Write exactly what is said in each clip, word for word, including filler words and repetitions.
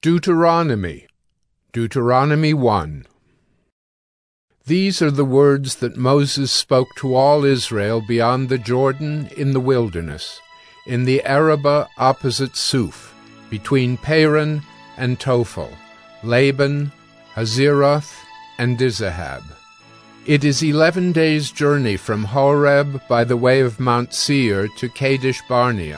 Deuteronomy, Deuteronomy one. These are the words that Moses spoke to all Israel beyond the Jordan in the wilderness, in the Arabah opposite Suf, between Paran and Tophel, Laban, Hazeroth, and Dizahab. It is eleven days' journey from Horeb by the way of Mount Seir to Kadesh Barnea.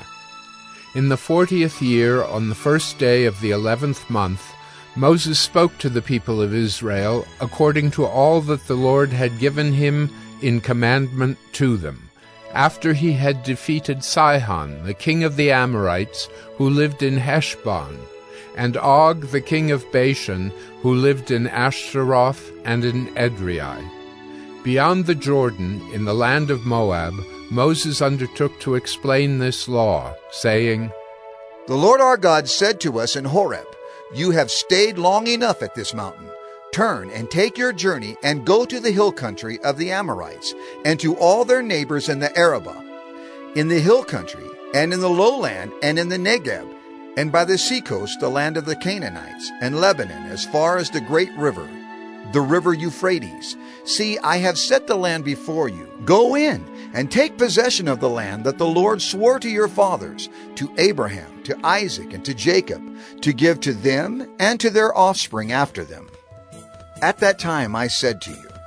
In the fortieth year, on the first day of the eleventh month, Moses spoke to the people of Israel according to all that the Lord had given him in commandment to them, after he had defeated Sihon, the king of the Amorites, who lived in Heshbon, and Og, the king of Bashan, who lived in Ashtaroth and in Edrei. Beyond the Jordan, in the land of Moab, Moses undertook to explain this law, saying, The Lord our God said to us in Horeb, You have stayed long enough at this mountain. Turn and take your journey and go to the hill country of the Amorites, and to all their neighbors in the Arabah, in the hill country, and in the lowland, and in the Negeb, and by the seacoast, the land of the Canaanites, and Lebanon, as far as the great river, the river Euphrates. See, I have set the land before you. Go in and take possession of the land that the Lord swore to your fathers, to Abraham, to Isaac, and to Jacob, to give to them and to their offspring after them. At that time I said to you,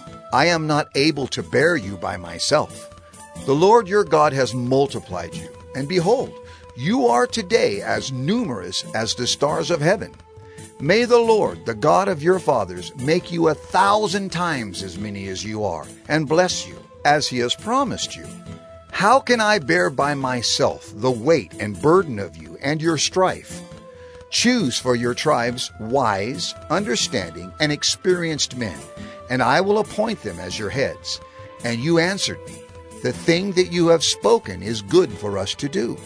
I am not able to bear you by myself. The Lord your God has multiplied you, and behold, you are today as numerous as the stars of heaven. May the Lord, the God of your fathers, make you a thousand times as many as you are, and bless you, as he has promised you. How can I bear by myself the weight and burden of you and your strife? Choose for your tribes wise, understanding, and experienced men, and I will appoint them as your heads. And you answered me, The thing that you have spoken is good for us to do.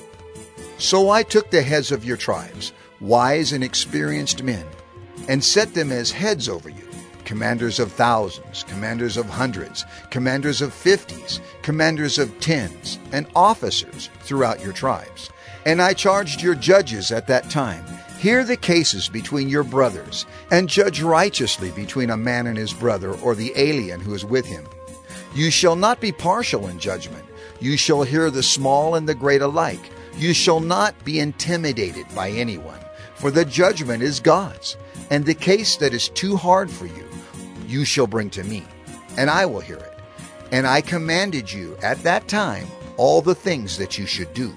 So I took the heads of your tribes, wise and experienced men, and set them as heads over you, commanders of thousands, commanders of hundreds, commanders of fifties, commanders of tens, and officers throughout your tribes. And I charged your judges at that time, Hear the cases between your brothers, and judge righteously between a man and his brother, or the alien who is with him. You shall not be partial in judgment. You shall hear the small and the great alike. You shall not be intimidated by anyone, for the judgment is God's. And the case that is too hard for you, you shall bring to me, and I will hear it. And I commanded you at that time all the things that you should do.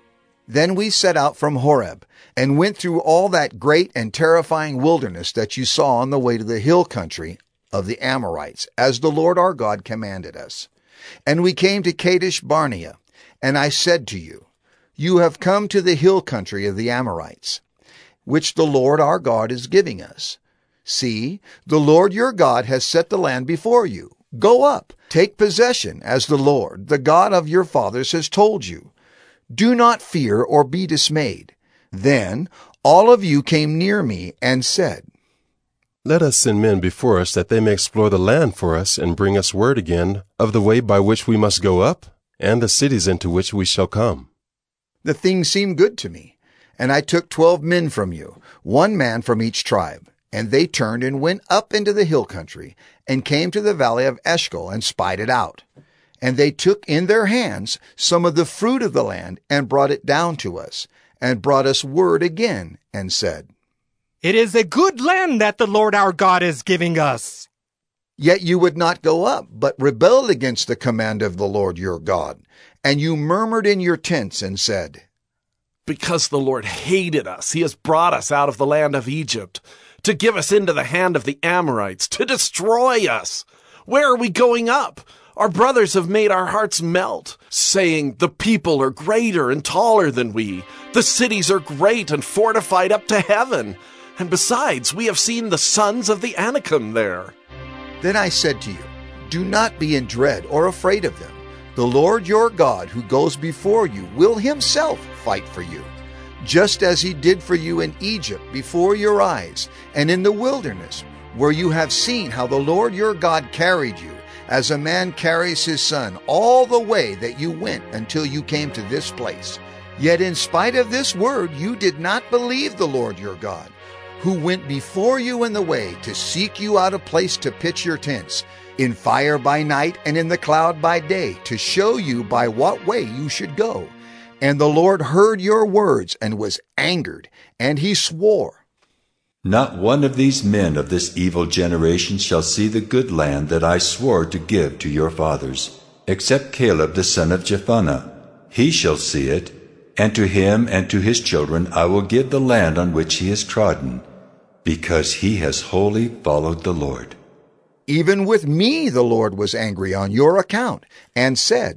Then we set out from Horeb, and went through all that great and terrifying wilderness that you saw on the way to the hill country of the Amorites, as the Lord our God commanded us. And we came to Kadesh Barnea, and I said to you, You have come to the hill country of the Amorites, which the Lord our God is giving us. See, the Lord your God has set the land before you. Go up, take possession, as the Lord, the God of your fathers, has told you. Do not fear or be dismayed. Then all of you came near me and said, Let us send men before us, that they may explore the land for us, and bring us word again of the way by which we must go up, and the cities into which we shall come. The thing seemed good to me, and I took twelve men from you, one man from each tribe. And they turned and went up into the hill country, and came to the valley of Eshcol, and spied it out. And they took in their hands some of the fruit of the land, and brought it down to us, and brought us word again, and said, It is a good land that the Lord our God is giving us. Yet you would not go up, but rebelled against the command of the Lord your God. And you murmured in your tents, and said, Because the Lord hated us, he has brought us out of the land of Egypt, to give us into the hand of the Amorites, to destroy us. Where are we going up? Our brothers have made our hearts melt, saying, The people are greater and taller than we. The cities are great and fortified up to heaven. And besides, we have seen the sons of the Anakim there. Then I said to you, Do not be in dread or afraid of them. The Lord your God, who goes before you, will himself fight for you, just as he did for you in Egypt before your eyes, and in the wilderness, where you have seen how the Lord your God carried you, as a man carries his son, all the way that you went until you came to this place. Yet in spite of this word, you did not believe the Lord your God, who went before you in the way to seek you out a place to pitch your tents, in fire by night and in the cloud by day, to show you by what way you should go. And the Lord heard your words and was angered, and he swore, Not one of these men of this evil generation shall see the good land that I swore to give to your fathers, except Caleb the son of Jephunneh. He shall see it, and to him and to his children I will give the land on which he has trodden, because he has wholly followed the Lord. Even with me the Lord was angry on your account, and said,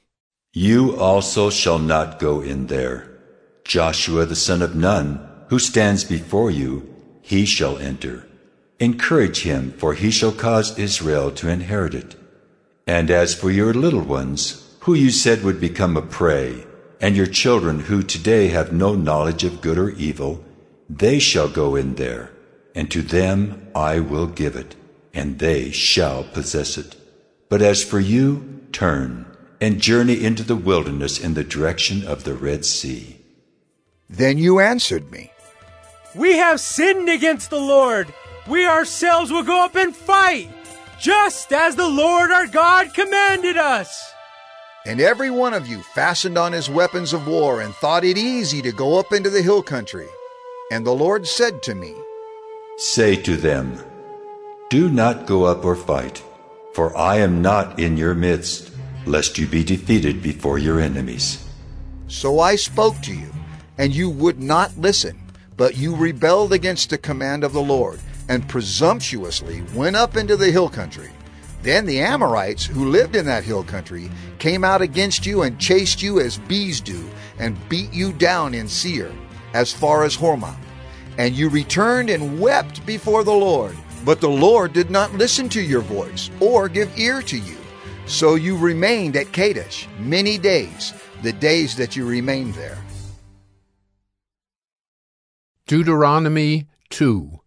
You also shall not go in there. Joshua the son of Nun, who stands before you, he shall enter. Encourage him, for he shall cause Israel to inherit it. And as for your little ones, who you said would become a prey, and your children who today have no knowledge of good or evil, they shall go in there, and to them I will give it, and they shall possess it. But as for you, turn, and journey into the wilderness in the direction of the Red Sea. Then you answered me, We have sinned against the Lord. We ourselves will go up and fight, just as the Lord our God commanded us. And every one of you fastened on his weapons of war and thought it easy to go up into the hill country. And the Lord said to me, Say to them, Do not go up or fight, for I am not in your midst, lest you be defeated before your enemies. So I spoke to you, and you would not listen, but you rebelled against the command of the Lord, and presumptuously went up into the hill country. Then the Amorites, who lived in that hill country, came out against you and chased you as bees do, and beat you down in Seir, as far as Hormah. And you returned and wept before the Lord. But the Lord did not listen to your voice, or give ear to you. So you remained at Kadesh many days, the days that you remained there. Deuteronomy two.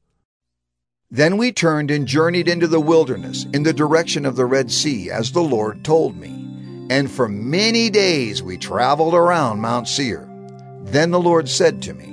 Then we turned and journeyed into the wilderness, in the direction of the Red Sea, as the Lord told me. And for many days we traveled around Mount Seir. Then the Lord said to me,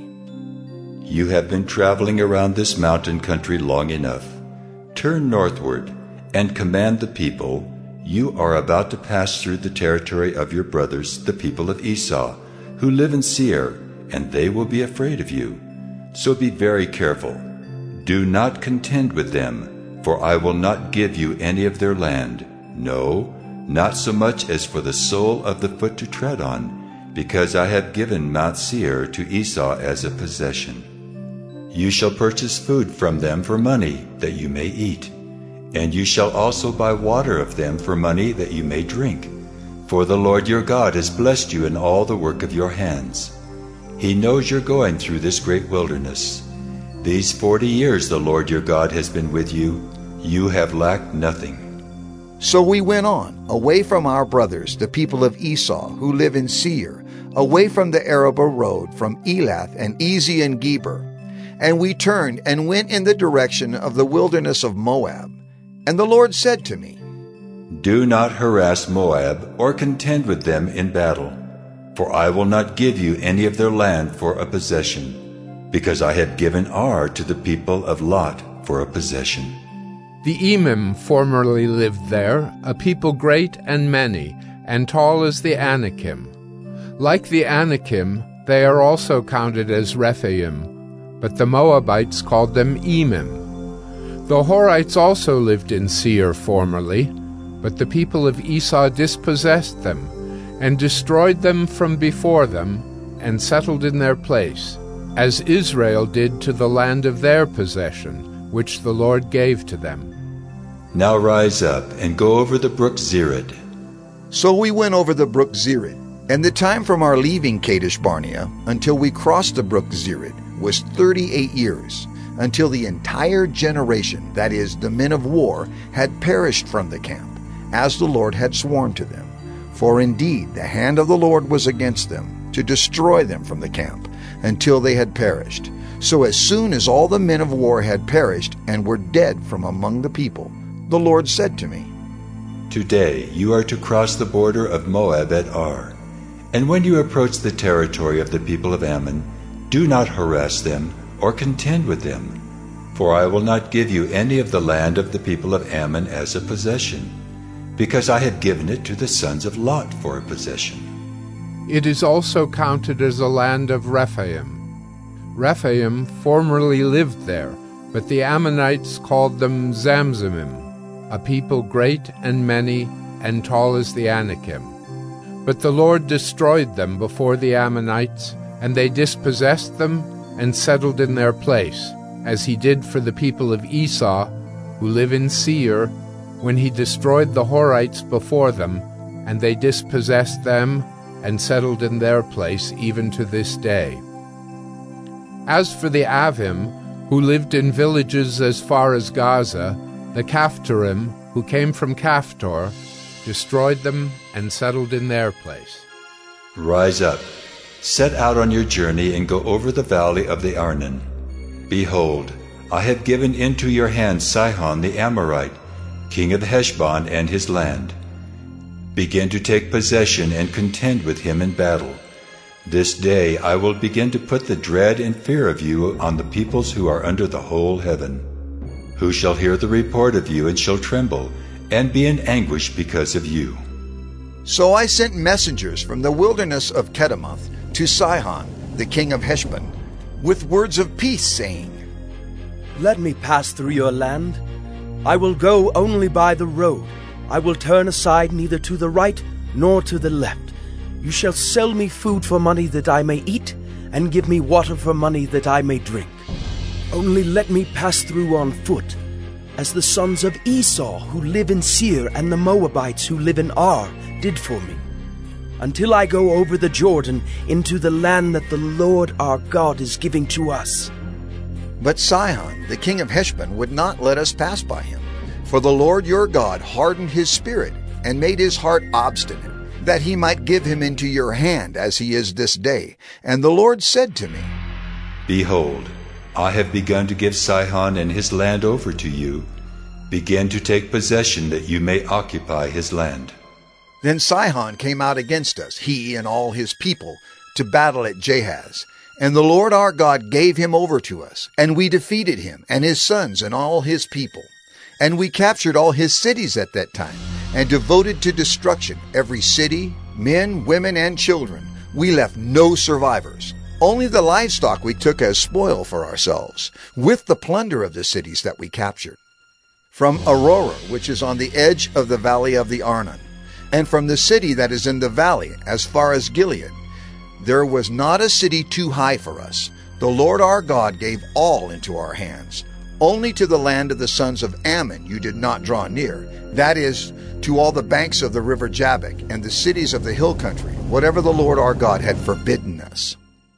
You have been traveling around this mountain country long enough. Turn northward and command the people. You are about to pass through the territory of your brothers, the people of Esau, who live in Seir, and they will be afraid of you. So be very careful. Do not contend with them, for I will not give you any of their land, no, not so much as for the sole of the foot to tread on, because I have given Mount Seir to Esau as a possession. You shall purchase food from them for money, that you may eat, and you shall also buy water of them for money, that you may drink. For the Lord your God has blessed you in all the work of your hands. He knows you're going through this great wilderness. These forty years the Lord your God has been with you. You have lacked nothing. So we went on, away from our brothers, the people of Esau, who live in Seir, away from the Arabah road, from Elath and Ezion Geber. And we turned and went in the direction of the wilderness of Moab. And the Lord said to me, Do not harass Moab or contend with them in battle, for I will not give you any of their land for a possession, because I have given Ar to the people of Lot for a possession. The Emim formerly lived there, a people great and many, and tall as the Anakim. Like the Anakim, they are also counted as Rephaim, but the Moabites called them Emim. The Horites also lived in Seir formerly, but the people of Esau dispossessed them, and destroyed them from before them, and settled in their place, as Israel did to the land of their possession, which the Lord gave to them. Now rise up and go over the brook Zered. So we went over the brook Zered, and the time from our leaving Kadesh Barnea until we crossed the brook Zered was thirty-eight years, until the entire generation, that is, the men of war, had perished from the camp, as the Lord had sworn to them. For indeed the hand of the Lord was against them, to destroy them from the camp, until they had perished. So as soon as all the men of war had perished and were dead from among the people, the Lord said to me, Today you are to cross the border of Moab at Ar, And when you approach the territory of the people of Ammon, do not harass them or contend with them, for I will not give you any of the land of the people of Ammon as a possession, because I have given it to the sons of Lot for a possession. It is also counted as a land of Rephaim. Rephaim formerly lived there, but the Ammonites called them Zamzumim, a people great and many and tall as the Anakim. But the Lord destroyed them before the Ammonites, and they dispossessed them and settled in their place, as he did for the people of Esau, who live in Seir, when he destroyed the Horites before them, and they dispossessed them and settled in their place even to this day. As for the Avim, who lived in villages as far as Gaza, the Caphtorim, who came from Caphtor, destroyed them and settled in their place. Rise up, set out on your journey, and go over the valley of the Arnon. Behold, I have given into your hand Sihon the Amorite, king of Heshbon and his land. Begin to take possession and contend with him in battle. This day I will begin to put the dread and fear of you on the peoples who are under the whole heaven, who shall hear the report of you and shall tremble, and be in anguish because of you. So I sent messengers from the wilderness of Kedemoth to Sihon, the king of Heshbon, with words of peace, saying, Let me pass through your land. I will go only by the road. I will turn aside neither to the right nor to the left. You shall sell me food for money that I may eat, and give me water for money that I may drink. Only let me pass through on foot, as the sons of Esau who live in Seir and the Moabites who live in Ar did for me, until I go over the Jordan into the land that the Lord our God is giving to us. But Sihon, the king of Heshbon, would not let us pass by him. For the Lord your God hardened his spirit, and made his heart obstinate, that he might give him into your hand, as he is this day. And the Lord said to me, Behold, I have begun to give Sihon and his land over to you. Begin to take possession, that you may occupy his land. Then Sihon came out against us, he and all his people, to battle at Jahaz. And the Lord our God gave him over to us, and we defeated him, and his sons, and all his people. And we captured all his cities at that time, and devoted to destruction every city, men, women, and children. We left no survivors. Only the livestock we took as spoil for ourselves, with the plunder of the cities that we captured. From Aurora, which is on the edge of the valley of the Arnon, and from the city that is in the valley, as far as Gilead, there was not a city too high for us. The Lord our God gave all into our hands. Only to the land of the sons of Ammon you did not draw near, that is, to all the banks of the river Jabbok and the cities of the hill country, whatever the Lord our God had forbidden us.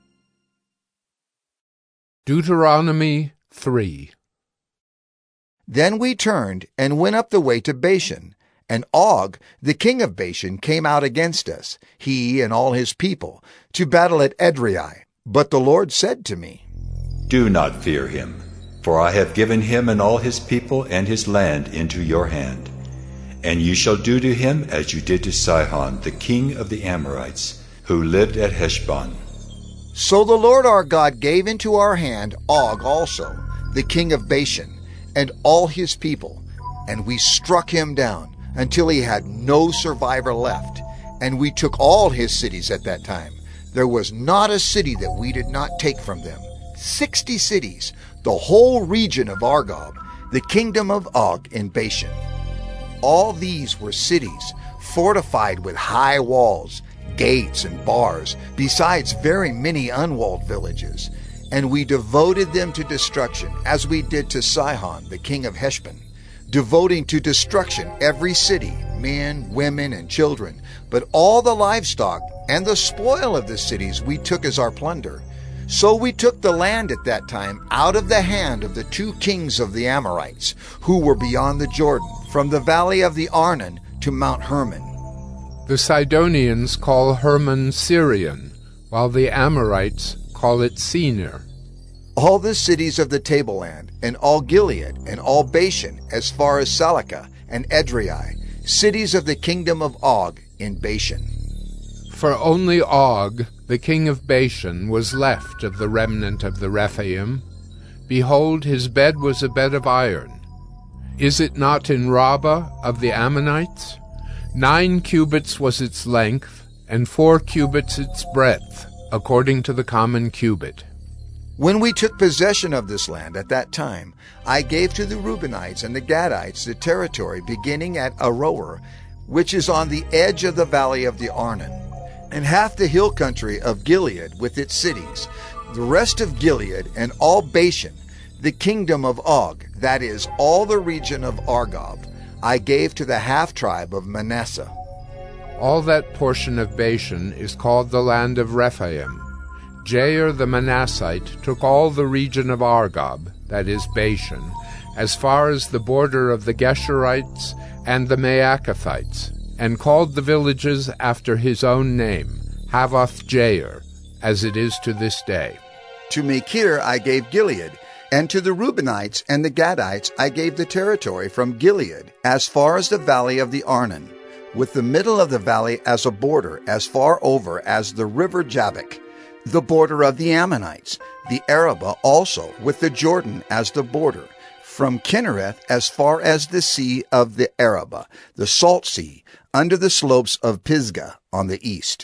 Deuteronomy three. Then we turned and went up the way to Bashan, and Og, the king of Bashan, came out against us, he and all his people, to battle at Edrei. But the Lord said to me, Do not fear him, for I have given him and all his people and his land into your hand. And you shall do to him as you did to Sihon, the king of the Amorites, who lived at Heshbon. So the Lord our God gave into our hand Og also, the king of Bashan, and all his people, and we struck him down until he had no survivor left. And we took all his cities at that time. There was not a city that we did not take from them. Sixty cities, the whole region of Argob, the kingdom of Og in Bashan. All these were cities, fortified with high walls, gates, and bars, besides very many unwalled villages. And we devoted them to destruction, as we did to Sihon, the king of Heshbon, devoting to destruction every city, men, women, and children. But all the livestock and the spoil of the cities we took as our plunder. So we took the land at that time out of the hand of the two kings of the Amorites, who were beyond the Jordan, from the valley of the Arnon to Mount Hermon. The Sidonians call Hermon Syrian, while the Amorites call it Senir. All the cities of the tableland, and all Gilead, and all Bashan, as far as Salakah and Edrei, cities of the kingdom of Og in Bashan. For only Og, the king of Bashan, was left of the remnant of the Rephaim. Behold, his bed was a bed of iron. Is it not in Rabbah of the Ammonites? Nine cubits was its length, and four cubits its breadth, according to the common cubit. When we took possession of this land at that time, I gave to the Reubenites and the Gadites the territory beginning at Aroer, which is on the edge of the valley of the Arnon, and half the hill country of Gilead with its cities, the rest of Gilead and all Bashan, the kingdom of Og, that is, all the region of Argob, I gave to the half-tribe of Manasseh. All that portion of Bashan is called the land of Rephaim. Jair the Manassite took all the region of Argob, that is Bashan, as far as the border of the Geshurites and the Maacathites, and called the villages after his own name, Havoth Jair, as it is to this day. To Machir I gave Gilead, and to the Reubenites and the Gadites I gave the territory from Gilead as far as the valley of the Arnon, with the middle of the valley as a border, as far over as the river Jabbok, the border of the Ammonites, the Arabah also, with the Jordan as the border, from Kinnereth as far as the sea of the Arabah, the salt sea, under the slopes of Pisgah on the east.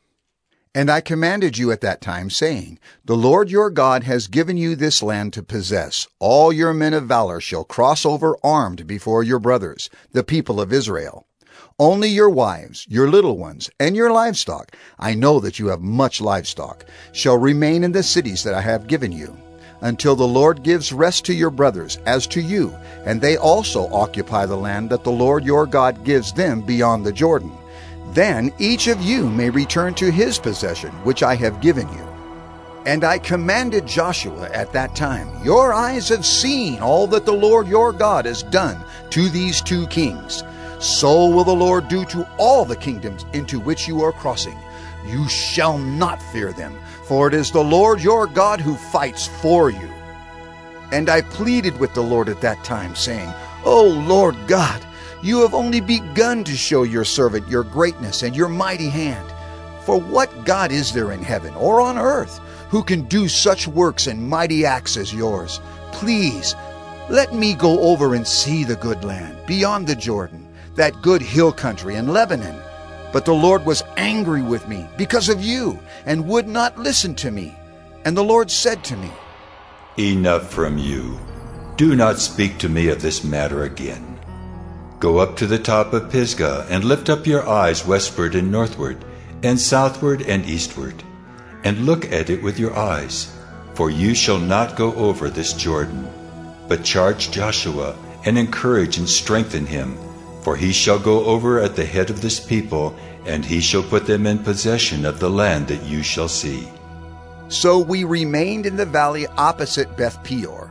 And I commanded you at that time, saying, The Lord your God has given you this land to possess. All your men of valor shall cross over armed before your brothers, the people of Israel. Only your wives, your little ones, and your livestock, I know that you have much livestock, shall remain in the cities that I have given you, until the Lord gives rest to your brothers as to you, and they also occupy the land that the Lord your God gives them beyond the Jordan. Then each of you may return to his possession, which I have given you. And I commanded Joshua at that time, Your eyes have seen all that the Lord your God has done to these two kings. So will the Lord do to all the kingdoms into which you are crossing. You shall not fear them, for it is the Lord your God who fights for you. And I pleaded with the Lord at that time, saying, O Lord God, you have only begun to show your servant your greatness and your mighty hand. For what God is there in heaven or on earth who can do such works and mighty acts as yours? Please, let me go over and see the good land beyond the Jordan, that good hill country in Lebanon. But the Lord was angry with me because of you, and would not listen to me. And the Lord said to me, Enough from you. Do not speak to me of this matter again. Go up to the top of Pisgah, and lift up your eyes westward and northward, and southward and eastward, and look at it with your eyes. For you shall not go over this Jordan, but charge Joshua, and encourage and strengthen him, for he shall go over at the head of this people, and he shall put them in possession of the land that you shall see. So we remained in the valley opposite Beth Peor.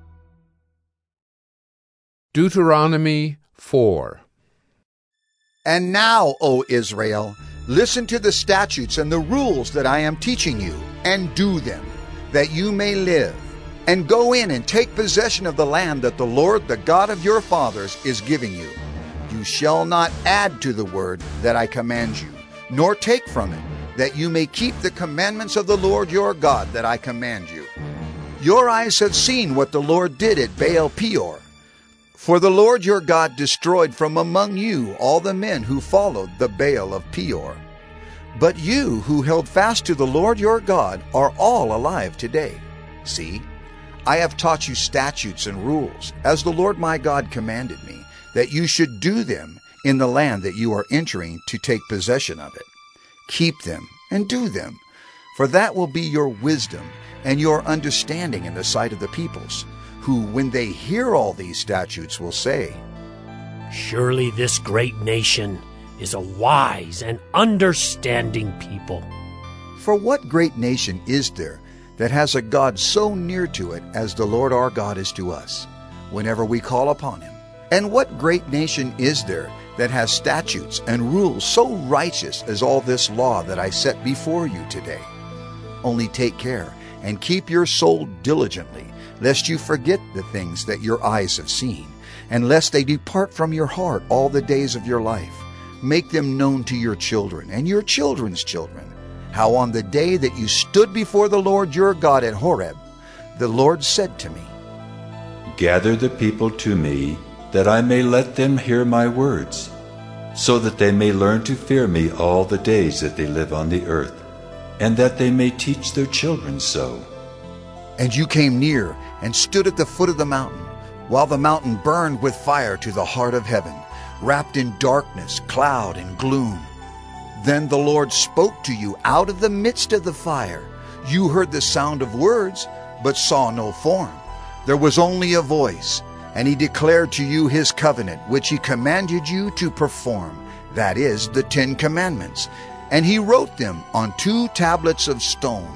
Deuteronomy four. And now, O Israel, listen to the statutes and the rules that I am teaching you, and do them, that you may live. And go in and take possession of the land that the Lord, the God of your fathers, is giving you. You shall not add to the word that I command you, nor take from it, that you may keep the commandments of the Lord your God that I command you. Your eyes have seen what the Lord did at Baal Peor. For the Lord your God destroyed from among you all the men who followed the Baal of Peor. But you who held fast to the Lord your God are all alive today. See, I have taught you statutes and rules, as the Lord my God commanded me, that you should do them in the land that you are entering to take possession of it. Keep them and do them, for that will be your wisdom and your understanding in the sight of the peoples, who, when they hear all these statutes, will say, Surely this great nation is a wise and understanding people. For what great nation is there that has a God so near to it as the Lord our God is to us, whenever we call upon him? And what great nation is there that has statutes and rules so righteous as all this law that I set before you today? Only take care and keep your soul diligently, lest you forget the things that your eyes have seen, and lest they depart from your heart all the days of your life, make them known to your children and your children's children, how on the day that you stood before the Lord your God at Horeb, the Lord said to me, Gather the people to me, that I may let them hear my words, so that they may learn to fear me all the days that they live on the earth, and that they may teach their children so. And you came near and stood at the foot of the mountain, while the mountain burned with fire to the heart of heaven, wrapped in darkness, cloud, and gloom. Then the Lord spoke to you out of the midst of the fire. You heard the sound of words, but saw no form. There was only a voice, and he declared to you his covenant, which he commanded you to perform, that is, the Ten Commandments. And he wrote them on two tablets of stone.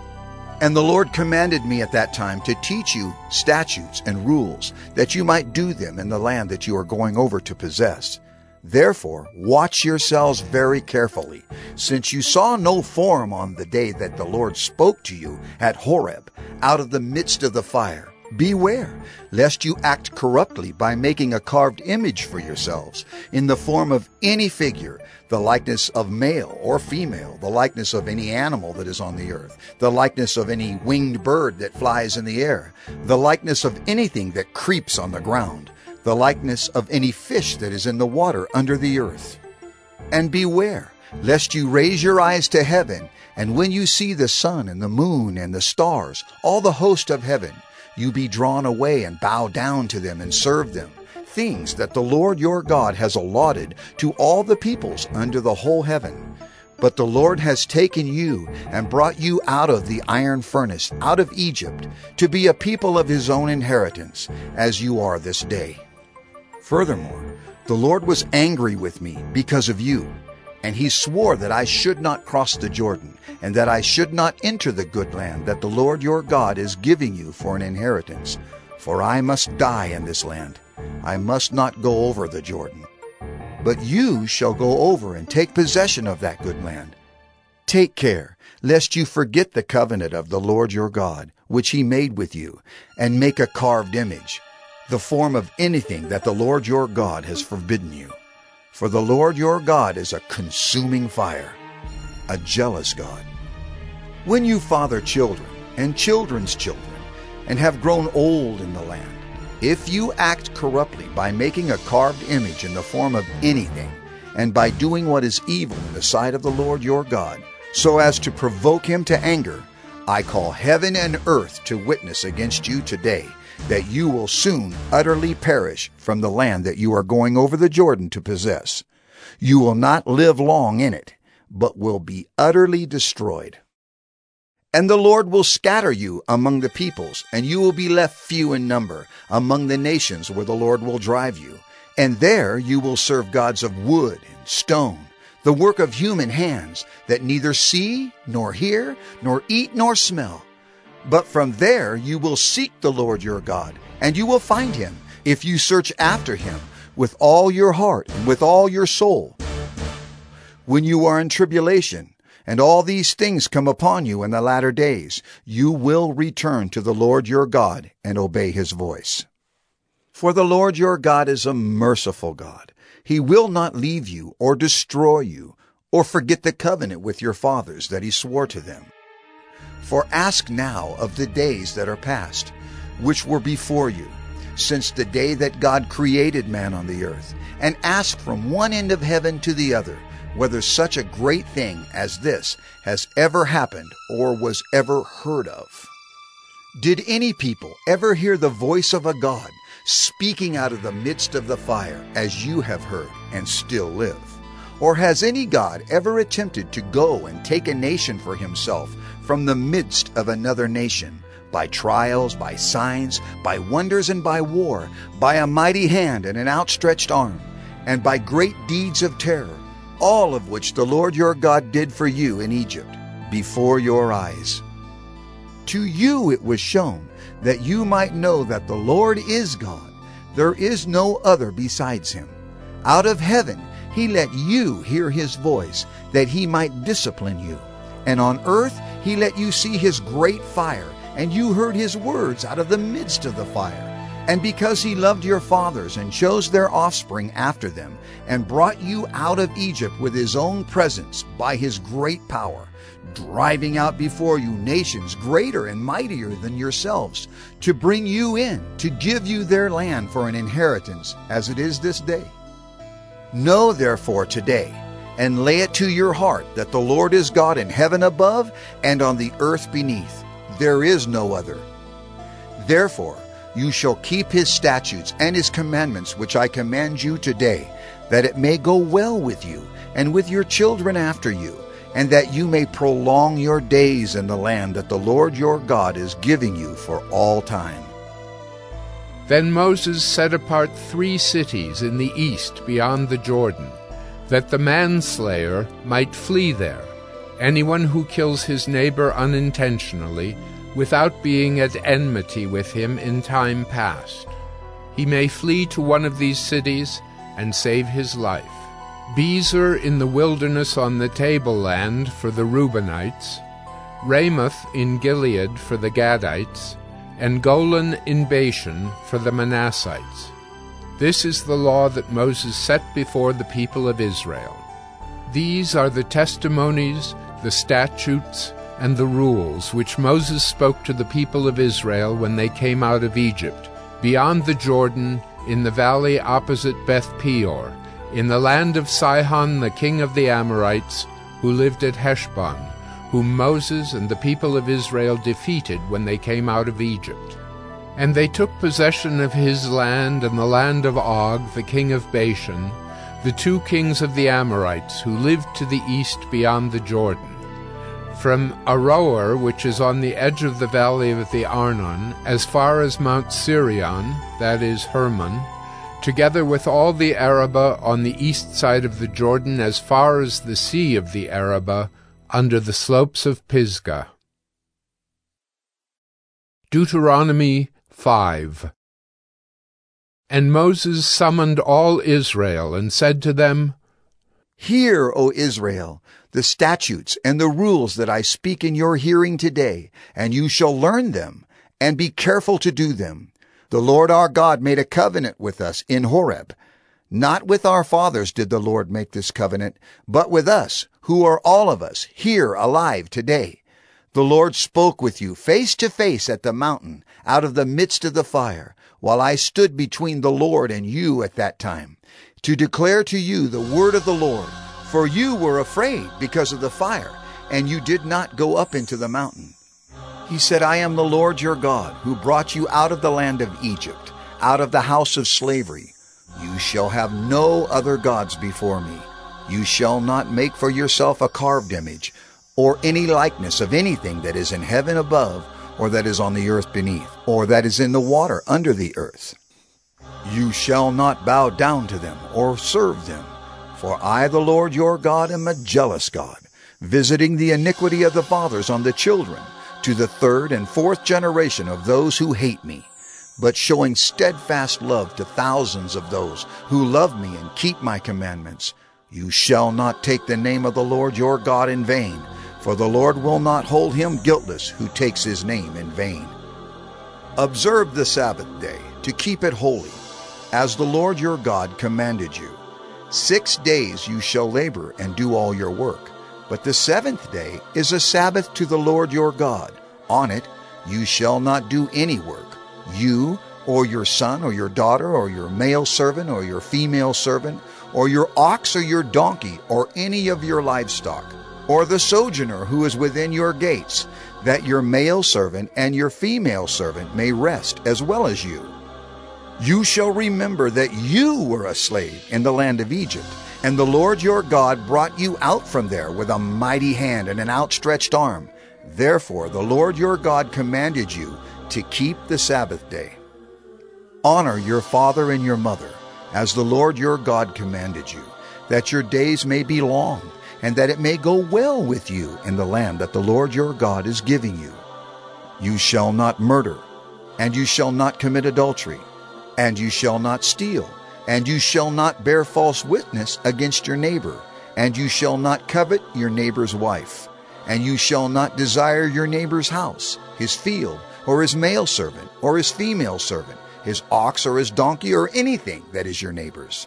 And the Lord commanded me at that time to teach you statutes and rules, that you might do them in the land that you are going over to possess. Therefore, watch yourselves very carefully, since you saw no form on the day that the Lord spoke to you at Horeb, out of the midst of the fire. Beware, lest you act corruptly by making a carved image for yourselves, in the form of any figure, the likeness of male or female, the likeness of any animal that is on the earth, the likeness of any winged bird that flies in the air, the likeness of anything that creeps on the ground, the likeness of any fish that is in the water under the earth. And beware, lest you raise your eyes to heaven, and when you see the sun and the moon and the stars, all the host of heaven, you be drawn away and bow down to them and serve them, things that the Lord your God has allotted to all the peoples under the whole heaven. But the Lord has taken you and brought you out of the iron furnace, out of Egypt, to be a people of his own inheritance, as you are this day. Furthermore, the Lord was angry with me because of you, and he swore that I should not cross the Jordan, and that I should not enter the good land that the Lord your God is giving you for an inheritance. For I must die in this land. I must not go over the Jordan. But you shall go over and take possession of that good land. Take care, lest you forget the covenant of the Lord your God, which he made with you, and make a carved image, the form of anything that the Lord your God has forbidden you. For the Lord your God is a consuming fire, a jealous God. When you father children and children's children, and have grown old in the land, if you act corruptly by making a carved image in the form of anything, and by doing what is evil in the sight of the Lord your God, so as to provoke him to anger, I call heaven and earth to witness against you today, that you will soon utterly perish from the land that you are going over the Jordan to possess. You will not live long in it, but will be utterly destroyed. And the Lord will scatter you among the peoples, and you will be left few in number among the nations where the Lord will drive you. And there you will serve gods of wood and stone, the work of human hands, that neither see, nor hear, nor eat, nor smell. But from there you will seek the Lord your God, and you will find him, if you search after him with all your heart and with all your soul. When you are in tribulation, and all these things come upon you in the latter days, you will return to the Lord your God and obey his voice. For the Lord your God is a merciful God. He will not leave you or destroy you, or forget the covenant with your fathers that he swore to them. For ask now of the days that are past, which were before you, since the day that God created man on the earth, and ask from one end of heaven to the other, whether such a great thing as this has ever happened or was ever heard of. Did any people ever hear the voice of a God speaking out of the midst of the fire, as you have heard and still live? Or has any God ever attempted to go and take a nation for himself from the midst of another nation, by trials, by signs, by wonders, and by war, by a mighty hand and an outstretched arm, and by great deeds of terror, all of which the Lord your God did for you in Egypt, before your eyes? To you it was shown, that you might know that the Lord is God. There is no other besides him. Out of heaven he let you hear his voice, that he might discipline you. And on earth he let you see his great fire, and you heard his words out of the midst of the fire. And because he loved your fathers and chose their offspring after them, and brought you out of Egypt with his own presence by his great power, driving out before you nations greater and mightier than yourselves, to bring you in, to give you their land for an inheritance, as it is this day. Know therefore today, and lay it to your heart, that the Lord is God in heaven above and on the earth beneath. There is no other. Therefore you shall keep his statutes and his commandments, which I command you today, that it may go well with you and with your children after you, and that you may prolong your days in the land that the Lord your God is giving you for all time. Then Moses set apart three cities in the east beyond the Jordan, that the manslayer might flee there, anyone who kills his neighbor unintentionally, without being at enmity with him in time past. He may flee to one of these cities and save his life. Bezer in the wilderness on the tableland for the Reubenites, Ramoth in Gilead for the Gadites, and Golan in Bashan for the Manassites. This is the law that Moses set before the people of Israel. These are the testimonies, the statutes, and the rules which Moses spoke to the people of Israel when they came out of Egypt, beyond the Jordan, in the valley opposite Beth Peor, in the land of Sihon the king of the Amorites, who lived at Heshbon, whom Moses and the people of Israel defeated when they came out of Egypt. And they took possession of his land and the land of Og the king of Bashan, the two kings of the Amorites, who lived to the east beyond the Jordan. From Aroer, which is on the edge of the valley of the Arnon, as far as Mount Sirion, that is Hermon, together with all the Arabah on the east side of the Jordan, as far as the sea of the Arabah, under the slopes of Pisgah. Deuteronomy five. And Moses summoned all Israel, and said to them, Hear, O Israel, the statutes and the rules that I speak in your hearing today, and you shall learn them, and be careful to do them. The Lord our God made a covenant with us in Horeb. Not with our fathers did the Lord make this covenant, but with us, who are all of us here alive today. The Lord spoke with you face to face at the mountain, out of the midst of the fire, while I stood between the Lord and you at that time, to declare to you the word of the Lord. For you were afraid because of the fire, and you did not go up into the mountain. He said, I am the Lord your God, who brought you out of the land of Egypt, out of the house of slavery. You shall have no other gods before me. You shall not make for yourself a carved image, or any likeness of anything that is in heaven above, or that is on the earth beneath, or that is in the water under the earth. You shall not bow down to them, or serve them. For I, the Lord your God, am a jealous God, visiting the iniquity of the fathers on the children, to the third and fourth generation of those who hate me, but showing steadfast love to thousands of those who love me and keep my commandments. You shall not take the name of the Lord your God in vain, for the Lord will not hold him guiltless who takes his name in vain. Observe the Sabbath day, to keep it holy, as the Lord your God commanded you. Six days you shall labor and do all your work, but the seventh day is a Sabbath to the Lord your God. On it you shall not do any work, you or your son or your daughter or your male servant or your female servant, or your ox or your donkey or any of your livestock, or the sojourner who is within your gates, that your male servant and your female servant may rest as well as you. You shall remember that you were a slave in the land of Egypt, and the Lord your God brought you out from there with a mighty hand and an outstretched arm. Therefore the Lord your God commanded you to keep the Sabbath day. Honor your father and your mother, as the Lord your God commanded you, that your days may be long, and that it may go well with you in the land that the Lord your God is giving you. You shall not murder, and you shall not commit adultery, and you shall not steal, and you shall not bear false witness against your neighbor, and you shall not covet your neighbor's wife, and you shall not desire your neighbor's house, his field, or his male servant, or his female servant, his ox or his donkey or anything that is your neighbor's.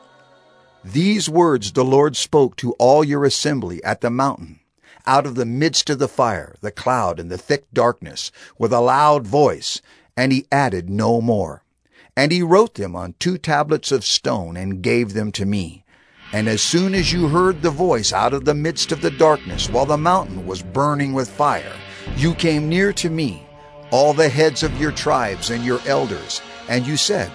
These words the Lord spoke to all your assembly at the mountain, out of the midst of the fire, the cloud, and the thick darkness, with a loud voice, and he added no more. And he wrote them on two tablets of stone and gave them to me. And as soon as you heard the voice out of the midst of the darkness, while the mountain was burning with fire, you came near to me, all the heads of your tribes and your elders, and you said,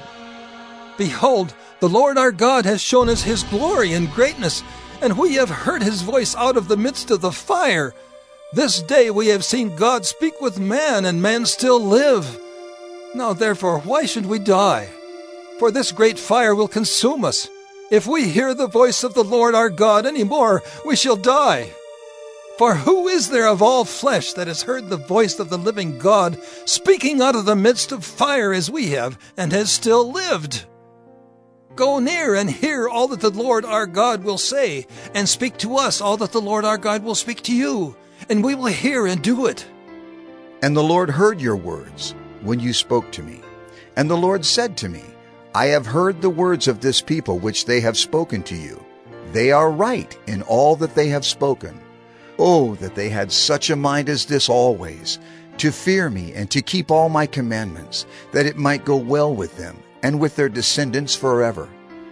Behold, the Lord our God has shown us his glory and greatness, and we have heard his voice out of the midst of the fire. This day we have seen God speak with man, and man still live. Now therefore, why should we die? For this great fire will consume us. If we hear the voice of the Lord our God any more, we shall die. For who is there of all flesh that has heard the voice of the living God speaking out of the midst of fire as we have, and has still lived? Go near and hear all that the Lord our God will say, and speak to us all that the Lord our God will speak to you, and we will hear and do it. And the Lord heard your words when you spoke to me. And the Lord said to me, I have heard the words of this people which they have spoken to you. They are right in all that they have spoken. Oh, that they had such a mind as this always, to fear me and to keep all my commandments, that it might go well with them and with their descendants forever.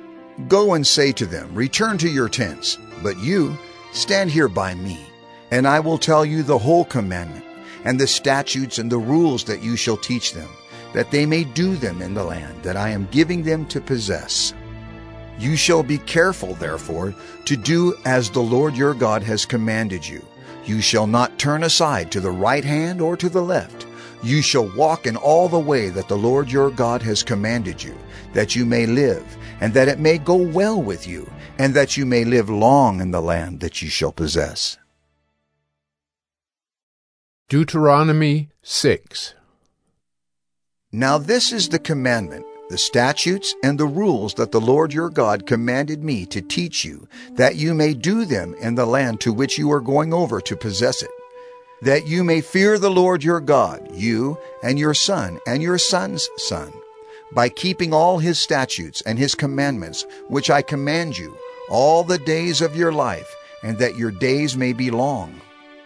Go and say to them, Return to your tents, but you stand here by me, and I will tell you the whole commandment, and the statutes and the rules that you shall teach them, that they may do them in the land that I am giving them to possess. You shall be careful, therefore, to do as the Lord your God has commanded you. You shall not turn aside to the right hand or to the left. You shall walk in all the way that the Lord your God has commanded you, that you may live, and that it may go well with you, and that you may live long in the land that you shall possess. Deuteronomy six. Now this is the commandment, the statutes and the rules that the Lord your God commanded me to teach you, that you may do them in the land to which you are going over to possess it, that you may fear the Lord your God, you and your son and your son's son, by keeping all his statutes and his commandments, which I command you, all the days of your life, and that your days may be long.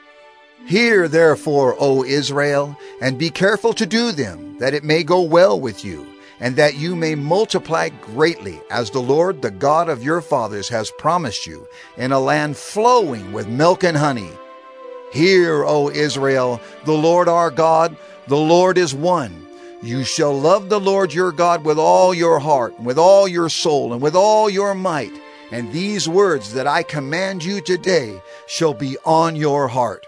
Hear therefore, O Israel, and be careful to do them, that it may go well with you, and that you may multiply greatly, as the Lord, the God of your fathers, has promised you, in a land flowing with milk and honey. Hear, O Israel, the Lord our God, the Lord is one. You shall love the Lord your God with all your heart, and with all your soul, and with all your might. And these words that I command you today shall be on your heart.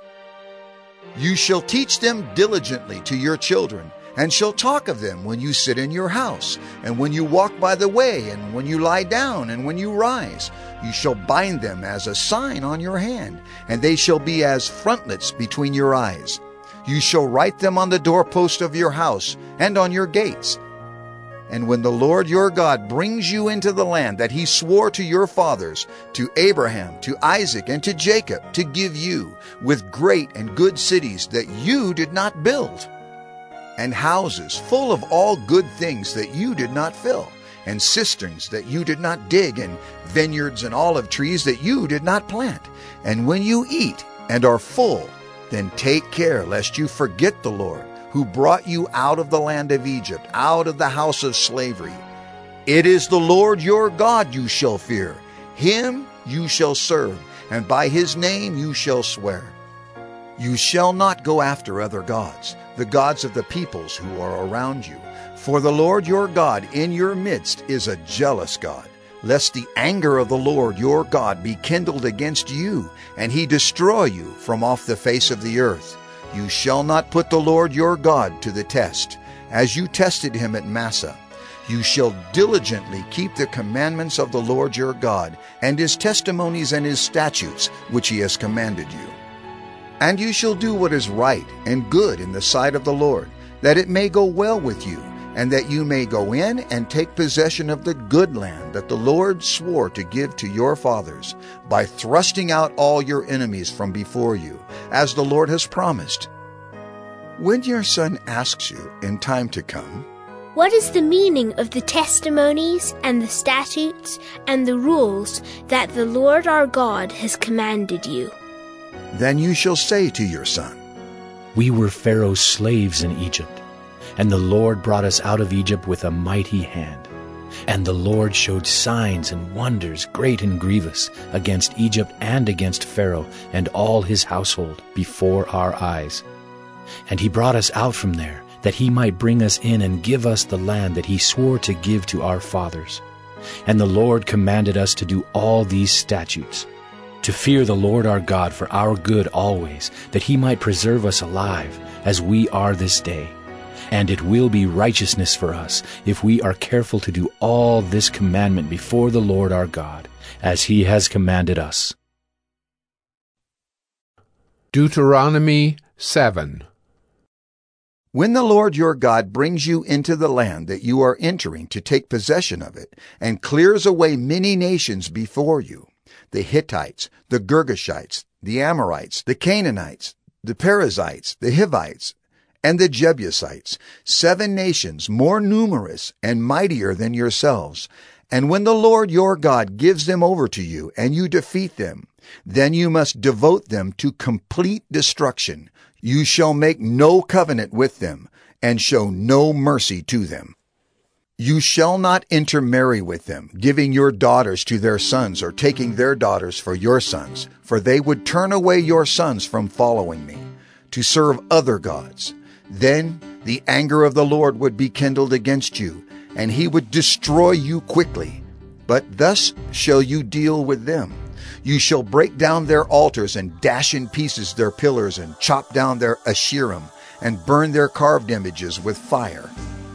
You shall teach them diligently to your children, and shall talk of them when you sit in your house, and when you walk by the way, and when you lie down, and when you rise. You shall bind them as a sign on your hand, and they shall be as frontlets between your eyes. You shall write them on the doorpost of your house, and on your gates. And when the Lord your God brings you into the land that he swore to your fathers, to Abraham, to Isaac, and to Jacob, to give you, with great and good cities that you did not build, and houses full of all good things that you did not fill, and cisterns that you did not dig, and vineyards and olive trees that you did not plant. And when you eat and are full, then take care lest you forget the Lord, who brought you out of the land of Egypt, out of the house of slavery. It is the Lord your God you shall fear. Him you shall serve, and by his name you shall swear. You shall not go after other gods, the gods of the peoples who are around you. For the Lord your God in your midst is a jealous God, lest the anger of the Lord your God be kindled against you, and he destroy you from off the face of the earth. You shall not put the Lord your God to the test, as you tested him at Massah. You shall diligently keep the commandments of the Lord your God, and his testimonies and his statutes, which he has commanded you. And you shall do what is right and good in the sight of the Lord, that it may go well with you, and that you may go in and take possession of the good land that the Lord swore to give to your fathers, by thrusting out all your enemies from before you, as the Lord has promised. When your son asks you in time to come, What is the meaning of the testimonies and the statutes and the rules that the Lord our God has commanded you? Then you shall say to your son, We were Pharaoh's slaves in Egypt, and the Lord brought us out of Egypt with a mighty hand. And the Lord showed signs and wonders great and grievous against Egypt and against Pharaoh and all his household before our eyes. And he brought us out from there, that he might bring us in and give us the land that he swore to give to our fathers. And the Lord commanded us to do all these statutes, to fear the Lord our God for our good always, that he might preserve us alive, as we are this day. And it will be righteousness for us if we are careful to do all this commandment before the Lord our God, as he has commanded us. Deuteronomy seven. When the Lord your God brings you into the land that you are entering to take possession of it, and clears away many nations before you, the Hittites, the Girgashites, the Amorites, the Canaanites, the Perizzites, the Hivites, and the Jebusites, seven nations more numerous and mightier than yourselves. And when the Lord your God gives them over to you, and you defeat them, then you must devote them to complete destruction. You shall make no covenant with them, and show no mercy to them. You shall not intermarry with them, giving your daughters to their sons, or taking their daughters for your sons, for they would turn away your sons from following me, to serve other gods. Then the anger of the Lord would be kindled against you, and he would destroy you quickly. But thus shall you deal with them. You shall break down their altars, and dash in pieces their pillars, and chop down their Asherim, and burn their carved images with fire.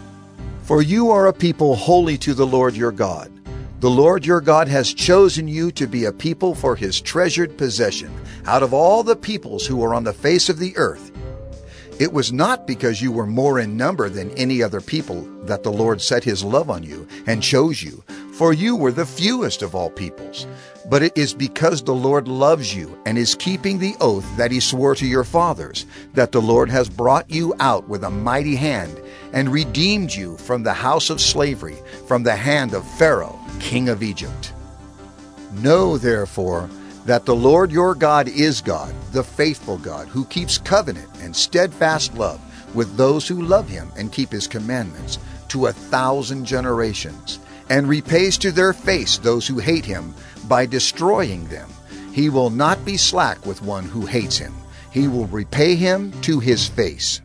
For you are a people holy to the Lord your God. The Lord your God has chosen you to be a people for his treasured possession out of all the peoples who are on the face of the earth. It was not because you were more in number than any other people that the Lord set his love on you and chose you, for you were the fewest of all peoples. But it is because the Lord loves you and is keeping the oath that he swore to your fathers, that the Lord has brought you out with a mighty hand and redeemed you from the house of slavery, from the hand of Pharaoh, king of Egypt. Know, therefore, that the Lord your God is God, the faithful God, who keeps covenant and steadfast love with those who love him and keep his commandments to a thousand generations, and repays to their face those who hate him by destroying them. He will not be slack with one who hates him. He will repay him to his face.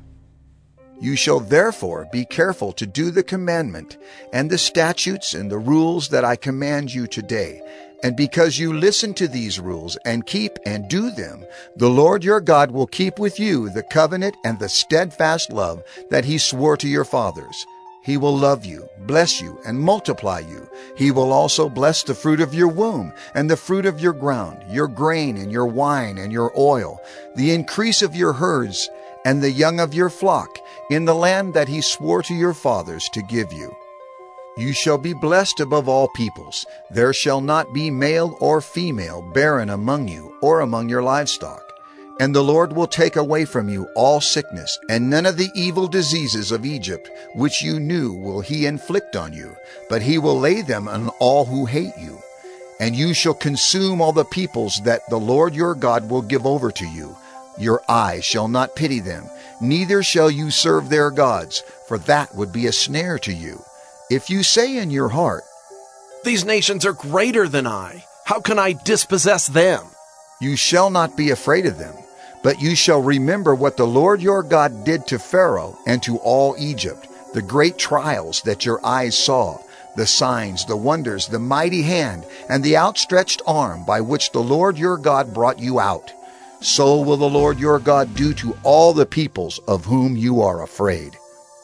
You shall therefore be careful to do the commandment and the statutes and the rules that I command you today. And because you listen to these rules and keep and do them, the Lord your God will keep with you the covenant and the steadfast love that he swore to your fathers. He will love you, bless you, and multiply you. He will also bless the fruit of your womb, and the fruit of your ground, your grain, and your wine, and your oil, the increase of your herds, and the young of your flock, in the land that he swore to your fathers to give you. You shall be blessed above all peoples. There shall not be male or female barren among you, or among your livestock. And the Lord will take away from you all sickness, and none of the evil diseases of Egypt, which you knew, will he inflict on you, but he will lay them on all who hate you. And you shall consume all the peoples that the Lord your God will give over to you. Your eye shall not pity them, neither shall you serve their gods, for that would be a snare to you. If you say in your heart, These nations are greater than I. How can I dispossess them? You shall not be afraid of them, but you shall remember what the Lord your God did to Pharaoh and to all Egypt, the great trials that your eyes saw, the signs, the wonders, the mighty hand, and the outstretched arm by which the Lord your God brought you out. So will the Lord your God do to all the peoples of whom you are afraid.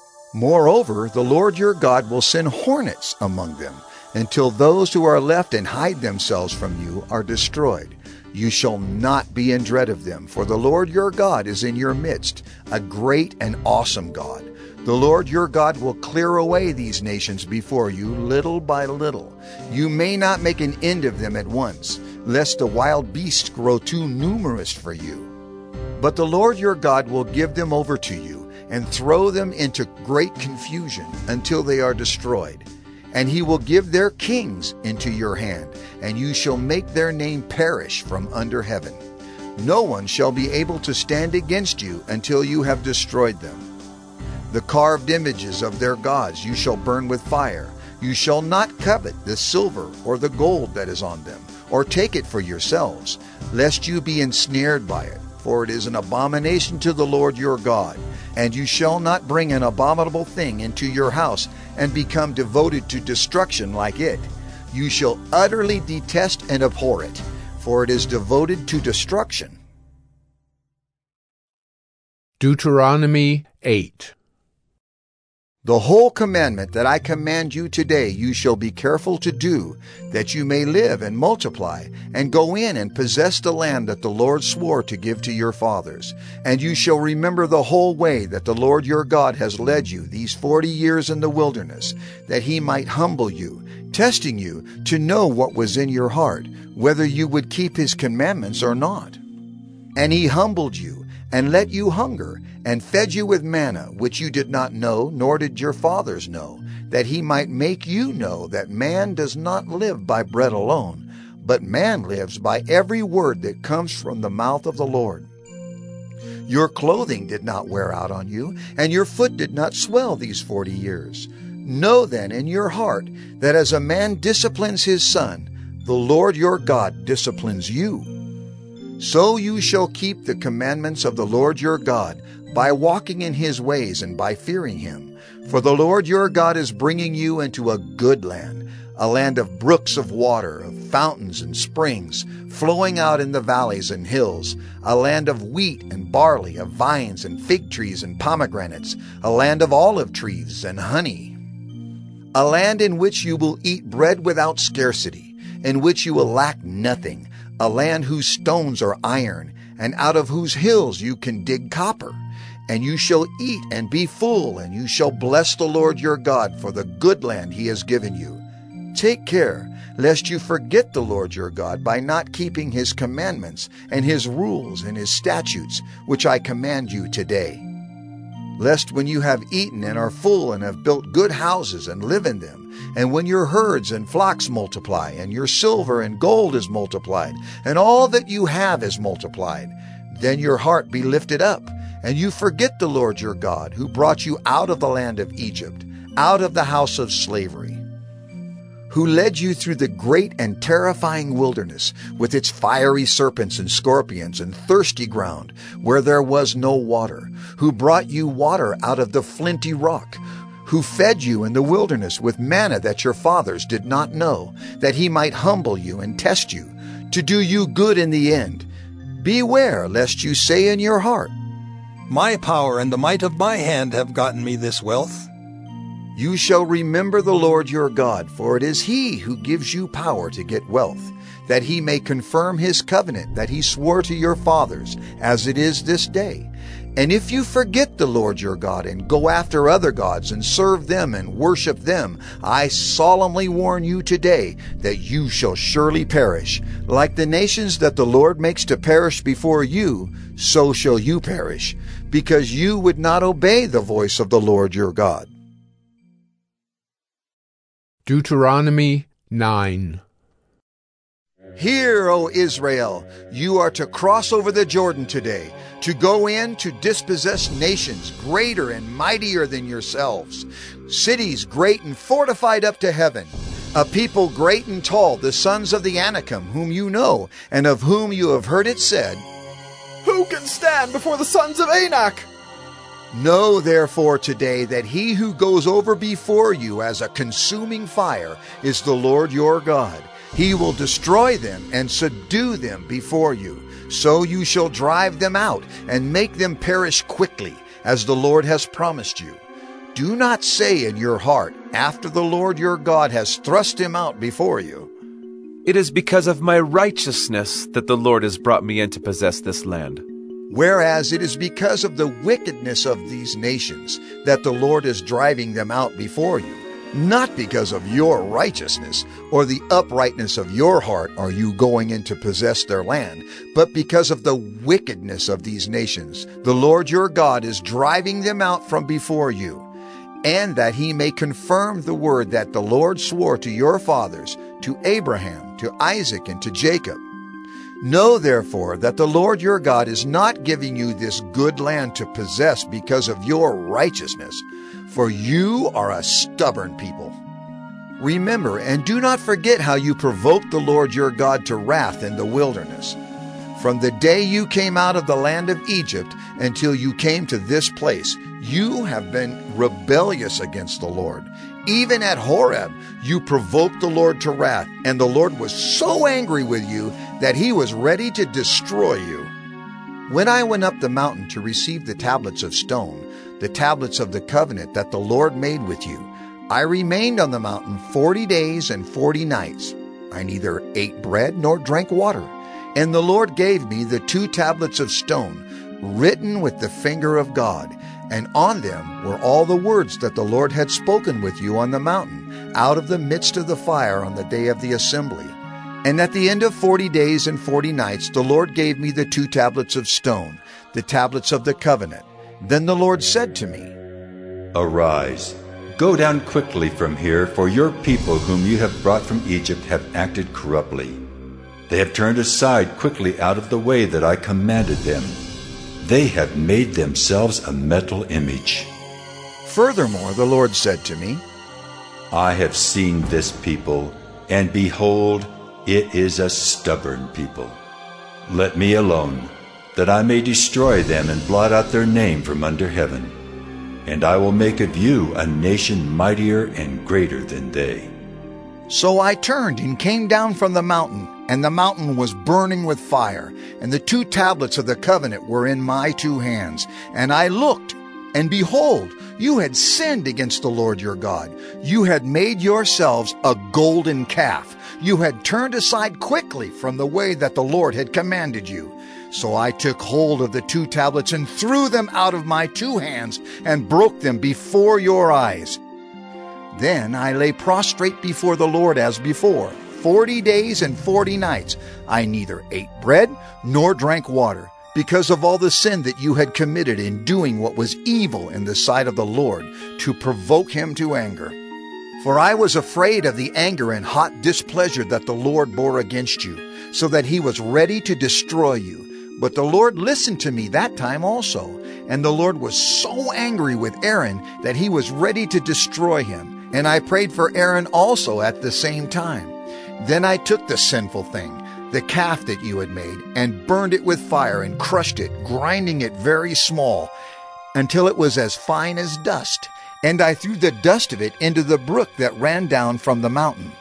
Moreover, the Lord your God will send hornets among them, until those who are left and hide themselves from you are destroyed. You shall not be in dread of them, for the Lord your God is in your midst, a great and awesome God. The Lord your God will clear away these nations before you, little by little. You may not make an end of them at once, lest the wild beasts grow too numerous for you. But the Lord your God will give them over to you, and throw them into great confusion until they are destroyed. And he will give their kings into your hand, and you shall make their name perish from under heaven. No one shall be able to stand against you until you have destroyed them. The carved images of their gods you shall burn with fire. You shall not covet the silver or the gold that is on them, or take it for yourselves, lest you be ensnared by it, for it is an abomination to the Lord your God. And you shall not bring an abominable thing into your house and become devoted to destruction like it. You shall utterly detest and abhor it, for it is devoted to destruction. Deuteronomy eight. The whole commandment that I command you today you shall be careful to do, that you may live and multiply, and go in and possess the land that the Lord swore to give to your fathers. And you shall remember the whole way that the Lord your God has led you these forty years in the wilderness, that he might humble you, testing you to know what was in your heart, whether you would keep his commandments or not. And he humbled you, and let you hunger, and fed you with manna, which you did not know, nor did your fathers know, that he might make you know that man does not live by bread alone, but man lives by every word that comes from the mouth of the Lord. Your clothing did not wear out on you, and your foot did not swell these forty years. Know then in your heart that as a man disciplines his son, the Lord your God disciplines you. So you shall keep the commandments of the Lord your God, by walking in his ways and by fearing him. For the Lord your God is bringing you into a good land, a land of brooks of water, of fountains and springs, flowing out in the valleys and hills, a land of wheat and barley, of vines and fig trees and pomegranates, a land of olive trees and honey, a land in which you will eat bread without scarcity, in which you will lack nothing, a land whose stones are iron, and out of whose hills you can dig copper. And you shall eat and be full, and you shall bless the Lord your God for the good land he has given you. Take care, lest you forget the Lord your God by not keeping his commandments and his rules and his statutes, which I command you today. Lest when you have eaten and are full and have built good houses and live in them, and when your herds and flocks multiply, and your silver and gold is multiplied, and all that you have is multiplied, then your heart be lifted up, and you forget the Lord your God, who brought you out of the land of Egypt, out of the house of slavery, who led you through the great and terrifying wilderness, with its fiery serpents and scorpions and thirsty ground, where there was no water, who brought you water out of the flinty rock, who fed you in the wilderness with manna that your fathers did not know, that he might humble you and test you, to do you good in the end. Beware lest you say in your heart, My power and the might of my hand have gotten me this wealth. You shall remember the Lord your God, for it is he who gives you power to get wealth, that he may confirm his covenant that he swore to your fathers, as it is this day. And if you forget the Lord your God and go after other gods and serve them and worship them, I solemnly warn you today that you shall surely perish. Like the nations that the Lord makes to perish before you, so shall you perish, because you would not obey the voice of the Lord your God. Deuteronomy nine. Hear, O Israel, you are to cross over the Jordan today, to go in to dispossess nations greater and mightier than yourselves, cities great and fortified up to heaven, a people great and tall, the sons of the Anakim, whom you know, and of whom you have heard it said, Who can stand before the sons of Anak? Know therefore today that he who goes over before you as a consuming fire is the Lord your God. He will destroy them and subdue them before you. So you shall drive them out and make them perish quickly, as the Lord has promised you. Do not say in your heart, after the Lord your God has thrust him out before you, It is because of my righteousness that the Lord has brought me in to possess this land. Whereas it is because of the wickedness of these nations that the Lord is driving them out before you. Not because of your righteousness or the uprightness of your heart are you going in to possess their land, but because of the wickedness of these nations. The Lord your God is driving them out from before you, and that he may confirm the word that the Lord swore to your fathers, to Abraham, to Isaac, and to Jacob. Know therefore that the Lord your God is not giving you this good land to possess because of your righteousness, for you are a stubborn people. Remember and do not forget how you provoked the Lord your God to wrath in the wilderness. From the day you came out of the land of Egypt until you came to this place, you have been rebellious against the Lord. Even at Horeb, you provoked the Lord to wrath, and the Lord was so angry with you that he was ready to destroy you. When I went up the mountain to receive the tablets of stone, the tablets of the covenant that the Lord made with you, I remained on the mountain forty days and forty nights. I neither ate bread nor drank water. And the Lord gave me the two tablets of stone, written with the finger of God, and on them were all the words that the Lord had spoken with you on the mountain, out of the midst of the fire on the day of the assembly. And at the end of forty days and forty nights the Lord gave me the two tablets of stone, the tablets of the covenant. Then the Lord said to me, Arise, go down quickly from here, for your people whom you have brought from Egypt have acted corruptly. They have turned aside quickly out of the way that I commanded them. They have made themselves a metal image. Furthermore, the Lord said to me, I have seen this people, and behold, it is a stubborn people. Let me alone, that I may destroy them and blot out their name from under heaven. And I will make of you a nation mightier and greater than they. So I turned and came down from the mountain, and the mountain was burning with fire, and the two tablets of the covenant were in my two hands. And I looked, and behold, you had sinned against the Lord your God. You had made yourselves a golden calf. You had turned aside quickly from the way that the Lord had commanded you. So I took hold of the two tablets and threw them out of my two hands and broke them before your eyes. Then I lay prostrate before the Lord as before, forty days and forty nights. I neither ate bread nor drank water, because of all the sin that you had committed in doing what was evil in the sight of the Lord, to provoke him to anger. For I was afraid of the anger and hot displeasure that the Lord bore against you, so that he was ready to destroy you. But the Lord listened to me that time also, and the Lord was so angry with Aaron that he was ready to destroy him. And I prayed for Aaron also at the same time. Then I took the sinful thing, the calf that you had made, and burned it with fire and crushed it, grinding it very small, until it was as fine as dust. And I threw the dust of it into the brook that ran down from the mountain.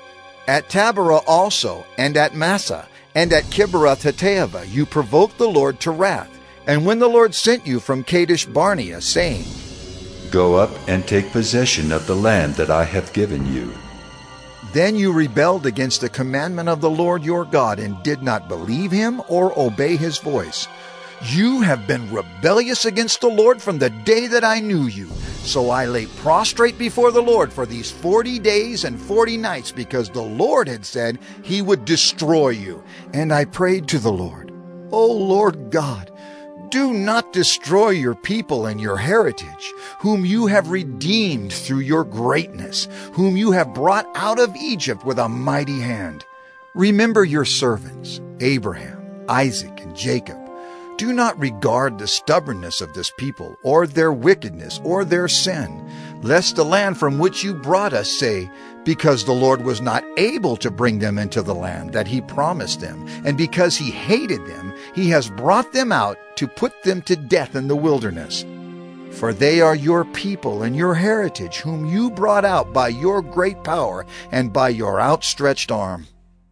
At Taberah also, and at Massah, and at Kibroth-Hattaavah you provoked the Lord to wrath. And when the Lord sent you from Kadesh Barnea, saying, Go up and take possession of the land that I have given you. Then you rebelled against the commandment of the Lord your God, and did not believe him or obey his voice. You have been rebellious against the Lord from the day that I knew you. So I lay prostrate before the Lord for these forty days and forty nights, because the Lord had said he would destroy you. And I prayed to the Lord, O Lord God, do not destroy your people and your heritage, whom you have redeemed through your greatness, whom you have brought out of Egypt with a mighty hand. Remember your servants, Abraham, Isaac, and Jacob. Do not regard the stubbornness of this people, or their wickedness, or their sin, lest the land from which you brought us say, because the Lord was not able to bring them into the land that he promised them, and because he hated them, he has brought them out to put them to death in the wilderness. For they are your people and your heritage, whom you brought out by your great power and by your outstretched arm.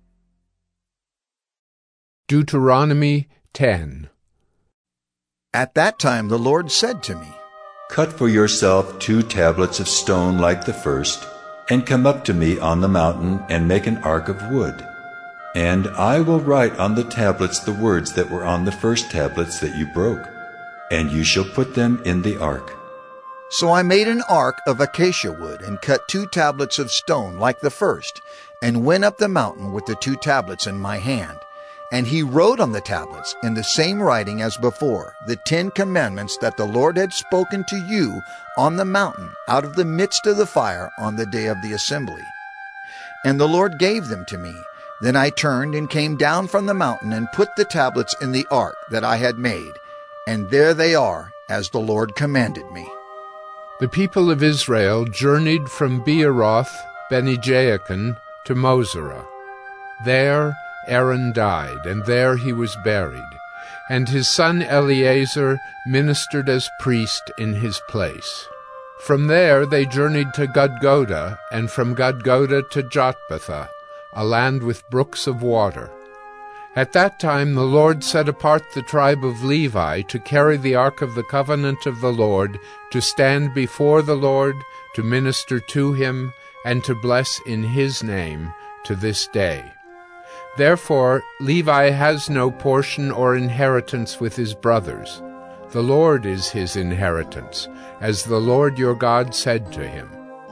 Deuteronomy ten. At that time the Lord said to me, Cut for yourself two tablets of stone like the first, and come up to me on the mountain, and make an ark of wood. And I will write on the tablets the words that were on the first tablets that you broke, and you shall put them in the ark. So I made an ark of acacia wood and cut two tablets of stone like the first, and went up the mountain with the two tablets in my hand. And he wrote on the tablets in the same writing as before, the Ten Commandments that the Lord had spoken to you on the mountain out of the midst of the fire on the day of the assembly. And the Lord gave them to me. Then I turned and came down from the mountain and put the tablets in the ark that I had made. And there they are, as the Lord commanded me. The people of Israel journeyed from Beeroth Bene-Jaakan to Moserah. There Aaron died, and there he was buried, and his son Eleazar ministered as priest in his place. From there they journeyed to Gudgodah, and from Gudgodah to Jotbathah, a land with brooks of water. At that time the Lord set apart the tribe of Levi to carry the ark of the covenant of the Lord, to stand before the Lord, to minister to him, and to bless in his name to this day. Therefore Levi has no portion or inheritance with his brothers. The Lord is his inheritance, as the Lord your God said to him.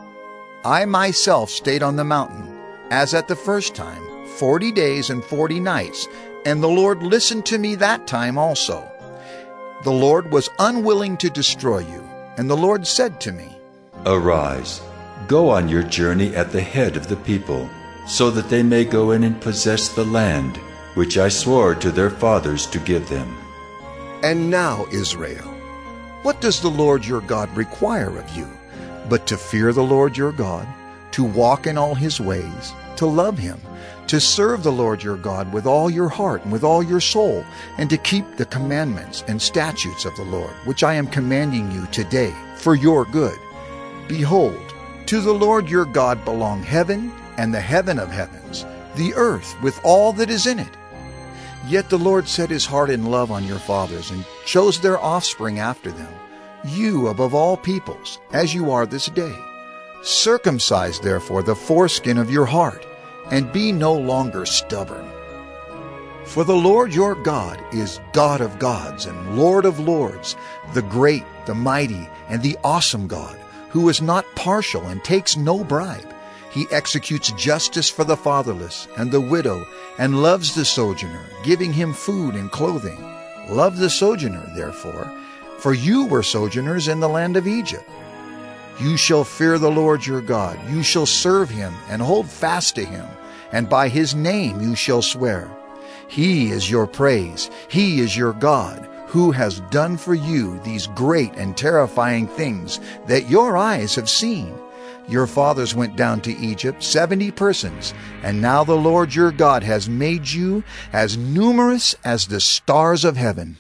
I myself stayed on the mountain, as at the first time, forty days and forty nights, and the Lord listened to me that time also. The Lord was unwilling to destroy you, and the Lord said to me, Arise, go on your journey at the head of the people, so that they may go in and possess the land, which I swore to their fathers to give them. And now, Israel, what does the Lord your God require of you, but to fear the Lord your God, to walk in all his ways, to love him, to serve the Lord your God with all your heart and with all your soul, and to keep the commandments and statutes of the Lord, which I am commanding you today, for your good. Behold, to the Lord your God belong heaven and the heaven of heavens, the earth with all that is in it. Yet the Lord set his heart in love on your fathers, and chose their offspring after them, you above all peoples, as you are this day. Circumcise therefore the foreskin of your heart, and be no longer stubborn. For the Lord your God is God of gods and Lord of lords, the great, the mighty, and the awesome God, who is not partial and takes no bribe. He executes justice for the fatherless and the widow, and loves the sojourner, giving him food and clothing. Love the sojourner, therefore, for you were sojourners in the land of Egypt. You shall fear the Lord your God. You shall serve him and hold fast to him, and by his name you shall swear. He is your praise. He is your God, who has done for you these great and terrifying things that your eyes have seen. Your fathers went down to Egypt, seventy persons, and now the Lord your God has made you as numerous as the stars of heaven.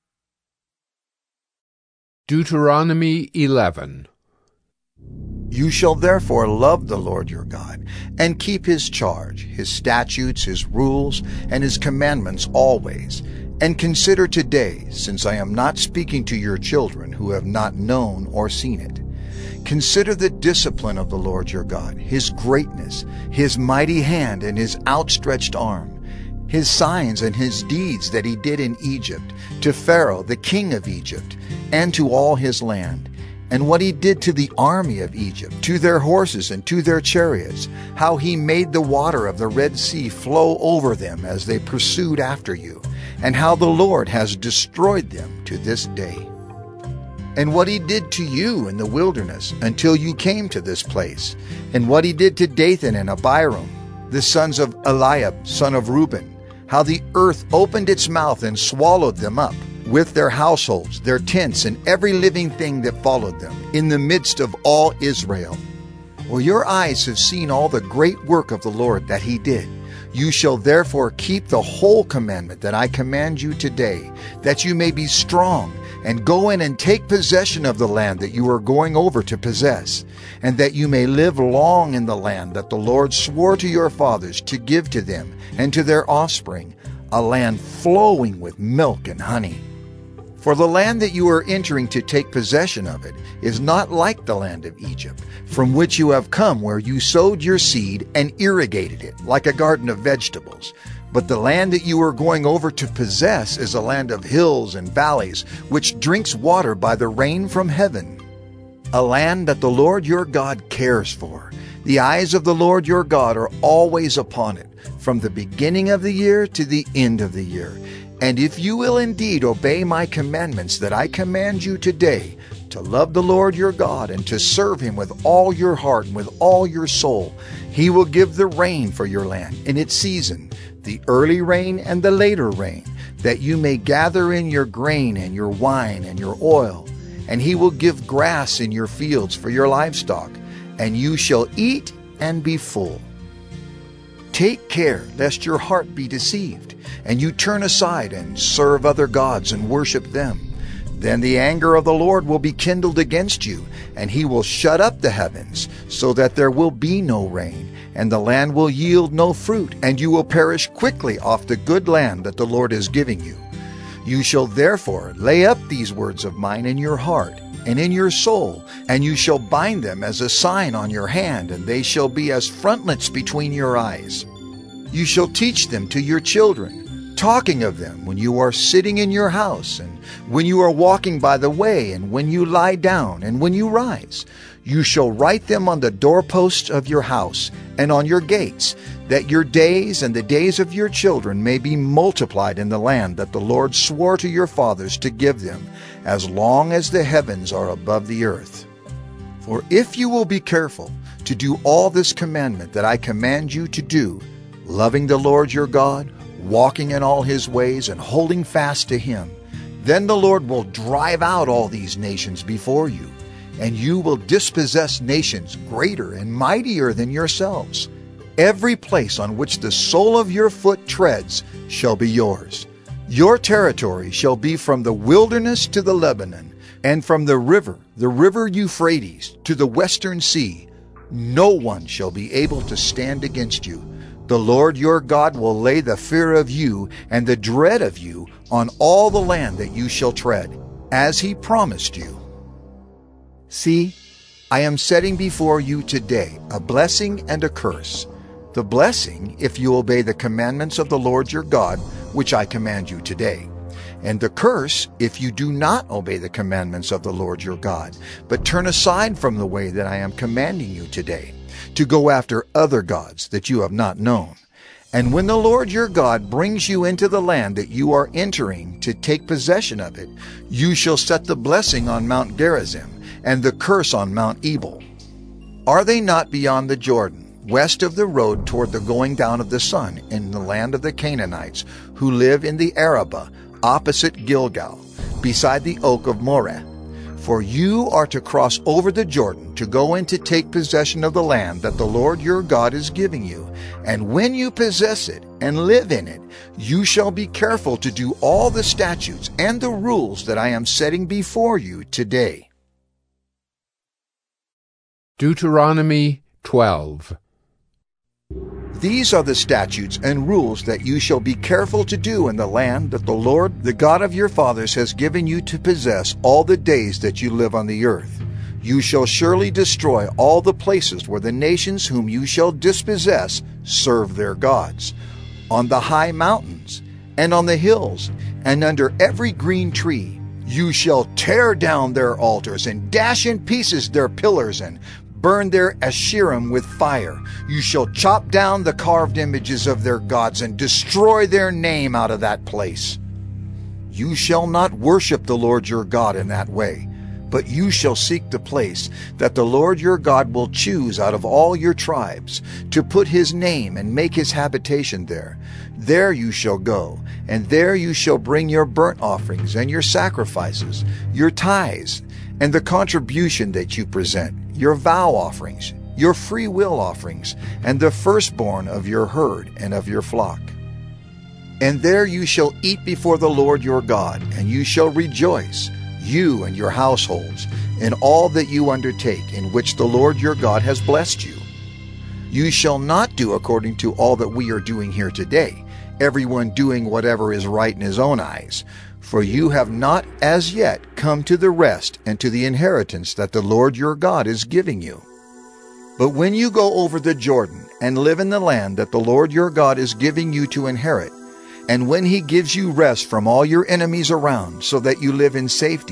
Deuteronomy eleven. You shall therefore love the Lord your God, and keep his charge, his statutes, his rules, and his commandments always. And consider today, since I am not speaking to your children who have not known or seen it. Consider the discipline of the Lord your God, his greatness, his mighty hand and his outstretched arm, his signs and his deeds that he did in Egypt, to Pharaoh the king of Egypt, and to all his land, and what he did to the army of Egypt, to their horses and to their chariots, how he made the water of the Red Sea flow over them as they pursued after you, and how the Lord has destroyed them to this day. And what he did to you in the wilderness until you came to this place, and what he did to Dathan and Abiram, the sons of Eliab, son of Reuben, how the earth opened its mouth and swallowed them up, with their households, their tents, and every living thing that followed them, in the midst of all Israel. Well, your eyes have seen all the great work of the Lord that he did. You shall therefore keep the whole commandment that I command you today, that you may be strong, and go in and take possession of the land that you are going over to possess, and that you may live long in the land that the Lord swore to your fathers to give to them and to their offspring, a land flowing with milk and honey. For the land that you are entering to take possession of it is not like the land of Egypt, from which you have come, where you sowed your seed and irrigated it, like a garden of vegetables. But the land that you are going over to possess is a land of hills and valleys, which drinks water by the rain from heaven. a land that the Lord your God cares for. The eyes of the Lord your God are always upon it, from the beginning of the year to the end of the year. And if you will indeed obey my commandments that I command you today, to love the Lord your God and to serve him with all your heart and with all your soul, he will give the rain for your land in its season, the early rain and the later rain, that you may gather in your grain and your wine and your oil. And he will give grass in your fields for your livestock, and you shall eat and be full. Take care lest your heart be deceived, and you turn aside and serve other gods and worship them. Then the anger of the Lord will be kindled against you, and he will shut up the heavens, so that there will be no rain, and the land will yield no fruit, and you will perish quickly off the good land that the Lord is giving you. You shall therefore lay up these words of mine in your heart and in your soul, and you shall bind them as a sign on your hand, and they shall be as frontlets between your eyes. You shall teach them to your children, talking of them when you are sitting in your house, and when you are walking by the way, and when you lie down, and when you rise. You shall write them on the doorposts of your house and on your gates, that your days and the days of your children may be multiplied in the land that the Lord swore to your fathers to give them, as long as the heavens are above the earth. For if you will be careful to do all this commandment that I command you to do, loving the Lord your God, walking in all his ways, and holding fast to him, then the Lord will drive out all these nations before you, and you will dispossess nations greater and mightier than yourselves. Every place on which the sole of your foot treads shall be yours. Your territory shall be from the wilderness to the Lebanon, and from the river, the river Euphrates, to the western sea. No one shall be able to stand against you. The Lord your God will lay the fear of you and the dread of you on all the land that you shall tread, as he promised you. See, I am setting before you today a blessing and a curse. The blessing, if you obey the commandments of the Lord your God, which I command you today. And the curse, if you do not obey the commandments of the Lord your God, but turn aside from the way that I am commanding you today, to go after other gods that you have not known. And when the Lord your God brings you into the land that you are entering to take possession of it, you shall set the blessing on Mount Gerizim, and the curse on Mount Ebal. Are they not beyond the Jordan, west of the road toward the going down of the sun, in the land of the Canaanites, who live in the Arabah, opposite Gilgal, beside the oak of Moreh? For you are to cross over the Jordan to go in to take possession of the land that the Lord your God is giving you. And when you possess it and live in it, you shall be careful to do all the statutes and the rules that I am setting before you today. Deuteronomy twelve. These are the statutes and rules that you shall be careful to do in the land that the Lord, the God of your fathers, has given you to possess all the days that you live on the earth. You shall surely destroy all the places where the nations whom you shall dispossess serve their gods, on the high mountains, and on the hills, and under every green tree. You shall tear down their altars, and dash in pieces their pillars, and burn their Asherim with fire. You shall chop down the carved images of their gods, and destroy their name out of that place. You shall not worship the Lord your God in that way, but you shall seek the place that the Lord your God will choose out of all your tribes, to put his name and make his habitation there. There you shall go, and there you shall bring your burnt offerings and your sacrifices, your tithes, and the contribution that you present, your vow offerings, your free will offerings, and the firstborn of your herd and of your flock. And there you shall eat before the Lord your God, and you shall rejoice, you and your households, in all that you undertake, in which the Lord your God has blessed you. You shall not do according to all that we are doing here today, everyone doing whatever is right in his own eyes. For you have not as yet come to the rest and to the inheritance that the Lord your God is giving you. But when you go over the Jordan and live in the land that the Lord your God is giving you to inherit, and when he gives you rest from all your enemies around, so that you live in safety,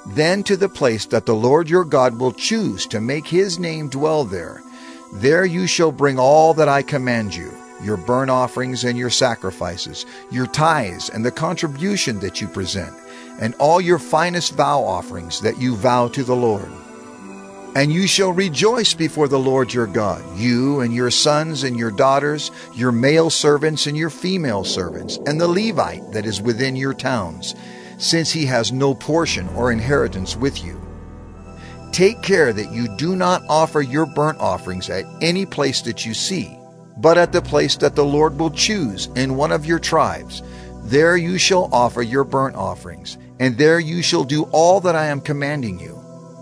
then to the place that the Lord your God will choose to make his name dwell there. There you shall bring all that I command you, your burnt offerings and your sacrifices, your tithes and the contribution that you present, and all your finest vow offerings that you vow to the Lord. And you shall rejoice before the Lord your God, you and your sons and your daughters, your male servants and your female servants, and the Levite that is within your towns, since he has no portion or inheritance with you. Take care that you do not offer your burnt offerings at any place that you see, but at the place that the Lord will choose in one of your tribes. There you shall offer your burnt offerings, and there you shall do all that I am commanding you.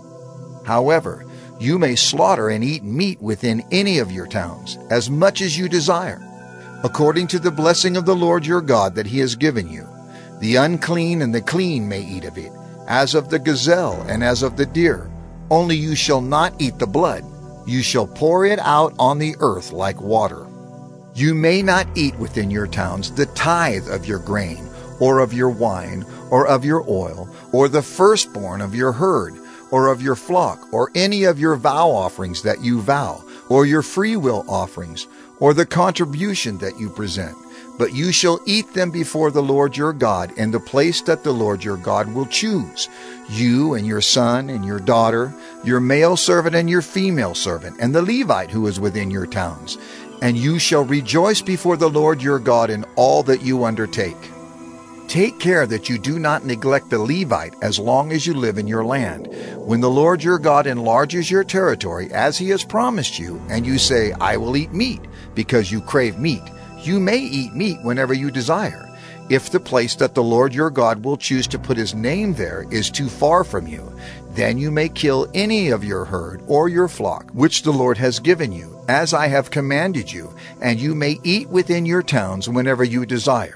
However, you may slaughter and eat meat within any of your towns, as much as you desire, according to the blessing of the Lord your God that he has given you. The unclean and the clean may eat of it, as of the gazelle and as of the deer. Only you shall not eat the blood. You shall pour it out on the earth like water. You may not eat within your towns the tithe of your grain, or of your wine, or of your oil, or the firstborn of your herd, or of your flock, or any of your vow offerings that you vow, or your freewill offerings, or the contribution that you present. But you shall eat them before the Lord your God in the place that the Lord your God will choose, you and your son and your daughter, your male servant and your female servant, and the Levite who is within your towns. And you shall rejoice before the Lord your God in all that you undertake. Take care that you do not neglect the Levite as long as you live in your land. When the Lord your God enlarges your territory as he has promised you, and you say, I will eat meat, because you crave meat, you may eat meat whenever you desire. If the place that the Lord your God will choose to put his name there is too far from you, then you may kill any of your herd or your flock, which the Lord has given you, as I have commanded you, and you may eat within your towns whenever you desire.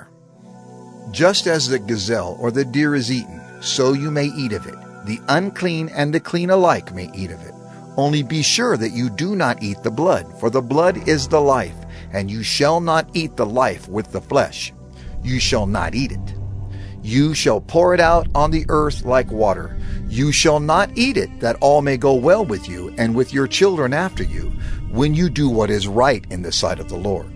Just as the gazelle or the deer is eaten, so you may eat of it. The unclean and the clean alike may eat of it. Only be sure that you do not eat the blood, for the blood is the life, and you shall not eat the life with the flesh. You shall not eat it. You shall pour it out on the earth like water. You shall not eat it, that all may go well with you and with your children after you, when you do what is right in the sight of the Lord.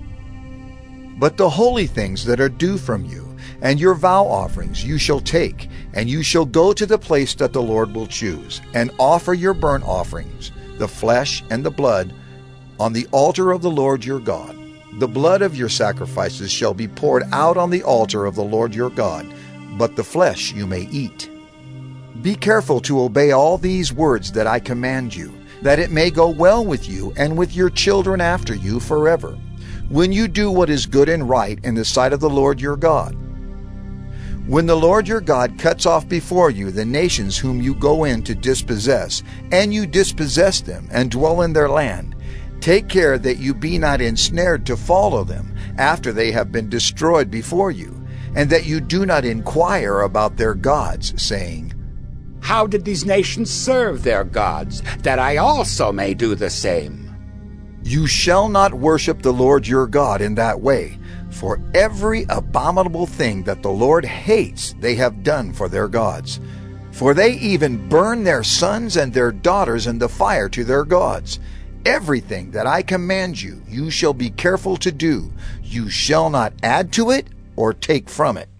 But the holy things that are due from you, and your vow offerings you shall take, and you shall go to the place that the Lord will choose, and offer your burnt offerings, the flesh and the blood, on the altar of the Lord your God. The blood of your sacrifices shall be poured out on the altar of the Lord your God, but the flesh you may eat. Be careful to obey all these words that I command you, that it may go well with you and with your children after you forever, when you do what is good and right in the sight of the Lord your God. When the Lord your God cuts off before you the nations whom you go in to dispossess, and you dispossess them and dwell in their land, take care that you be not ensnared to follow them after they have been destroyed before you, and that you do not inquire about their gods, saying, How did these nations serve their gods, that I also may do the same? You shall not worship the Lord your God in that way, for every abominable thing that the Lord hates they have done for their gods. For they even burn their sons and their daughters in the fire to their gods. Everything that I command you, you shall be careful to do. You shall not add to it or take from it.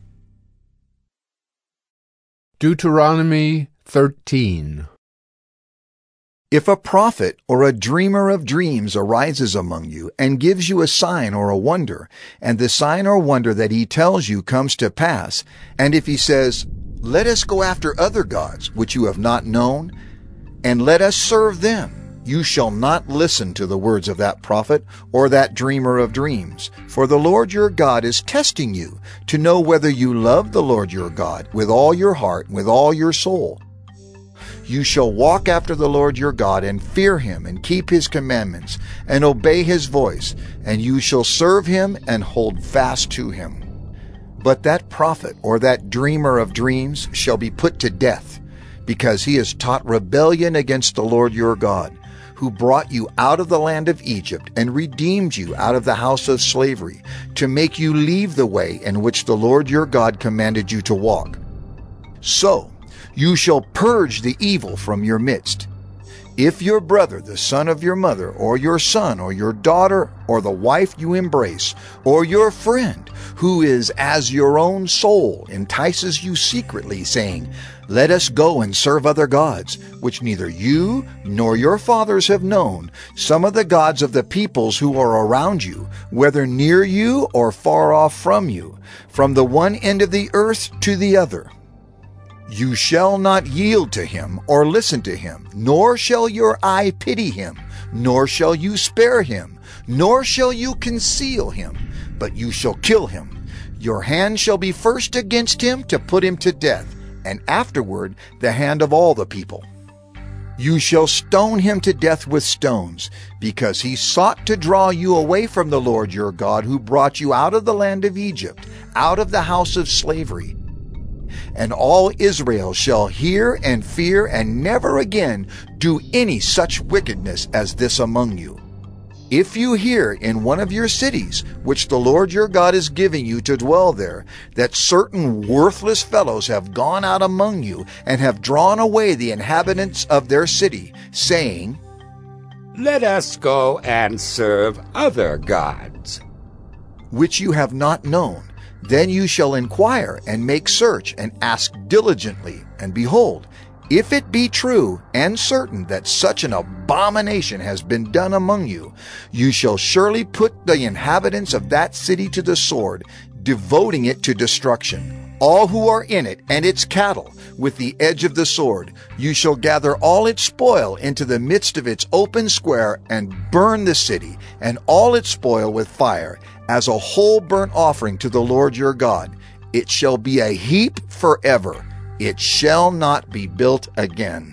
Deuteronomy thirteen. If a prophet or a dreamer of dreams arises among you and gives you a sign or a wonder, and the sign or wonder that he tells you comes to pass, and if he says, Let us go after other gods which you have not known, and let us serve them, you shall not listen to the words of that prophet or that dreamer of dreams, for the Lord your God is testing you to know whether you love the Lord your God with all your heart and with all your soul. You shall walk after the Lord your God and fear him and keep his commandments and obey his voice, and you shall serve him and hold fast to him. But that prophet or that dreamer of dreams shall be put to death, because he has taught rebellion against the Lord your God, who brought you out of the land of Egypt and redeemed you out of the house of slavery, to make you leave the way in which the Lord your God commanded you to walk. So, You shall purge the evil from your midst. If your brother, the son of your mother, or your son, or your daughter, or the wife you embrace, or your friend, who is as your own soul, entices you secretly, saying, Let us go and serve other gods, which neither you nor your fathers have known, some of the gods of the peoples who are around you, whether near you or far off from you, from the one end of the earth to the other. You shall not yield to him or listen to him, nor shall your eye pity him, nor shall you spare him, nor shall you conceal him, but you shall kill him. Your hand shall be first against him to put him to death, and afterward the hand of all the people. You shall stone him to death with stones, because he sought to draw you away from the Lord your God, who brought you out of the land of Egypt, out of the house of slavery. And all Israel shall hear and fear, and never again do any such wickedness as this among you. If you hear in one of your cities, which the Lord your God is giving you to dwell there, that certain worthless fellows have gone out among you, and have drawn away the inhabitants of their city, saying, Let us go and serve other gods, which you have not known, then you shall inquire and make search and ask diligently, and behold, if it be true and certain that such an abomination has been done among you, you shall surely put the inhabitants of that city to the sword, devoting it to destruction, all who are in it and its cattle, with the edge of the sword. You shall gather all its spoil into the midst of its open square, and burn the city and all its spoil with fire, as a whole burnt offering to the Lord your God. It shall be a heap forever. It shall not be built again.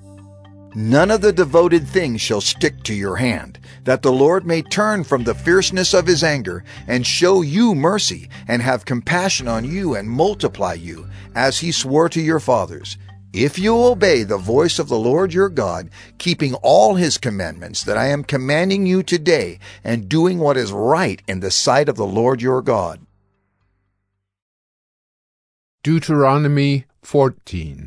None of the devoted things shall stick to your hand, that the Lord may turn from the fierceness of his anger, and show you mercy, and have compassion on you, and multiply you, as he swore to your fathers. If you obey the voice of the Lord your God, keeping all his commandments that I am commanding you today, and doing what is right in the sight of the Lord your God. Deuteronomy fourteen.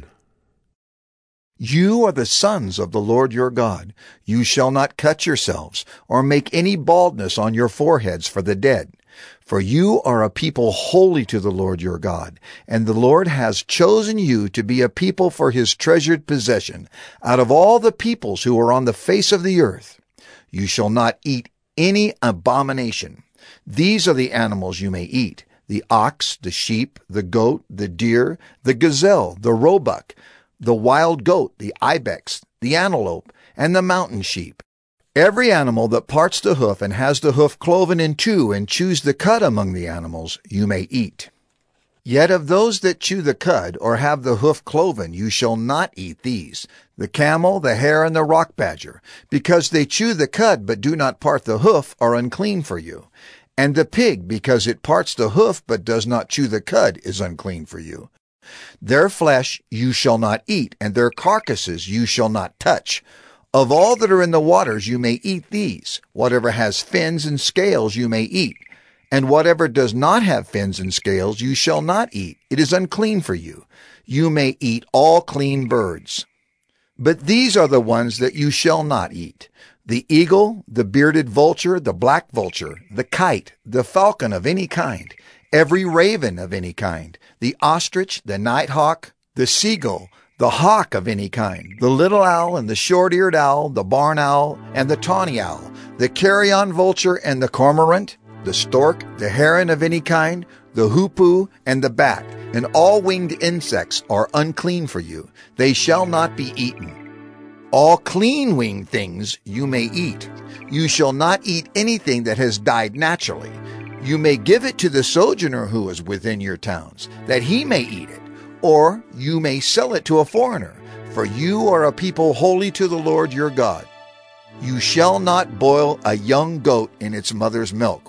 You are the sons of the Lord your God. You shall not cut yourselves, or make any baldness on your foreheads for the dead. For you are a people holy to the Lord your God, and the Lord has chosen you to be a people for his treasured possession, out of all the peoples who are on the face of the earth. You shall not eat any abomination. These are the animals you may eat: the ox, the sheep, the goat, the deer, the gazelle, the roebuck, the wild goat, the ibex, the antelope, and the mountain sheep. Every animal that parts the hoof and has the hoof cloven in two and chews the cud among the animals, you may eat. Yet of those that chew the cud or have the hoof cloven, you shall not eat these: the camel, the hare, and the rock badger, because they chew the cud but do not part the hoof, are unclean for you. And the pig, because it parts the hoof but does not chew the cud, is unclean for you. Their flesh you shall not eat, and their carcasses you shall not touch. Of all that are in the waters you may eat these. Whatever has fins and scales you may eat, and whatever does not have fins and scales you shall not eat. It is unclean for you. You may eat all clean birds. But these are the ones that you shall not eat: the eagle, the bearded vulture, the black vulture, the kite, the falcon of any kind, every raven of any kind, the ostrich, the nighthawk, the seagull, the hawk of any kind, the little owl and the short-eared owl, the barn owl and the tawny owl, the carrion vulture and the cormorant, the stork, the heron of any kind, the hoopoe and the bat, and all winged insects are unclean for you. They shall not be eaten. All clean winged things you may eat. You shall not eat anything that has died naturally. You may give it to the sojourner who is within your towns, that he may eat it, or you may sell it to a foreigner, for you are a people holy to the Lord your God. You shall not boil a young goat in its mother's milk.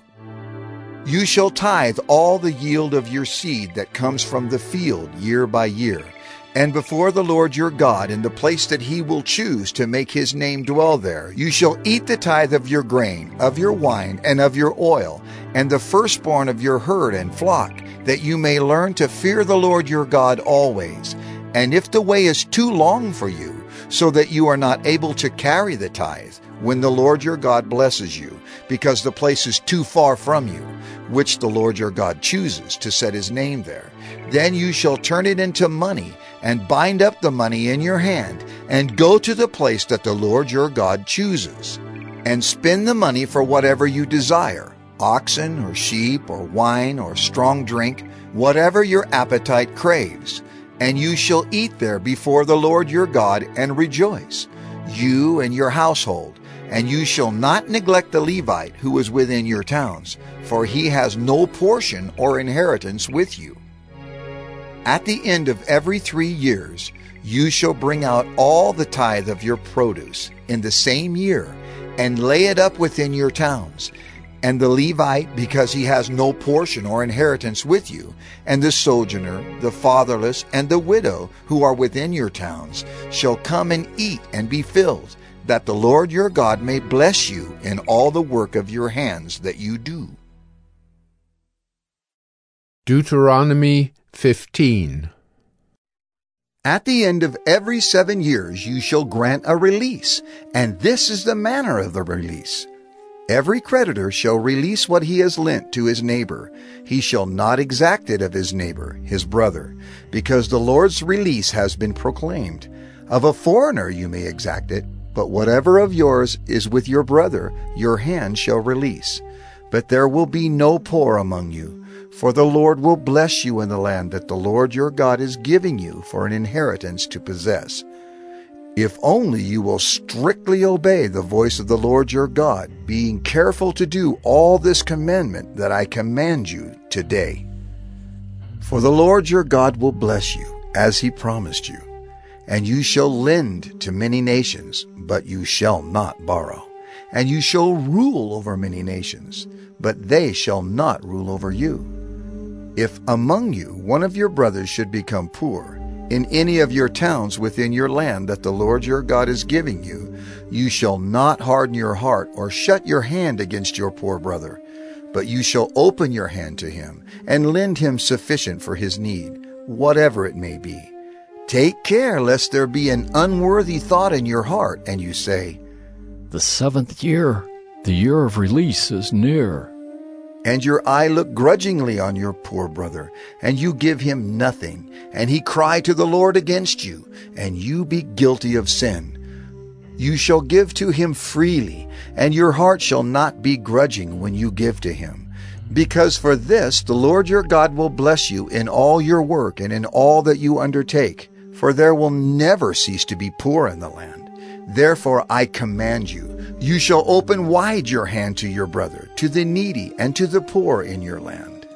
You shall tithe all the yield of your seed that comes from the field year by year, and before the Lord your God in the place that he will choose to make his name dwell there, you shall eat the tithe of your grain, of your wine, and of your oil, and the firstborn of your herd and flock, that you may learn to fear the Lord your God always, And if the way is too long for you, so that you are not able to carry the tithe, when the Lord your God blesses you, because the place is too far from you, which the Lord your God chooses to set his name there, then you shall turn it into money, and bind up the money in your hand, and go to the place that the Lord your God chooses, and spend the money for whatever you desire, oxen or sheep or wine or strong drink, whatever your appetite craves. And you shall eat there before the Lord your God and rejoice, you and your household. And you shall not neglect the Levite who is within your towns, for he has no portion or inheritance with you. At the end of every three years, you shall bring out all the tithe of your produce in the same year, and lay it up within your towns. And the Levite, because he has no portion or inheritance with you, and the sojourner, the fatherless, and the widow who are within your towns, shall come and eat and be filled, that the Lord your God may bless you in all the work of your hands that you do. Deuteronomy fifteen. At the end of every seven years you shall grant a release, and this is the manner of the release. Every creditor shall release what he has lent to his neighbor. He shall not exact it of his neighbor, his brother, because the Lord's release has been proclaimed. Of a foreigner you may exact it, but whatever of yours is with your brother, your hand shall release. But there will be no poor among you, for the Lord will bless you in the land that the Lord your God is giving you for an inheritance to possess. If only you will strictly obey the voice of the Lord your God, being careful to do all this commandment that I command you today. For the Lord your God will bless you, as he promised you. And you shall lend to many nations, but you shall not borrow. And you shall rule over many nations, but they shall not rule over you. If among you one of your brothers should become poor, in any of your towns within your land that the Lord your God is giving you, you shall not harden your heart or shut your hand against your poor brother, but you shall open your hand to him and lend him sufficient for his need, whatever it may be. Take care lest there be an unworthy thought in your heart, and you say, The seventh year, the year of release, is near. And your eye look grudgingly on your poor brother, and you give him nothing, and he cry to the Lord against you, and you be guilty of sin. You shall give to him freely, and your heart shall not be grudging when you give to him. Because for this the Lord your God will bless you in all your work and in all that you undertake, for there will never cease to be poor in the land. Therefore I command you, you shall open wide your hand to your brother, to the needy, and to the poor in your land.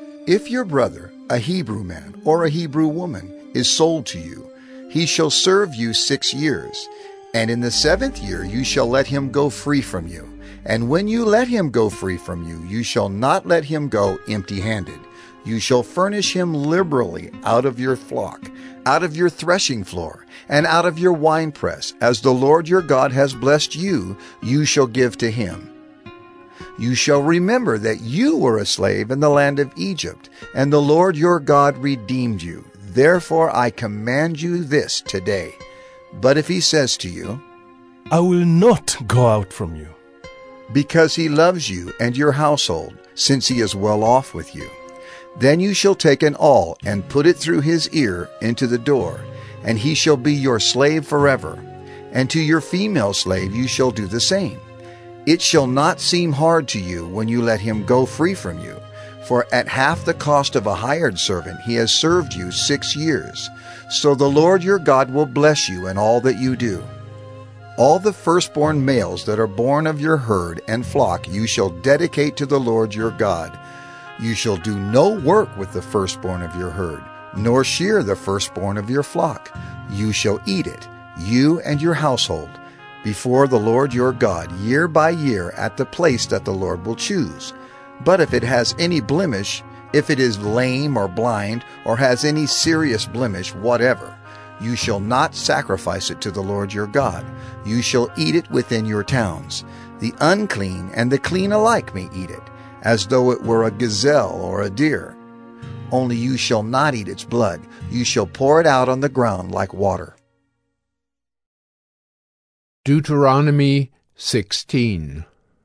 If your brother, a Hebrew man or a Hebrew woman, is sold to you, he shall serve you six years, and in the seventh year you shall let him go free from you. And when you let him go free from you, you shall not let him go empty-handed. You shall furnish him liberally out of your flock, out of your threshing floor, and out of your winepress, as the Lord your God has blessed you, you shall give to him. You shall remember that you were a slave in the land of Egypt, and the Lord your God redeemed you. Therefore I command you this today. But if he says to you, I will not go out from you, because he loves you and your household, since he is well off with you, then you shall take an awl and put it through his ear into the door, and he shall be your slave forever. And to your female slave you shall do the same. It shall not seem hard to you when you let him go free from you, for at half the cost of a hired servant he has served you six years. So the Lord your God will bless you in all that you do. All the firstborn males that are born of your herd and flock you shall dedicate to the Lord your God. You shall do no work with the firstborn of your herd, nor shear the firstborn of your flock. You shall eat it, you and your household, before the Lord your God, year by year, at the place that the Lord will choose. But if it has any blemish, if it is lame or blind, or has any serious blemish whatever, you shall not sacrifice it to the Lord your God. You shall eat it within your towns. The unclean and the clean alike may eat it, as though it were a gazelle or a deer. only you shall not eat its blood. You shall pour it out on the ground like water. Deuteronomy sixteen.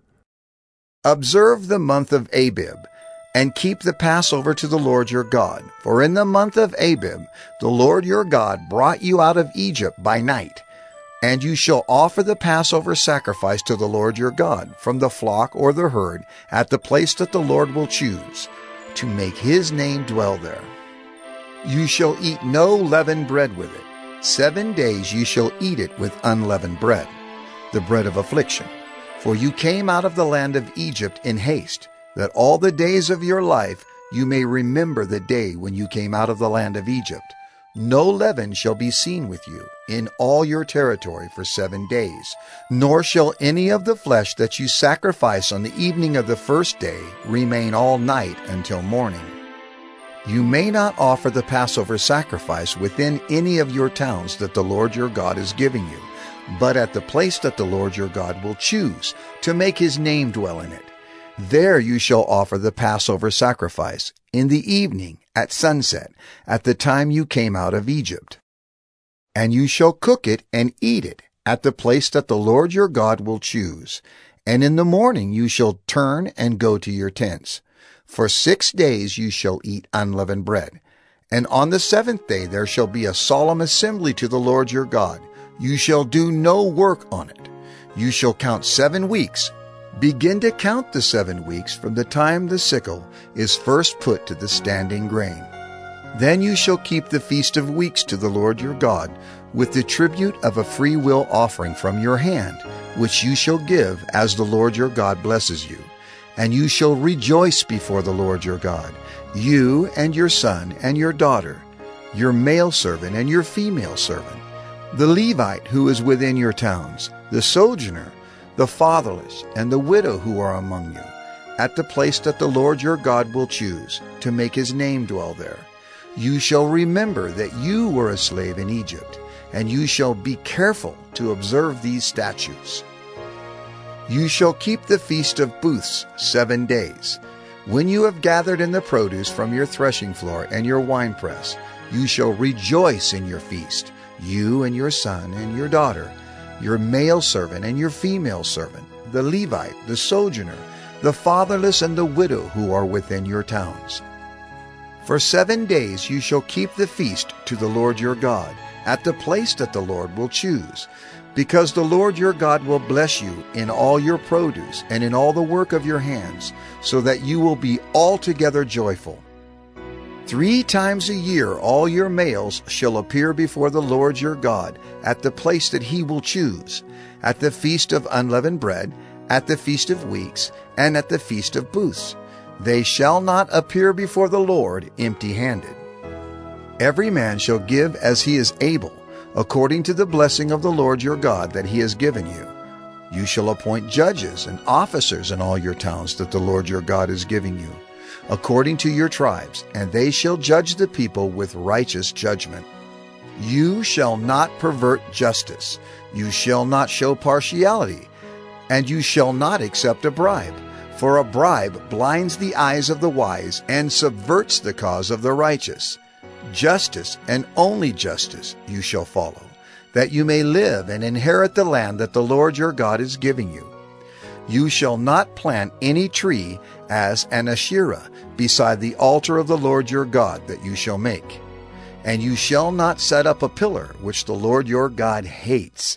Observe the month of Abib, and keep the Passover to the Lord your God. For in the month of Abib the Lord your God brought you out of Egypt by night. And you shall offer the Passover sacrifice to the Lord your God from the flock or the herd at the place that the Lord will choose, to make his name dwell there. You shall eat no leavened bread with it. Seven days you shall eat it with unleavened bread, the bread of affliction. For you came out of the land of Egypt in haste, that all the days of your life you may remember the day when you came out of the land of Egypt. No leaven shall be seen with you in all your territory for seven days, nor shall any of the flesh that you sacrifice on the evening of the first day remain all night until morning. You may not offer the Passover sacrifice within any of your towns that the Lord your God is giving you, but at the place that the Lord your God will choose to make his name dwell in it. There you shall offer the Passover sacrifice in the evening at sunset, at the time you came out of Egypt. And you shall cook it and eat it at the place that the Lord your God will choose. And in the morning you shall turn and go to your tents. For six days you shall eat unleavened bread. And on the seventh day there shall be a solemn assembly to the Lord your God. You shall do no work on it. You shall count seven weeks. Begin to count the seven weeks from the time the sickle is first put to the standing grain. Then you shall keep the Feast of Weeks to the Lord your God, with the tribute of a free will offering from your hand, which you shall give as the Lord your God blesses you. And you shall rejoice before the Lord your God, you and your son and your daughter, your male servant and your female servant, the Levite who is within your towns, the sojourner, the fatherless, and the widow who are among you, at the place that the Lord your God will choose, to make his name dwell there. You shall remember that you were a slave in Egypt, and you shall be careful to observe these statutes. You shall keep the Feast of Booths seven days. When you have gathered in the produce from your threshing floor and your winepress, you shall rejoice in your feast, you and your son and your daughter, your male servant and your female servant, the Levite, the sojourner, the fatherless, and the widow who are within your towns. For seven days you shall keep the feast to the Lord your God, at the place that the Lord will choose, because the Lord your God will bless you in all your produce and in all the work of your hands, so that you will be altogether joyful. Three times a year all your males shall appear before the Lord your God at the place that he will choose, at the Feast of Unleavened Bread, at the Feast of Weeks, and at the Feast of Booths. They shall not appear before the Lord empty-handed. Every man shall give as he is able, according to the blessing of the Lord your God that he has given you. You shall appoint judges and officers in all your towns that the Lord your God is giving you, according to your tribes, and they shall judge the people with righteous judgment. You shall not pervert justice. You shall not show partiality, and you shall not accept a bribe. For a bribe blinds the eyes of the wise and subverts the cause of the righteous. Justice, and only justice, you shall follow, that you may live and inherit the land that the Lord your God is giving you. You shall not plant any tree as an Asherah beside the altar of the Lord your God that you shall make. And you shall not set up a pillar which the Lord your God hates.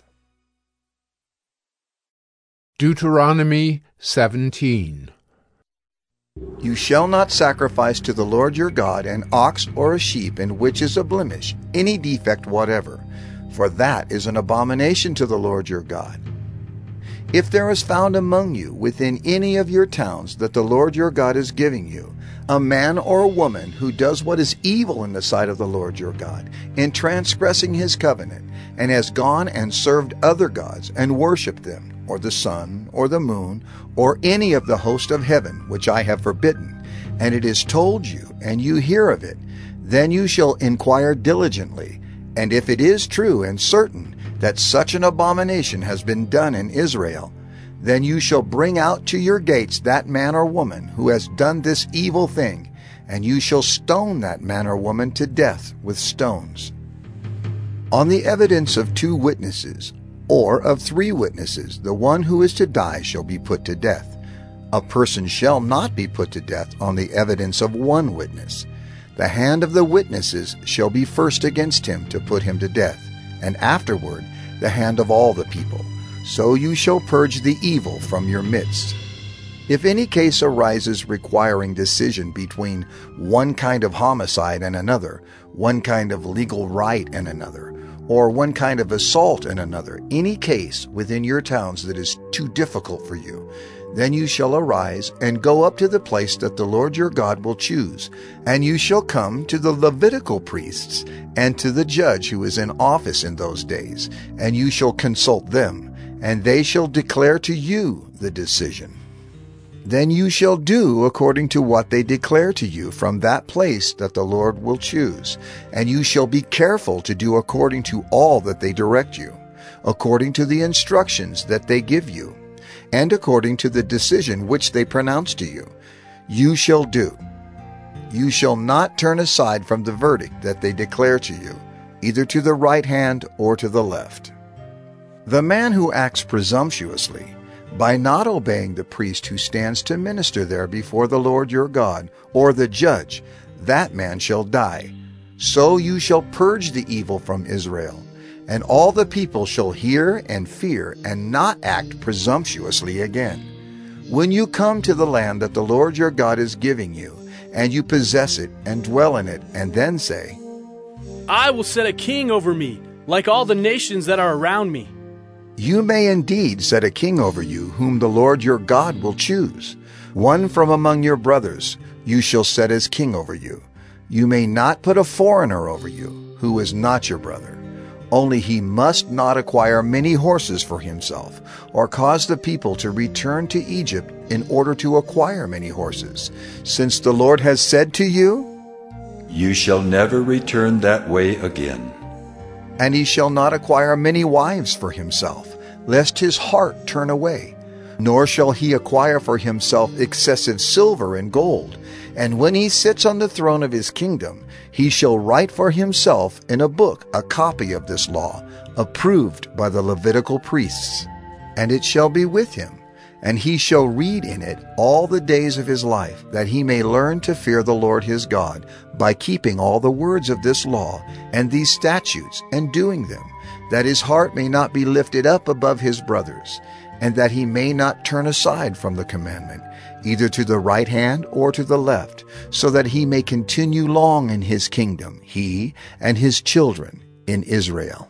Deuteronomy seventeen. You shall not sacrifice to the Lord your God an ox or a sheep in which is a blemish, any defect whatever, for that is an abomination to the Lord your God. If there is found among you within any of your towns that the Lord your God is giving you, a man or a woman who does what is evil in the sight of the Lord your God, in transgressing his covenant, and has gone and served other gods and worshipped them, or the sun, or the moon, or any of the host of heaven, which I have forbidden, and it is told you, and you hear of it, then you shall inquire diligently, and if it is true and certain that such an abomination has been done in Israel, then you shall bring out to your gates that man or woman who has done this evil thing, and you shall stone that man or woman to death with stones. On the evidence of two witnesses, or of three witnesses, the one who is to die shall be put to death. A person shall not be put to death on the evidence of one witness. The hand of the witnesses shall be first against him to put him to death, and afterward the hand of all the people. So you shall purge the evil from your midst. If any case arises requiring decision between one kind of homicide and another, one kind of legal right and another, or one kind of assault and another, any case within your towns that is too difficult for you, then you shall arise and go up to the place that the Lord your God will choose, and you shall come to the Levitical priests and to the judge who is in office in those days, and you shall consult them, and they shall declare to you the decision. Then you shall do according to what they declare to you from that place that the Lord will choose, and you shall be careful to do according to all that they direct you, according to the instructions that they give you, and according to the decision which they pronounce to you. You shall do. You shall not turn aside from the verdict that they declare to you, either to the right hand or to the left. The man who acts presumptuously, by not obeying the priest who stands to minister there before the Lord your God, or the judge, that man shall die. So you shall purge the evil from Israel, and all the people shall hear and fear, and not act presumptuously again. When you come to the land that the Lord your God is giving you, and you possess it and dwell in it, and then say, I will set a king over me, like all the nations that are around me. You may indeed set a king over you, whom the Lord your God will choose. One from among your brothers you shall set as king over you. You may not put a foreigner over you, who is not your brother. Only he must not acquire many horses for himself, or cause the people to return to Egypt in order to acquire many horses, since the Lord has said to you, You shall never return that way again. And he shall not acquire many wives for himself, lest his heart turn away. Nor shall he acquire for himself excessive silver and gold. And when he sits on the throne of his kingdom, he shall write for himself in a book a copy of this law, approved by the Levitical priests. And it shall be with him, and he shall read in it all the days of his life, that he may learn to fear the Lord his God, by keeping all the words of this law and these statutes, and doing them, that his heart may not be lifted up above his brothers, and that he may not turn aside from the commandment, either to the right hand or to the left, so that he may continue long in his kingdom, he and his children in Israel.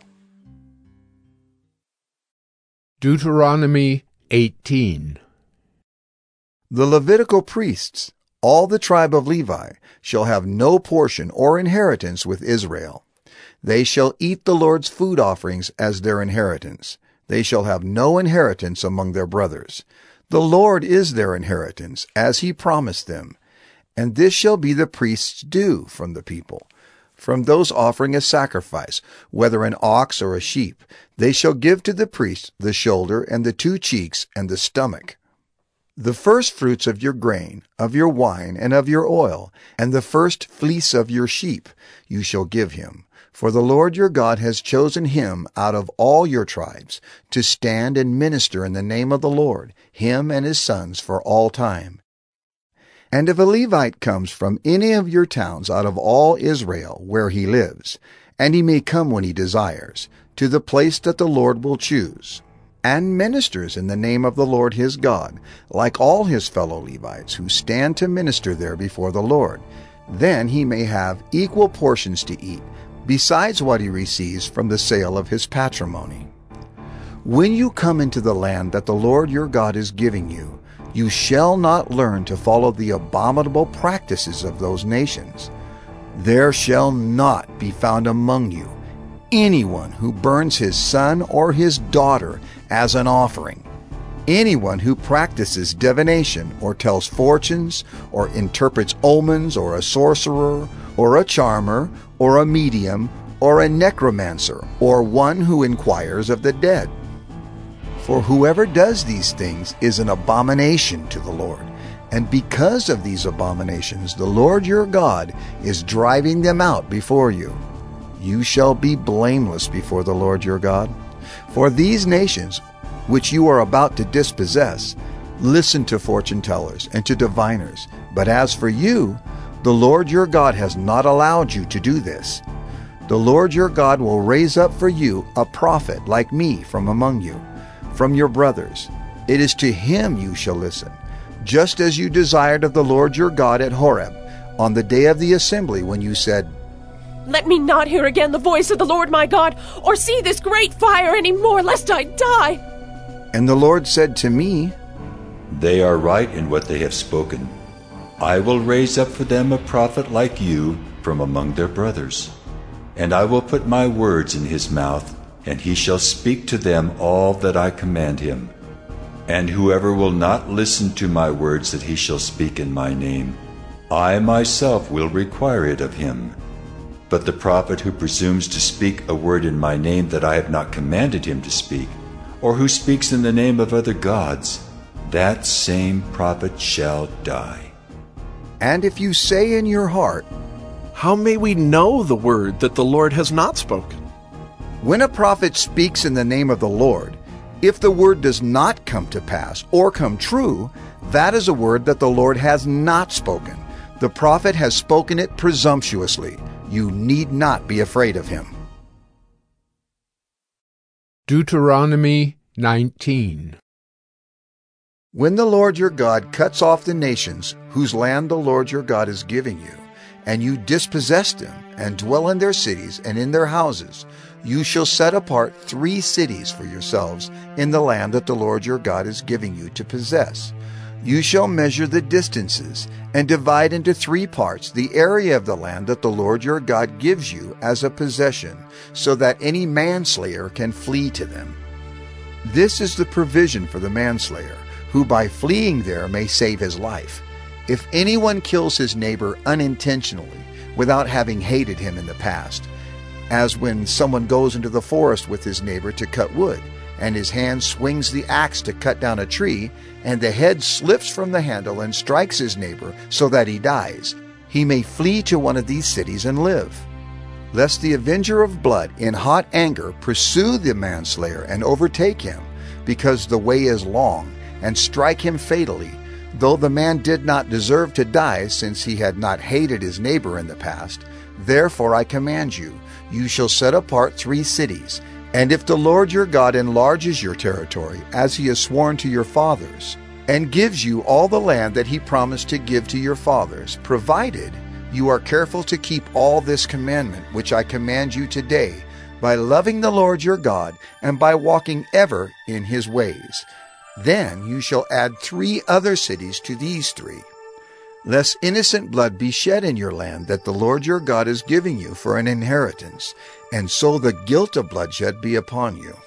Deuteronomy eighteen. The Levitical priests, all the tribe of Levi, shall have no portion or inheritance with Israel. They shall eat the Lord's food offerings as their inheritance. They shall have no inheritance among their brothers. The Lord is their inheritance, as he promised them. And this shall be the priest's due from the people. From those offering a sacrifice, whether an ox or a sheep, they shall give to the priest the shoulder and the two cheeks and the stomach. The first fruits of your grain, of your wine, and of your oil, and the first fleece of your sheep, you shall give him. For the Lord your God has chosen him out of all your tribes to stand and minister in the name of the Lord, him and his sons for all time. And if a Levite comes from any of your towns out of all Israel where he lives, and he may come when he desires, to the place that the Lord will choose, and ministers in the name of the Lord his God, like all his fellow Levites who stand to minister there before the Lord, then he may have equal portions to eat, besides what he receives from the sale of his patrimony. When you come into the land that the Lord your God is giving you, you shall not learn to follow the abominable practices of those nations. There shall not be found among you anyone who burns his son or his daughter as an offering, anyone who practices divination or tells fortunes or interprets omens, or a sorcerer or a charmer or a medium or a necromancer, or one who inquires of the dead. For whoever does these things is an abomination to the Lord, And because of these abominations, the Lord your God is driving them out before you. You shall be blameless before the Lord your God. For these nations, which you are about to dispossess, listen to fortune tellers and to diviners. But as for you, the Lord your God has not allowed you to do this. The Lord your God will raise up for you a prophet like me from among you, from your brothers. It is to him you shall listen, just as you desired of the Lord your God at Horeb, on the day of the assembly, when you said, Let me not hear again the voice of the Lord my God, or see this great fire any more, lest I die. And the Lord said to me, They are right in what they have spoken. I will raise up for them a prophet like you from among their brothers. And I will put my words in his mouth, and he shall speak to them all that I command him. And whoever will not listen to my words that he shall speak in my name, I myself will require it of him. But the prophet who presumes to speak a word in my name that I have not commanded him to speak, or who speaks in the name of other gods, that same prophet shall die. And if you say in your heart, How may we know the word that the Lord has not spoken? When a prophet speaks in the name of the Lord, if the word does not come to pass or come true, that is a word that the Lord has not spoken. The prophet has spoken it presumptuously. You need not be afraid of him. Deuteronomy nineteen. When the Lord your God cuts off the nations whose land the Lord your God is giving you, and you dispossess them, and dwell in their cities and in their houses, you shall set apart three cities for yourselves in the land that the Lord your God is giving you to possess. You shall measure the distances, and divide into three parts the area of the land that the Lord your God gives you as a possession, so that any manslayer can flee to them. This is the provision for the manslayer, who by fleeing there may save his life. If anyone kills his neighbor unintentionally, without having hated him in the past, as when someone goes into the forest with his neighbor to cut wood, and his hand swings the axe to cut down a tree, and the head slips from the handle and strikes his neighbor so that he dies, he may flee to one of these cities and live. Lest the avenger of blood in hot anger pursue the manslayer and overtake him, because the way is long, and strike him fatally, though the man did not deserve to die, since he had not hated his neighbor in the past. Therefore I command you, you shall set apart three cities. And if the Lord your God enlarges your territory, as he has sworn to your fathers, and gives you all the land that he promised to give to your fathers, provided you are careful to keep all this commandment which I command you today, by loving the Lord your God, and by walking ever in his ways, then you shall add three other cities to these three, lest innocent blood be shed in your land that the Lord your God is giving you for an inheritance, and so the guilt of bloodshed be upon you.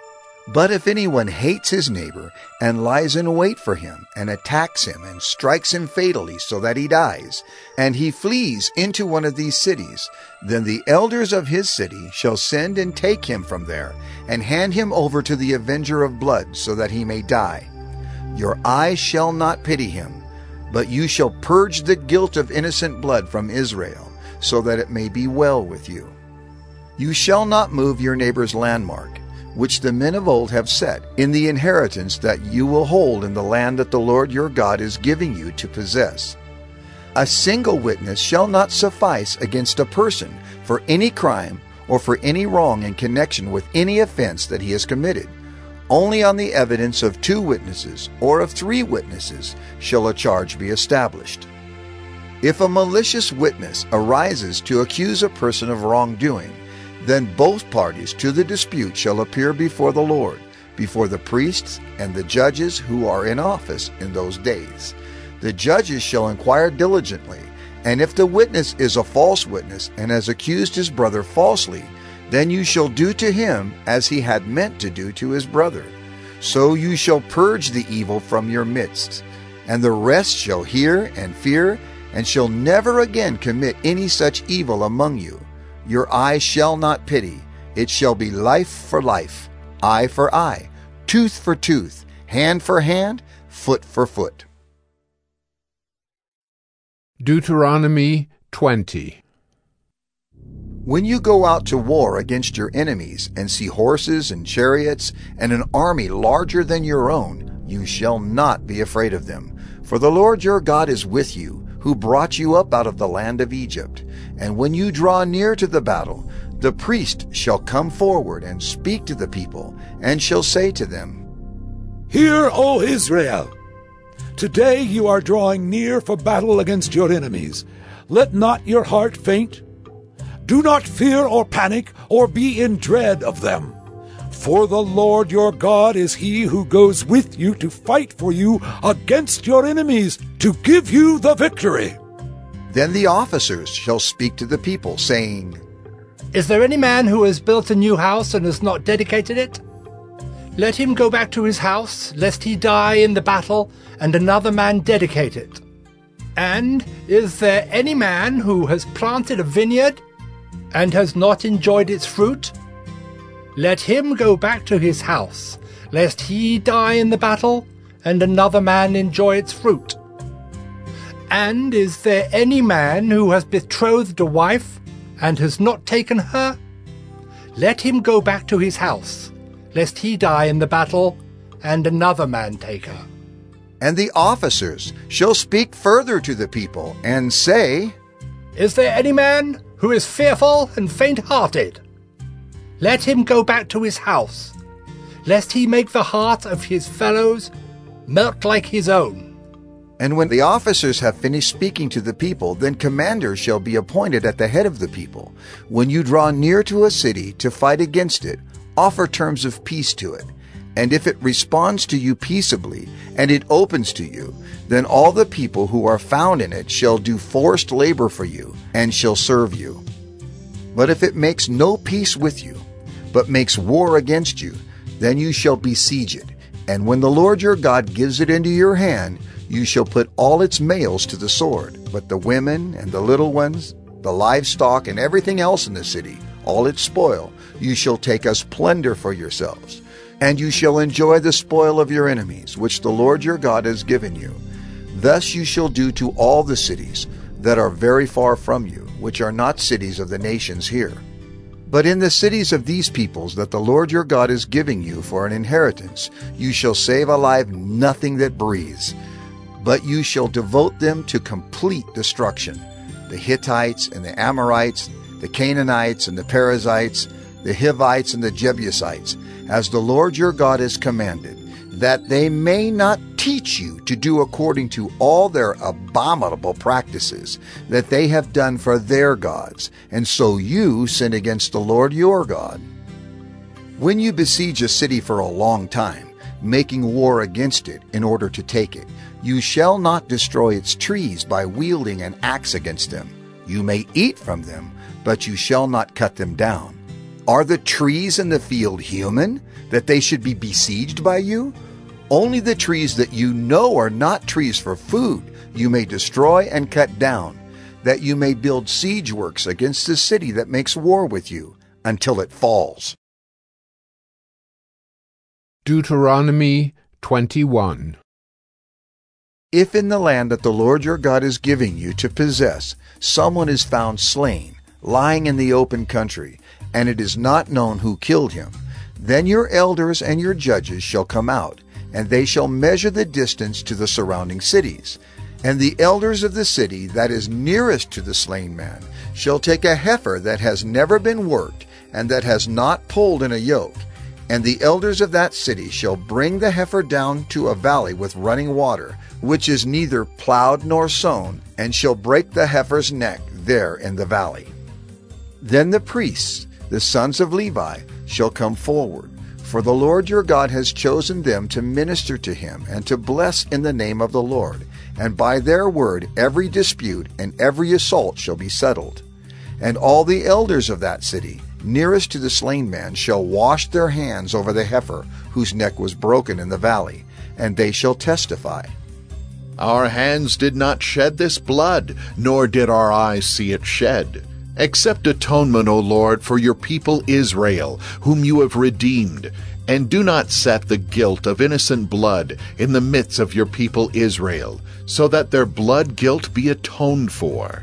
But if anyone hates his neighbor, and lies in wait for him, and attacks him, and strikes him fatally so that he dies, and he flees into one of these cities, then the elders of his city shall send and take him from there, and hand him over to the avenger of blood, so that he may die. Your eyes shall not pity him, but you shall purge the guilt of innocent blood from Israel, so that it may be well with you. You shall not move your neighbor's landmark, which the men of old have set, in the inheritance that you will hold in the land that the Lord your God is giving you to possess. A single witness shall not suffice against a person for any crime or for any wrong in connection with any offense that he has committed. Only on the evidence of two witnesses or of three witnesses shall a charge be established. If a malicious witness arises to accuse a person of wrongdoing, then both parties to the dispute shall appear before the Lord, before the priests and the judges who are in office in those days. The judges shall inquire diligently, and if the witness is a false witness and has accused his brother falsely, then you shall do to him as he had meant to do to his brother. So you shall purge the evil from your midst, and the rest shall hear and fear, and shall never again commit any such evil among you. Your eye shall not pity. It shall be life for life, eye for eye, tooth for tooth, hand for hand, foot for foot. Deuteronomy twenty. When you go out to war against your enemies and see horses and chariots and an army larger than your own, you shall not be afraid of them. For the Lord your God is with you, who brought you up out of the land of Egypt. And when you draw near to the battle, the priest shall come forward and speak to the people, and shall say to them, Hear, O Israel! Today you are drawing near for battle against your enemies. Let not your heart faint. Do not fear or panic or be in dread of them. For the Lord your God is he who goes with you to fight for you against your enemies, to give you the victory. Then the officers shall speak to the people, saying, Is there any man who has built a new house and has not dedicated it? Let him go back to his house, lest he die in the battle, and another man dedicate it. And is there any man who has planted a vineyard and has not enjoyed its fruit? Let him go back to his house, lest he die in the battle, and another man enjoy its fruit. And is there any man who has betrothed a wife, and has not taken her? Let him go back to his house, lest he die in the battle, and another man take her. And the officers shall speak further to the people, and say, Is there any man who is fearful and faint-hearted? Let him go back to his house, lest he make the heart of his fellows melt like his own. And when the officers have finished speaking to the people, then commanders shall be appointed at the head of the people. When you draw near to a city to fight against it, offer terms of peace to it. And if it responds to you peaceably, and it opens to you, then all the people who are found in it shall do forced labor for you, and shall serve you. But if it makes no peace with you, but makes war against you, then you shall besiege it. And when the Lord your God gives it into your hand, you shall put all its males to the sword, but the women and the little ones, the livestock and everything else in the city, all its spoil, you shall take as plunder for yourselves. And you shall enjoy the spoil of your enemies, which the Lord your God has given you. Thus you shall do to all the cities that are very far from you, which are not cities of the nations here. But in the cities of these peoples that the Lord your God is giving you for an inheritance, you shall save alive nothing that breathes, but you shall devote them to complete destruction. The Hittites and the Amorites, the Canaanites and the Perizzites, the Hivites and the Jebusites, as the Lord your God has commanded, that they may not teach you to do according to all their abominable practices that they have done for their gods, and so you sin against the Lord your God. When you besiege a city for a long time, making war against it in order to take it, you shall not destroy its trees by wielding an axe against them. You may eat from them, but you shall not cut them down. Are the trees in the field human, that they should be besieged by you? Only the trees that you know are not trees for food you may destroy and cut down, that you may build siege works against the city that makes war with you, until it falls. Deuteronomy twenty-one. If in the land that the Lord your God is giving you to possess, someone is found slain, lying in the open country, and it is not known who killed him, then your elders and your judges shall come out, and they shall measure the distance to the surrounding cities. And the elders of the city that is nearest to the slain man shall take a heifer that has never been worked, and that has not pulled in a yoke. And the elders of that city shall bring the heifer down to a valley with running water, which is neither plowed nor sown, and shall break the heifer's neck there in the valley. Then the priests, the sons of Levi, shall come forward, for the Lord your God has chosen them to minister to him and to bless in the name of the Lord, and by their word every dispute and every assault shall be settled. And all the elders of that city, nearest to the slain man, shall wash their hands over the heifer whose neck was broken in the valley, and they shall testify. Our hands did not shed this blood, nor did our eyes see it shed. Accept atonement, O Lord, for your people Israel, whom you have redeemed, and do not set the guilt of innocent blood in the midst of your people Israel, so that their blood guilt be atoned for.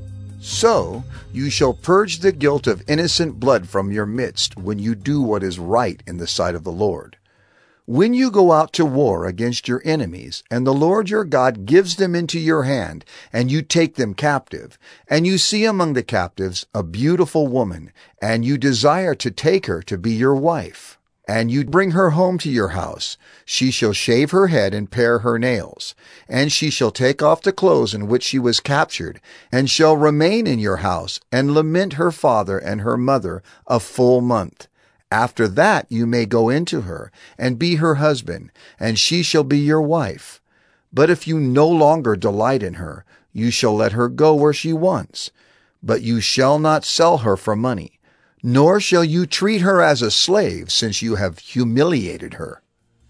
So you shall purge the guilt of innocent blood from your midst when you do what is right in the sight of the Lord. When you go out to war against your enemies, and the Lord your God gives them into your hand, and you take them captive, and you see among the captives a beautiful woman, and you desire to take her to be your wife, and you bring her home to your house, she shall shave her head and pare her nails, and she shall take off the clothes in which she was captured, and shall remain in your house, and lament her father and her mother a full month. After that you may go into her, and be her husband, and she shall be your wife. But if you no longer delight in her, you shall let her go where she wants. But you shall not sell her for money, nor shall you treat her as a slave, since you have humiliated her.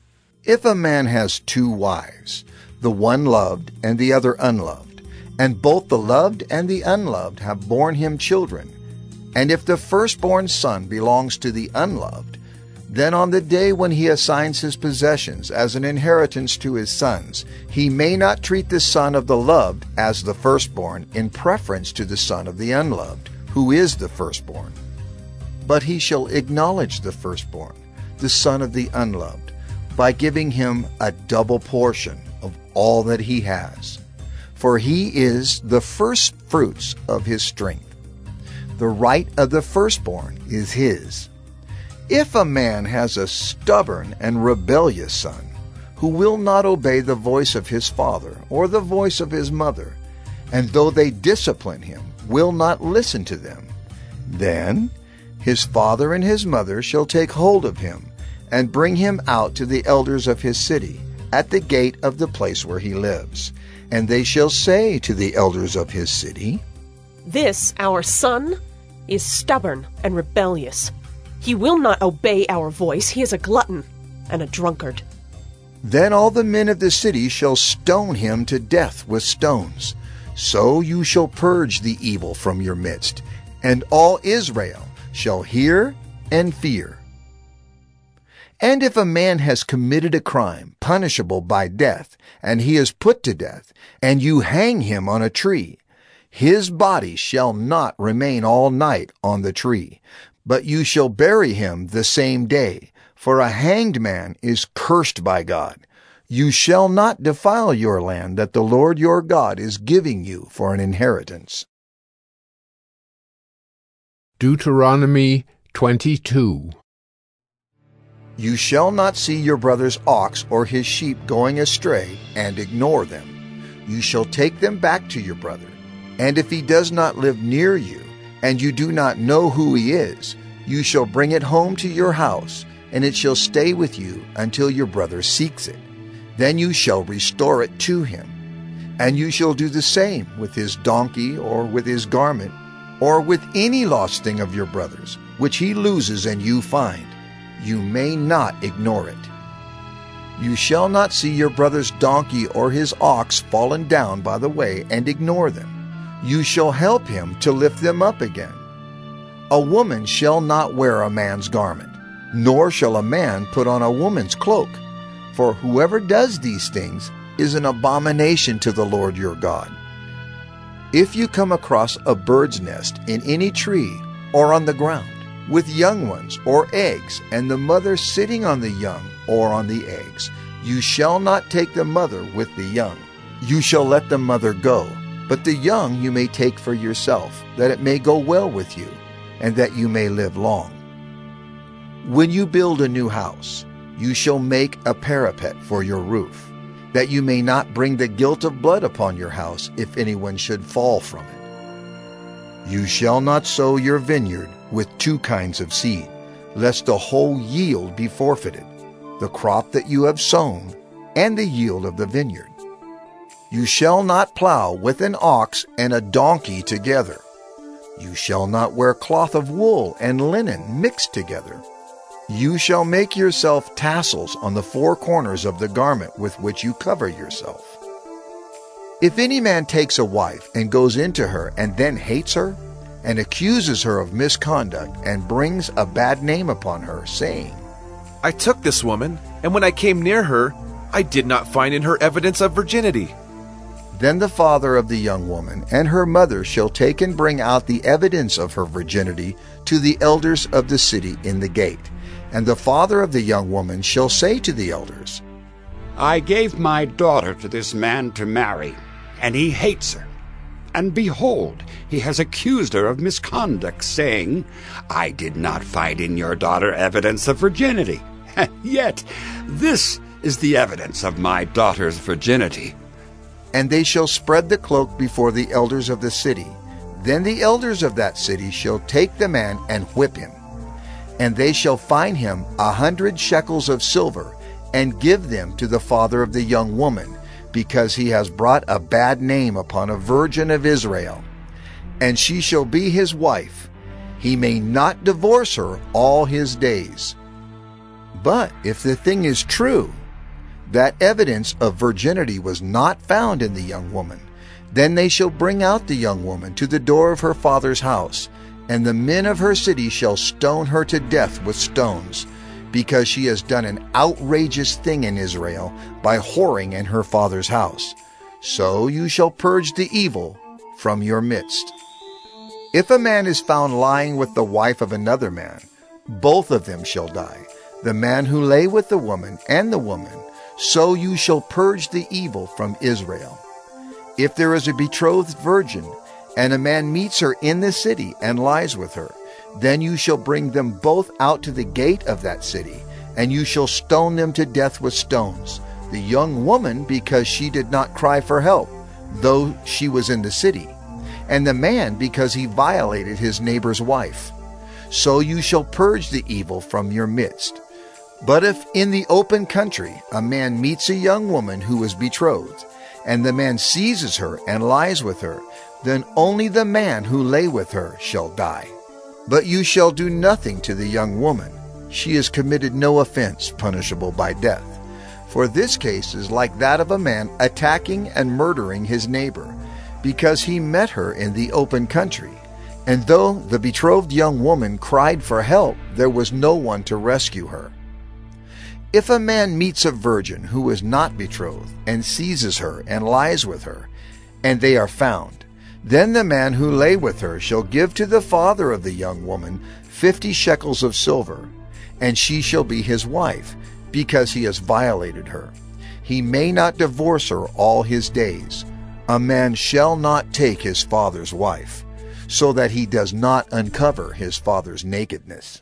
If a man has two wives, the one loved and the other unloved, and both the loved and the unloved have borne him children, and if the firstborn son belongs to the unloved, then on the day when he assigns his possessions as an inheritance to his sons, he may not treat the son of the loved as the firstborn in preference to the son of the unloved, who is the firstborn. But he shall acknowledge the firstborn, the son of the unloved, by giving him a double portion of all that he has. For he is the first fruits of his strength. The right of the firstborn is his. If a man has a stubborn and rebellious son, who will not obey the voice of his father or the voice of his mother, and though they discipline him, will not listen to them, then his father and his mother shall take hold of him, and bring him out to the elders of his city, at the gate of the place where he lives. And they shall say to the elders of his city, This our son is stubborn and rebellious. He will not obey our voice. He is a glutton and a drunkard. Then all the men of the city shall stone him to death with stones. So you shall purge the evil from your midst, and all Israel shall hear and fear. And if a man has committed a crime punishable by death, and he is put to death, and you hang him on a tree, his body shall not remain all night on the tree, but you shall bury him the same day, for a hanged man is cursed by God. You shall not defile your land that the Lord your God is giving you for an inheritance. Deuteronomy twenty-two. You shall not see your brother's ox or his sheep going astray and ignore them. You shall take them back to your brother. And if he does not live near you, and you do not know who he is, you shall bring it home to your house, and it shall stay with you until your brother seeks it. Then you shall restore it to him. And you shall do the same with his donkey, or with his garment, or with any lost thing of your brother's, which he loses and you find. You may not ignore it. You shall not see your brother's donkey or his ox fallen down by the way and ignore them. You shall help him to lift them up again. A woman shall not wear a man's garment, nor shall a man put on a woman's cloak, for whoever does these things is an abomination to the Lord your God. If you come across a bird's nest in any tree or on the ground, with young ones or eggs, and the mother sitting on the young or on the eggs, you shall not take the mother with the young. You shall let the mother go, but the young you may take for yourself, that it may go well with you, and that you may live long. When you build a new house, you shall make a parapet for your roof, that you may not bring the guilt of blood upon your house if anyone should fall from it. You shall not sow your vineyard with two kinds of seed, lest the whole yield be forfeited, the crop that you have sown, and the yield of the vineyard. You shall not plow with an ox and a donkey together. You shall not wear cloth of wool and linen mixed together. You shall make yourself tassels on the four corners of the garment with which you cover yourself. If any man takes a wife and goes into her and then hates her, and accuses her of misconduct, and brings a bad name upon her, saying, I took this woman, and when I came near her, I did not find in her evidence of virginity. Then the father of the young woman and her mother shall take and bring out the evidence of her virginity to the elders of the city in the gate. And the father of the young woman shall say to the elders, I gave my daughter to this man to marry, and he hates her. And behold, he has accused her of misconduct, saying, I did not find in your daughter evidence of virginity. And yet this is the evidence of my daughter's virginity. And they shall spread the cloak before the elders of the city. Then the elders of that city shall take the man and whip him. And they shall fine him a hundred shekels of silver, and give them to the father of the young woman, because he has brought a bad name upon a virgin of Israel. And she shall be his wife. He may not divorce her all his days. But if the thing is true, that evidence of virginity was not found in the young woman, then they shall bring out the young woman to the door of her father's house, and the men of her city shall stone her to death with stones, because she has done an outrageous thing in Israel by whoring in her father's house. So you shall purge the evil from your midst. If a man is found lying with the wife of another man, both of them shall die, the man who lay with the woman and the woman. So you shall purge the evil from Israel. If there is a betrothed virgin, and a man meets her in the city and lies with her, then you shall bring them both out to the gate of that city, and you shall stone them to death with stones, the young woman because she did not cry for help, though she was in the city, and the man because he violated his neighbor's wife. So you shall purge the evil from your midst. But if in the open country a man meets a young woman who is betrothed, and the man seizes her and lies with her, then only the man who lay with her shall die. But you shall do nothing to the young woman. She has committed no offense punishable by death. For this case is like that of a man attacking and murdering his neighbor, because he met her in the open country. And though the betrothed young woman cried for help, there was no one to rescue her. If a man meets a virgin who is not betrothed, and seizes her and lies with her, and they are found, then the man who lay with her shall give to the father of the young woman fifty shekels of silver, and she shall be his wife, because he has violated her. He may not divorce her all his days. A man shall not take his father's wife, so that he does not uncover his father's nakedness.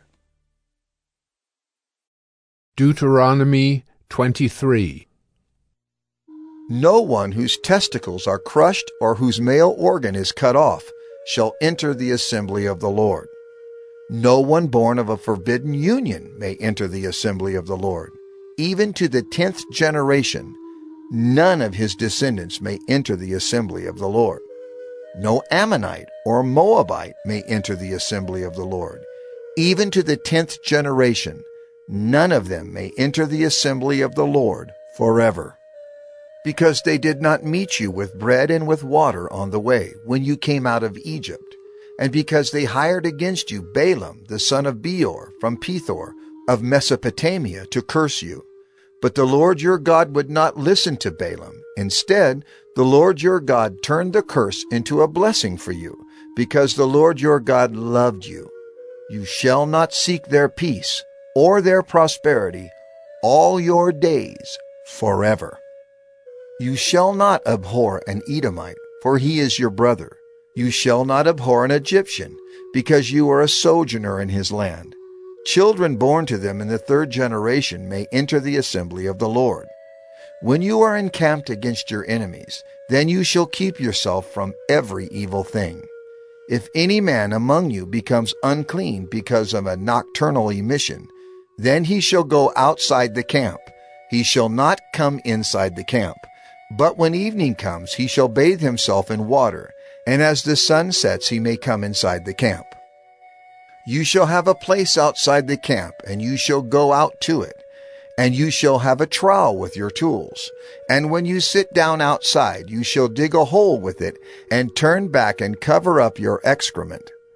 Deuteronomy twenty-three. No one whose testicles are crushed or whose male organ is cut off shall enter the assembly of the Lord. No one born of a forbidden union may enter the assembly of the Lord. Even to the tenth generation, none of his descendants may enter the assembly of the Lord. No Ammonite or Moabite may enter the assembly of the Lord. Even to the tenth generation, none of them may enter the assembly of the Lord forever. Because they did not meet you with bread and with water on the way when you came out of Egypt, and because they hired against you Balaam the son of Beor from Pethor of Mesopotamia to curse you. But the Lord your God would not listen to Balaam. Instead, the Lord your God turned the curse into a blessing for you, because the Lord your God loved you. You shall not seek their peace or their prosperity all your days forever. You shall not abhor an Edomite, for he is your brother. You shall not abhor an Egyptian, because you are a sojourner in his land. Children born to them in the third generation may enter the assembly of the Lord. When you are encamped against your enemies, then you shall keep yourself from every evil thing. If any man among you becomes unclean because of a nocturnal emission, then he shall go outside the camp. He shall not come inside the camp. But when evening comes, he shall bathe himself in water, and as the sun sets, he may come inside the camp. You shall have a place outside the camp, and you shall go out to it. And you shall have a trowel with your tools. And when you sit down outside, you shall dig a hole with it, and turn back and cover up your excrement.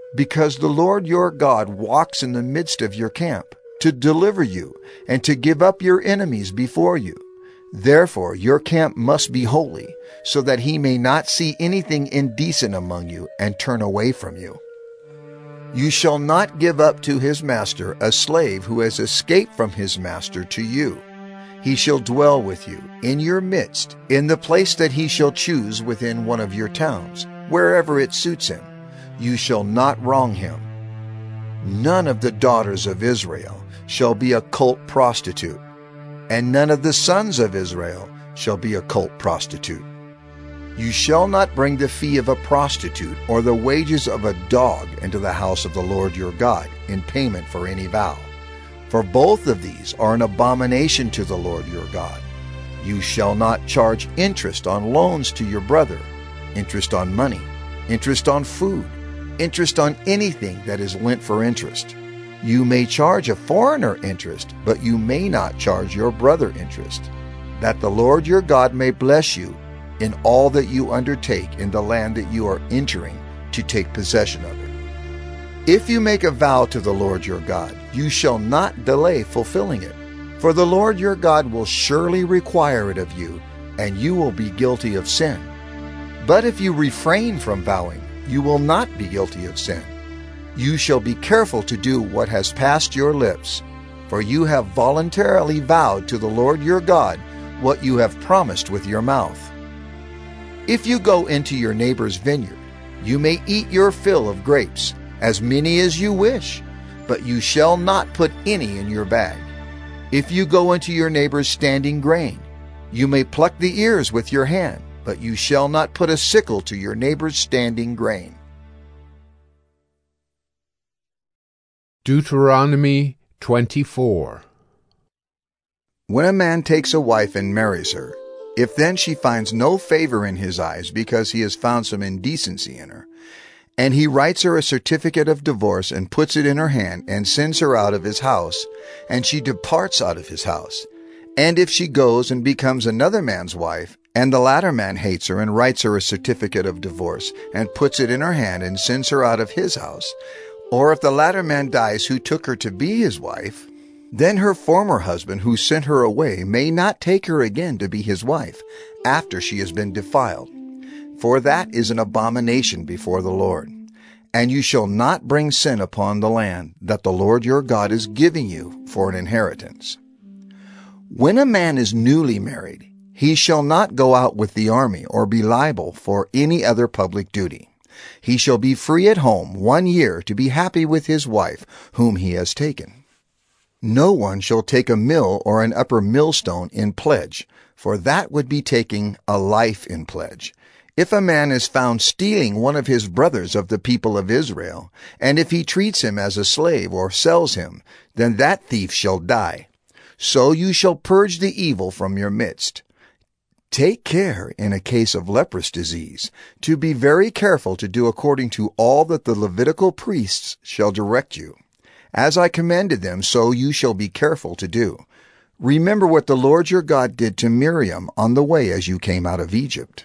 because the Lord your God walks in the midst of your camp, to deliver you, and to give up your enemies before you. Therefore your camp must be holy, so that he may not see anything indecent among you, and turn away from you. You shall not give up to his master a slave who has escaped from his master to you. He shall dwell with you, in your midst, in the place that he shall choose within one of your towns, wherever it suits him. You shall not wrong him. None of the daughters of Israel shall be a cult prostitute, and none of the sons of Israel shall be a cult prostitute. You shall not bring the fee of a prostitute or the wages of a dog into the house of the Lord your God in payment for any vow. For both of these are an abomination to the Lord your God. You shall not charge interest on loans to your brother, interest on money, interest on food, interest on anything that is lent for interest. You may charge a foreigner interest, but you may not charge your brother interest, that the Lord your God may bless you in all that you undertake in the land that you are entering to take possession of it. If you make a vow to the Lord your God, you shall not delay fulfilling it, for the Lord your God will surely require it of you, and you will be guilty of sin. But if you refrain from vowing, you will not be guilty of sin. You shall be careful to do what has passed your lips, for you have voluntarily vowed to the Lord your God what you have promised with your mouth. If you go into your neighbor's vineyard, you may eat your fill of grapes, as many as you wish, but you shall not put any in your bag. If you go into your neighbor's standing grain, you may pluck the ears with your hand, but you shall not put a sickle to your neighbor's standing grain. Deuteronomy twenty-four. When a man takes a wife and marries her, if then she finds no favor in his eyes because he has found some indecency in her, and he writes her a certificate of divorce and puts it in her hand and sends her out of his house, and she departs out of his house, and if she goes and becomes another man's wife, and the latter man hates her and writes her a certificate of divorce and puts it in her hand and sends her out of his house, or if the latter man dies who took her to be his wife, then her former husband who sent her away may not take her again to be his wife after she has been defiled, for that is an abomination before the Lord. And you shall not bring sin upon the land that the Lord your God is giving you for an inheritance. When a man is newly married, he shall not go out with the army or be liable for any other public duty. He shall be free at home one year to be happy with his wife whom he has taken. No one shall take a mill or an upper millstone in pledge, for that would be taking a life in pledge. If a man is found stealing one of his brothers of the people of Israel, and if he treats him as a slave or sells him, then that thief shall die. So you shall purge the evil from your midst. Take care in a case of leprous disease, to be very careful to do according to all that the Levitical priests shall direct you. As I commanded them, so you shall be careful to do. Remember what the Lord your God did to Miriam on the way as you came out of Egypt.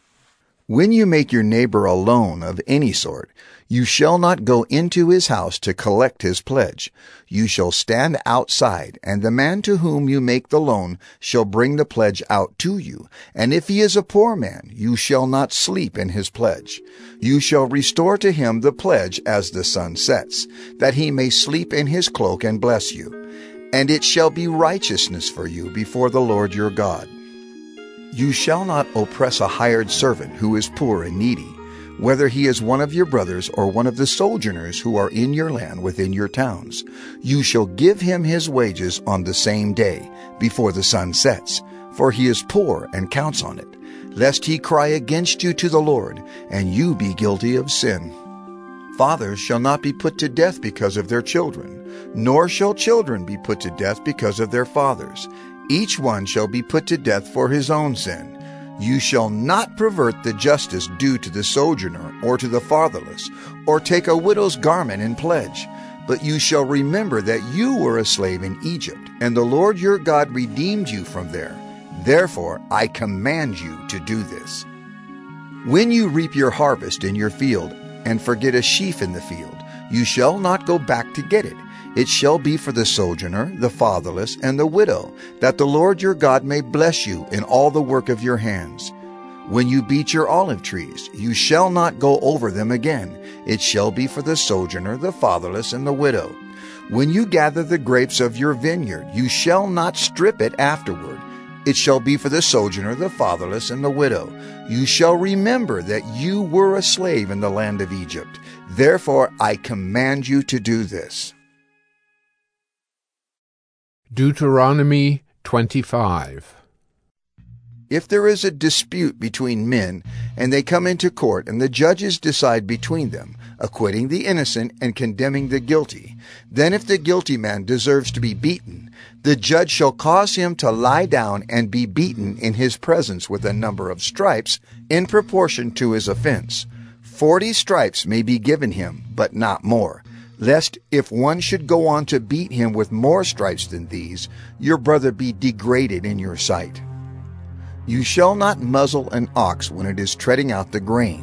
When you make your neighbor a loan of any sort, you shall not go into his house to collect his pledge. You shall stand outside, and the man to whom you make the loan shall bring the pledge out to you. And if he is a poor man, you shall not sleep in his pledge. You shall restore to him the pledge as the sun sets, that he may sleep in his cloak and bless you. And it shall be righteousness for you before the Lord your God. You shall not oppress a hired servant who is poor and needy, whether he is one of your brothers or one of the sojourners who are in your land within your towns. You shall give him his wages on the same day, before the sun sets, for he is poor and counts on it, lest he cry against you to the Lord, and you be guilty of sin. Fathers shall not be put to death because of their children, nor shall children be put to death because of their fathers. Each one shall be put to death for his own sin. You shall not pervert the justice due to the sojourner or to the fatherless, or take a widow's garment in pledge. But you shall remember that you were a slave in Egypt, and the Lord your God redeemed you from there. Therefore I command you to do this. When you reap your harvest in your field, and forget a sheaf in the field, you shall not go back to get it. It shall be for the sojourner, the fatherless, and the widow, that the Lord your God may bless you in all the work of your hands. When you beat your olive trees, you shall not go over them again. It shall be for the sojourner, the fatherless, and the widow. When you gather the grapes of your vineyard, you shall not strip it afterward. It shall be for the sojourner, the fatherless, and the widow. You shall remember that you were a slave in the land of Egypt. Therefore I command you to do this. Deuteronomy twenty-five. If there is a dispute between men, and they come into court, and the judges decide between them, acquitting the innocent and condemning the guilty, then if the guilty man deserves to be beaten, the judge shall cause him to lie down and be beaten in his presence with a number of stripes in proportion to his offense. Forty stripes may be given him, but not more, lest if one should go on to beat him with more stripes than these, your brother be degraded in your sight. You shall not muzzle an ox when it is treading out the grain.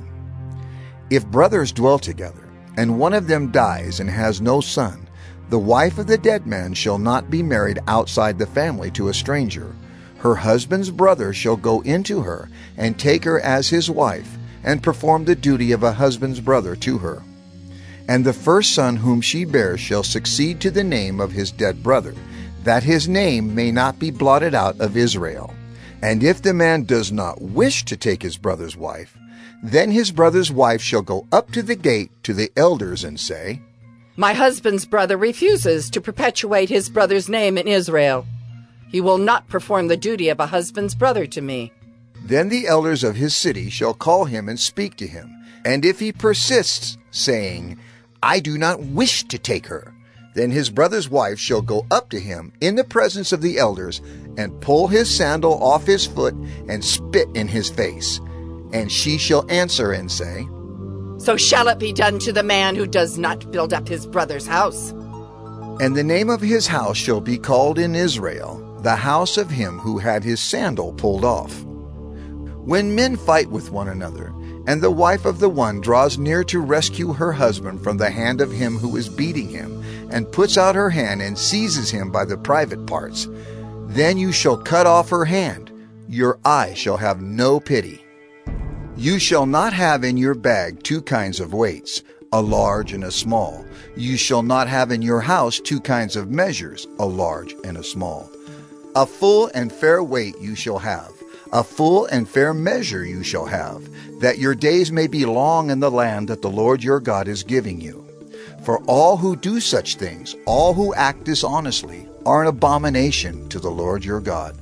If brothers dwell together, and one of them dies and has no son, the wife of the dead man shall not be married outside the family to a stranger. Her husband's brother shall go into her and take her as his wife, and perform the duty of a husband's brother to her. And the first son whom she bears shall succeed to the name of his dead brother, that his name may not be blotted out of Israel. And if the man does not wish to take his brother's wife, then his brother's wife shall go up to the gate to the elders and say, My husband's brother refuses to perpetuate his brother's name in Israel. He will not perform the duty of a husband's brother to me. Then the elders of his city shall call him and speak to him. And if he persists, saying, I do not wish to take her, then his brother's wife shall go up to him in the presence of the elders, and pull his sandal off his foot, and spit in his face. And she shall answer and say, So shall it be done to the man who does not build up his brother's house. And the name of his house shall be called in Israel, the house of him who had his sandal pulled off. When men fight with one another, and the wife of the one draws near to rescue her husband from the hand of him who is beating him, and puts out her hand and seizes him by the private parts, then you shall cut off her hand. Your eye shall have no pity. You shall not have in your bag two kinds of weights, a large and a small. You shall not have in your house two kinds of measures, a large and a small. A full and fair weight you shall have, a full and fair measure you shall have, that your days may be long in the land that the Lord your God is giving you. For all who do such things, all who act dishonestly, are an abomination to the Lord your God.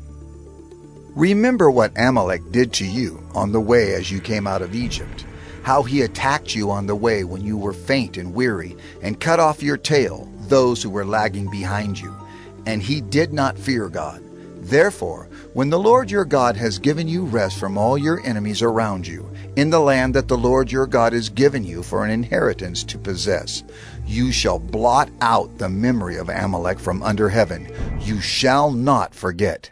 Remember what Amalek did to you on the way as you came out of Egypt, how he attacked you on the way when you were faint and weary, and cut off your tail, those who were lagging behind you. And he did not fear God. Therefore, when the Lord your God has given you rest from all your enemies around you, in the land that the Lord your God has given you for an inheritance to possess, you shall blot out the memory of Amalek from under heaven. You shall not forget.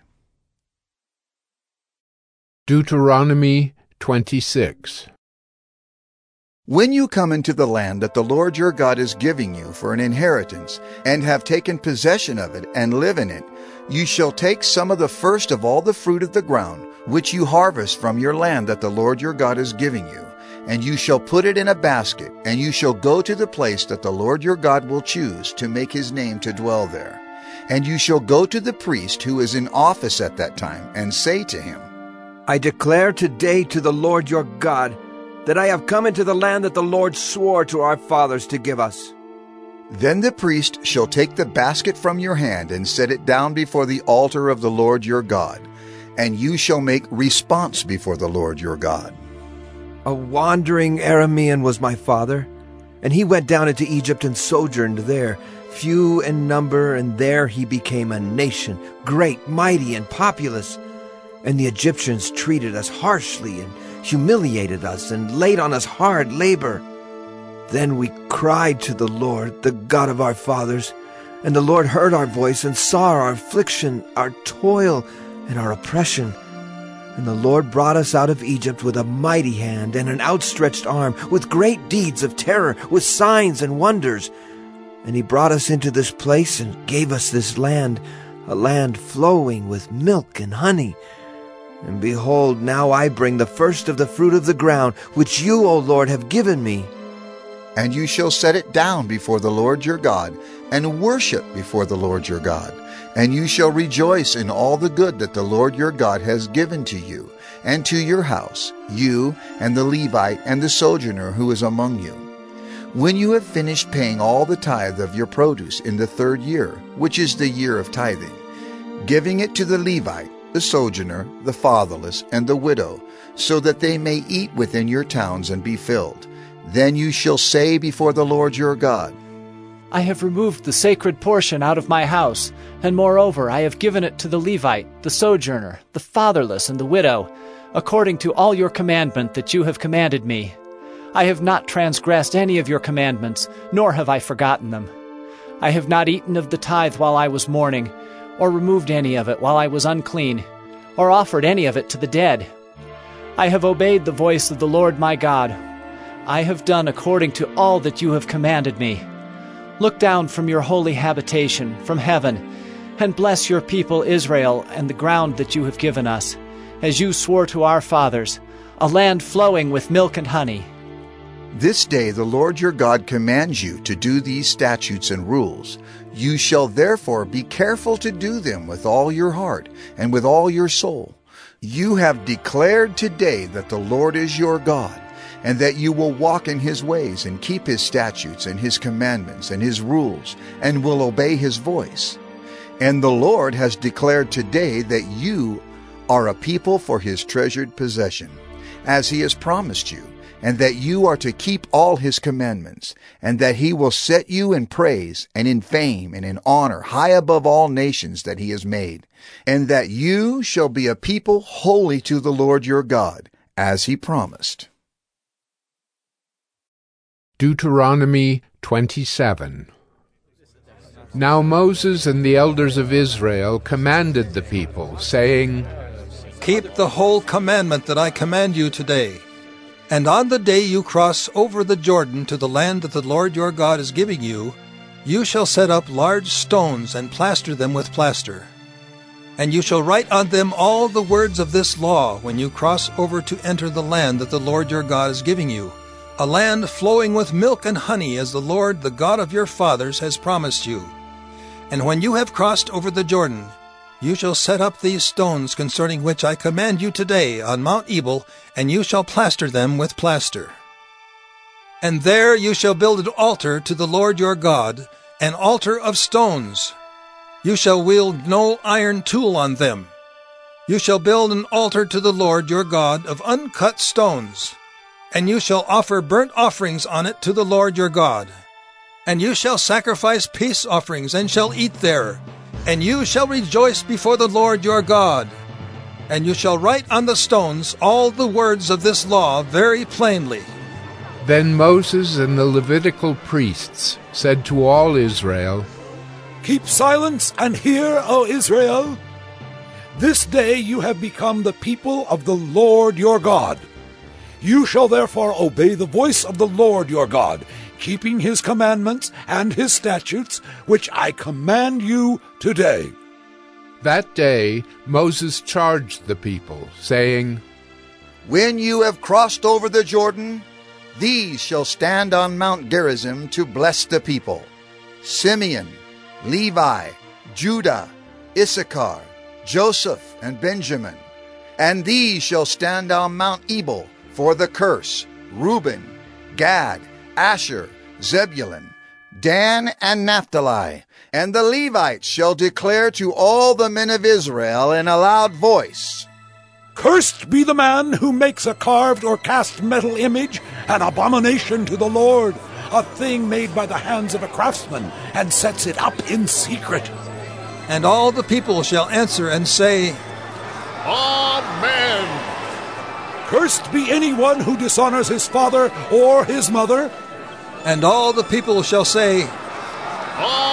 Deuteronomy twenty-six. When you come into the land that the Lord your God is giving you for an inheritance, and have taken possession of it, and live in it, you shall take some of the first of all the fruit of the ground, which you harvest from your land that the Lord your God is giving you, and you shall put it in a basket, and you shall go to the place that the Lord your God will choose to make his name to dwell there. And you shall go to the priest who is in office at that time, and say to him, I declare today to the Lord your God that I have come into the land that the Lord swore to our fathers to give us. Then the priest shall take the basket from your hand and set it down before the altar of the Lord your God, and you shall make response before the Lord your God. A wandering Aramean was my father, and he went down into Egypt and sojourned there, few in number, and there he became a nation, great, mighty, and populous. And the Egyptians treated us harshly and humiliated us and laid on us hard labor. Then we cried to the Lord, the God of our fathers, and the Lord heard our voice and saw our affliction, our toil, and our oppression. And the Lord brought us out of Egypt with a mighty hand and an outstretched arm, with great deeds of terror, with signs and wonders. And he brought us into this place and gave us this land, a land flowing with milk and honey. And behold, now I bring the first of the fruit of the ground, which you, O Lord, have given me. And you shall set it down before the Lord your God, and worship before the Lord your God. And you shall rejoice in all the good that the Lord your God has given to you, and to your house, you and the Levite and the sojourner who is among you. When you have finished paying all the tithe of your produce in the third year, which is the year of tithing, giving it to the Levite, the sojourner, the fatherless, and the widow, so that they may eat within your towns and be filled, then you shall say before the Lord your God, I have removed the sacred portion out of my house, and moreover I have given it to the Levite, the sojourner, the fatherless, and the widow, according to all your commandment that you have commanded me. I have not transgressed any of your commandments, nor have I forgotten them. I have not eaten of the tithe while I was mourning, or removed any of it while I was unclean, or offered any of it to the dead. I have obeyed the voice of the Lord my God. I have done according to all that you have commanded me. Look down from your holy habitation, from heaven, and bless your people Israel and the ground that you have given us, as you swore to our fathers, a land flowing with milk and honey. This day the Lord your God commands you to do these statutes and rules. You shall therefore be careful to do them with all your heart and with all your soul. You have declared today that the Lord is your God, and that you will walk in his ways and keep his statutes and his commandments and his rules, and will obey his voice. And the Lord has declared today that you are a people for his treasured possession, as he has promised you, and that you are to keep all his commandments, and that he will set you in praise and in fame and in honor high above all nations that he has made, and that you shall be a people holy to the Lord your God, as he promised. Deuteronomy twenty-seven. Now Moses and the elders of Israel commanded the people, saying, Keep the whole commandment that I command you today. And on the day you cross over the Jordan to the land that the Lord your God is giving you, you shall set up large stones and plaster them with plaster. And you shall write on them all the words of this law when you cross over to enter the land that the Lord your God is giving you, a land flowing with milk and honey, as the Lord, the God of your fathers, has promised you. And when you have crossed over the Jordan, you shall set up these stones concerning which I command you today on Mount Ebal, and you shall plaster them with plaster. And there you shall build an altar to the Lord your God, an altar of stones. You shall wield no iron tool on them. You shall build an altar to the Lord your God of uncut stones. And you shall offer burnt offerings on it to the Lord your God. And you shall sacrifice peace offerings, and shall eat there. And you shall rejoice before the Lord your God. And you shall write on the stones all the words of this law very plainly. Then Moses and the Levitical priests said to all Israel, Keep silence and hear, O Israel. This day you have become the people of the Lord your God. You shall therefore obey the voice of the Lord your God, keeping his commandments and his statutes, which I command you today. That day Moses charged the people, saying, When you have crossed over the Jordan, these shall stand on Mount Gerizim to bless the people: Simeon, Levi, Judah, Issachar, Joseph, and Benjamin. And these shall stand on Mount Ebal for the curse: Reuben, Gad, Asher, Zebulun, Dan, and Naphtali. And the Levites shall declare to all the men of Israel in a loud voice, Cursed be the man who makes a carved or cast metal image, an abomination to the Lord, a thing made by the hands of a craftsman, and sets it up in secret. And all the people shall answer and say, Amen. Cursed be anyone who dishonors his father or his mother. And all the people shall say,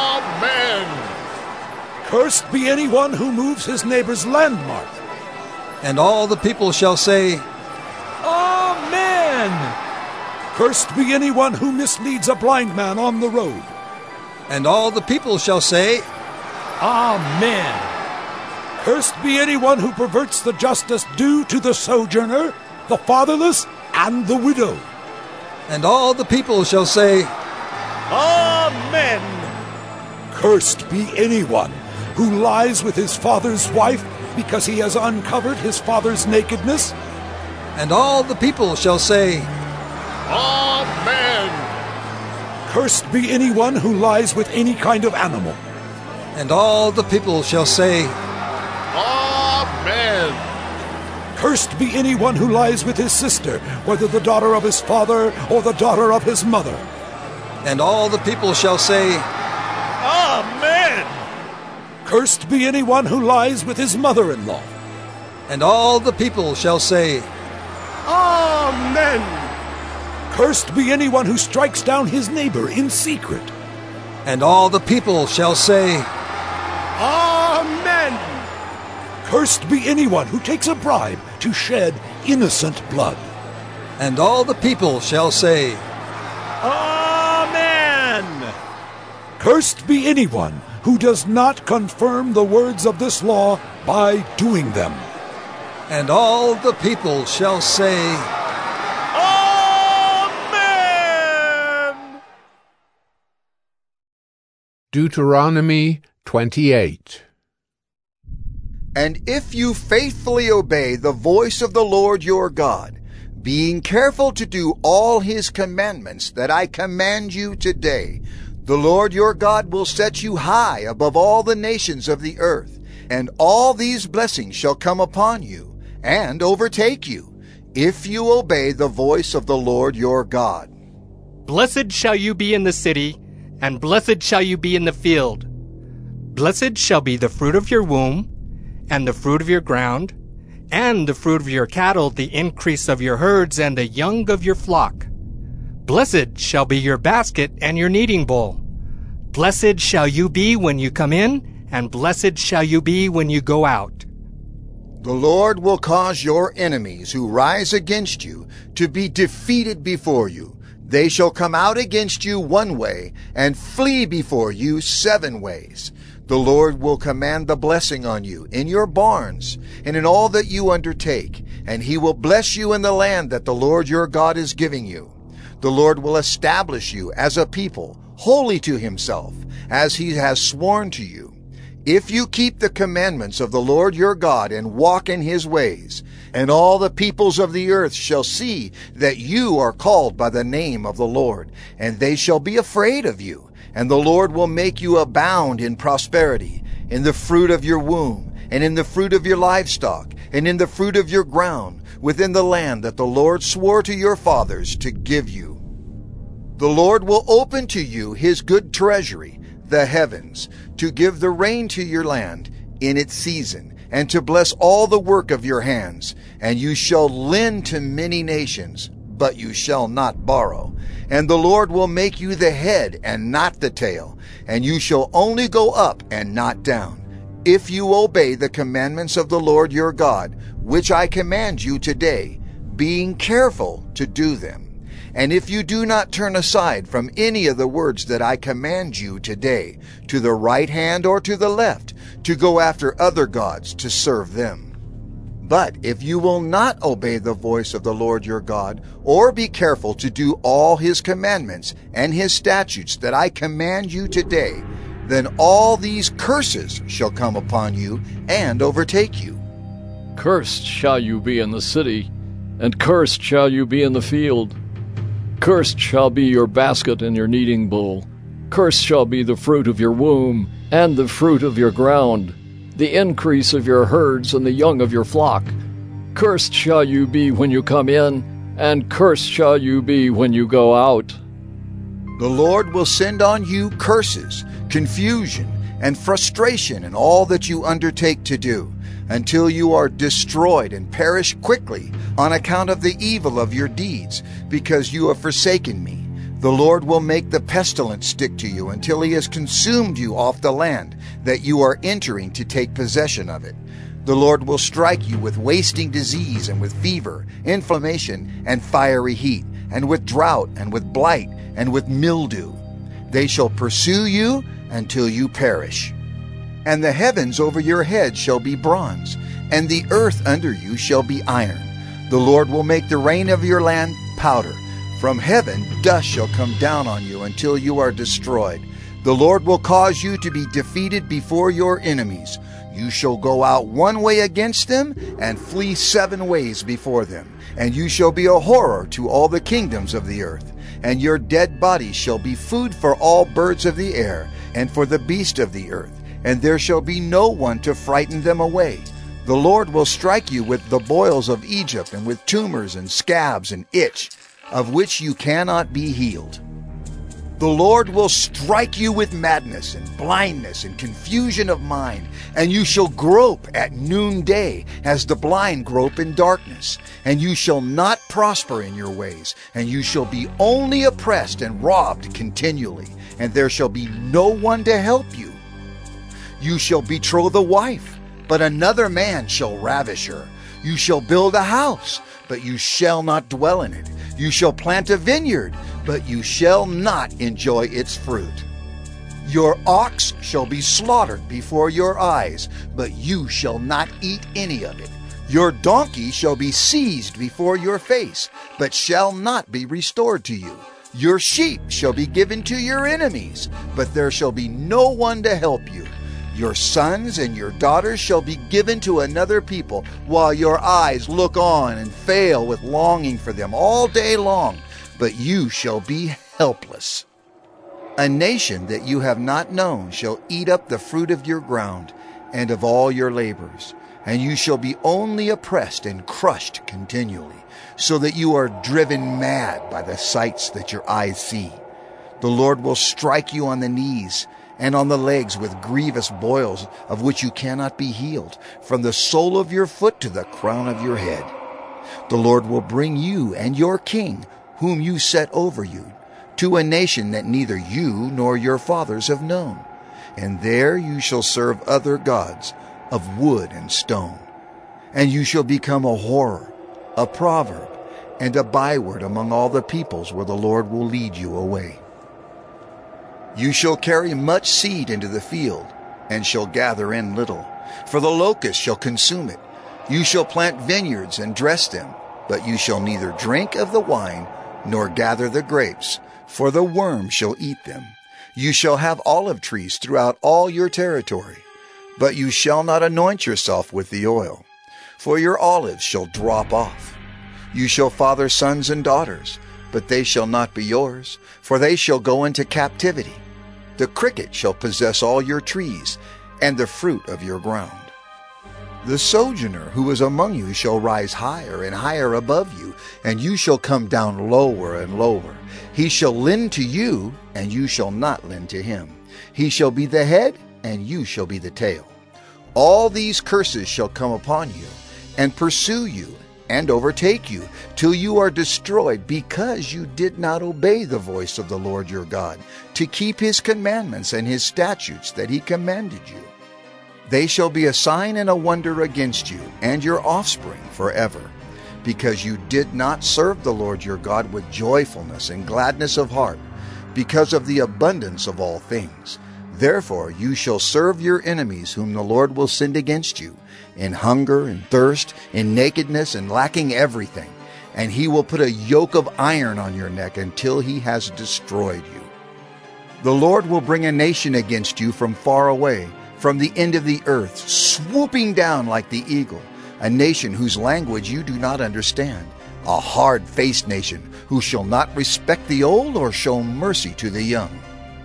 Amen. Cursed be anyone who moves his neighbor's landmark. And all the people shall say, Amen! Cursed be anyone who misleads a blind man on the road. And all the people shall say, Amen! Cursed be anyone who perverts the justice due to the sojourner, the fatherless, and the widow. And all the people shall say, Amen! Cursed be anyone who lies with his father's wife because he has uncovered his father's nakedness. And all the people shall say, Amen! Cursed be anyone who lies with any kind of animal. And all the people shall say, Amen! Cursed be anyone who lies with his sister, whether the daughter of his father or the daughter of his mother. And all the people shall say, Amen! Cursed be anyone who lies with his mother-in-law. And all the people shall say, Amen! Cursed be anyone who strikes down his neighbor in secret. And all the people shall say, Amen! Cursed be anyone who takes a bribe to shed innocent blood. And all the people shall say, Amen! Cursed be anyone who does not confirm the words of this law by doing them. And all the people shall say, Amen! Deuteronomy twenty-eight. And if you faithfully obey the voice of the Lord your God, being careful to do all his commandments that I command you today, the Lord your God will set you high above all the nations of the earth, and all these blessings shall come upon you and overtake you, if you obey the voice of the Lord your God. Blessed shall you be in the city, and blessed shall you be in the field. Blessed shall be the fruit of your womb, and the fruit of your ground, and the fruit of your cattle, the increase of your herds, and the young of your flock. Blessed shall be your basket and your kneading bowl. Blessed shall you be when you come in, and blessed shall you be when you go out. The Lord will cause your enemies who rise against you to be defeated before you. They shall come out against you one way, and flee before you seven ways. The Lord will command the blessing on you in your barns and in all that you undertake, and he will bless you in the land that the Lord your God is giving you. The Lord will establish you as a people, holy to himself, as he has sworn to you. If you keep the commandments of the Lord your God and walk in his ways, and all the peoples of the earth shall see that you are called by the name of the Lord, and they shall be afraid of you. And the Lord will make you abound in prosperity, in the fruit of your womb, and in the fruit of your livestock, and in the fruit of your ground, within the land that the Lord swore to your fathers to give you. The Lord will open to you his good treasury, the heavens, to give the rain to your land in its season, and to bless all the work of your hands. And you shall lend to many nations, but you shall not borrow. And the Lord will make you the head and not the tail, and you shall only go up and not down, if you obey the commandments of the Lord your God, which I command you today, being careful to do them. And if you do not turn aside from any of the words that I command you today, to the right hand or to the left, to go after other gods to serve them. But if you will not obey the voice of the Lord your God, or be careful to do all his commandments and his statutes that I command you today, then all these curses shall come upon you and overtake you. Cursed shall you be in the city, and cursed shall you be in the field. Cursed shall be your basket and your kneading bowl. Cursed shall be the fruit of your womb, and the fruit of your ground, the increase of your herds and the young of your flock. Cursed shall you be when you come in, and cursed shall you be when you go out. The Lord will send on you curses, confusion, and frustration in all that you undertake to do, until you are destroyed and perish quickly on account of the evil of your deeds, because you have forsaken me. The Lord will make the pestilence stick to you until he has consumed you off the land that you are entering to take possession of it. The Lord will strike you with wasting disease and with fever, inflammation, and fiery heat, and with drought, and with blight, and with mildew. They shall pursue you until you perish. And the heavens over your head shall be bronze, and the earth under you shall be iron. The Lord will make the rain of your land powder. From heaven dust shall come down on you until you are destroyed. The Lord will cause you to be defeated before your enemies. You shall go out one way against them, and flee seven ways before them. And you shall be a horror to all the kingdoms of the earth. And your dead bodies shall be food for all birds of the air, and for the beasts of the earth. And there shall be no one to frighten them away. The Lord will strike you with the boils of Egypt, and with tumors and scabs and itch, of which you cannot be healed. The Lord will strike you with madness and blindness and confusion of mind, and you shall grope at noonday as the blind grope in darkness. And you shall not prosper in your ways, and you shall be only oppressed and robbed continually, and there shall be no one to help you. You shall betroth a wife, but another man shall ravish her. You shall build a house, but you shall not dwell in it. You shall plant a vineyard, but you shall not enjoy its fruit. Your ox shall be slaughtered before your eyes, but you shall not eat any of it. Your donkey shall be seized before your face, but shall not be restored to you. Your sheep shall be given to your enemies, but there shall be no one to help you. Your sons and your daughters shall be given to another people, while your eyes look on and fail with longing for them all day long, but you shall be helpless. A nation that you have not known shall eat up the fruit of your ground and of all your labors, and you shall be only oppressed and crushed continually, so that you are driven mad by the sights that your eyes see. The Lord will strike you on the knees and on the legs with grievous boils, of which you cannot be healed, from the sole of your foot to the crown of your head. The Lord will bring you and your king, whom you set over you, to a nation that neither you nor your fathers have known. And there you shall serve other gods of wood and stone. And you shall become a horror, a proverb, and a byword among all the peoples where the Lord will lead you away. You shall carry much seed into the field, and shall gather in little, for the locust shall consume it. You shall plant vineyards and dress them, but you shall neither drink of the wine, nor gather the grapes, for the worm shall eat them. You shall have olive trees throughout all your territory, but you shall not anoint yourself with the oil, for your olives shall drop off. You shall father sons and daughters, but they shall not be yours, for they shall go into captivity. The cricket shall possess all your trees, and the fruit of your ground. The sojourner who is among you shall rise higher and higher above you, and you shall come down lower and lower. He shall lend to you, and you shall not lend to him. He shall be the head, and you shall be the tail. All these curses shall come upon you, and pursue you, and overtake you, till you are destroyed, because you did not obey the voice of the Lord your God, to keep his commandments and his statutes that he commanded you. They shall be a sign and a wonder against you and your offspring forever, because you did not serve the Lord your God with joyfulness and gladness of heart, because of the abundance of all things. Therefore you shall serve your enemies whom the Lord will send against you, in hunger and thirst, in nakedness and lacking everything. And he will put a yoke of iron on your neck until he has destroyed you. The Lord will bring a nation against you from far away, from the end of the earth, swooping down like the eagle, a nation whose language you do not understand, a hard-faced nation who shall not respect the old or show mercy to the young.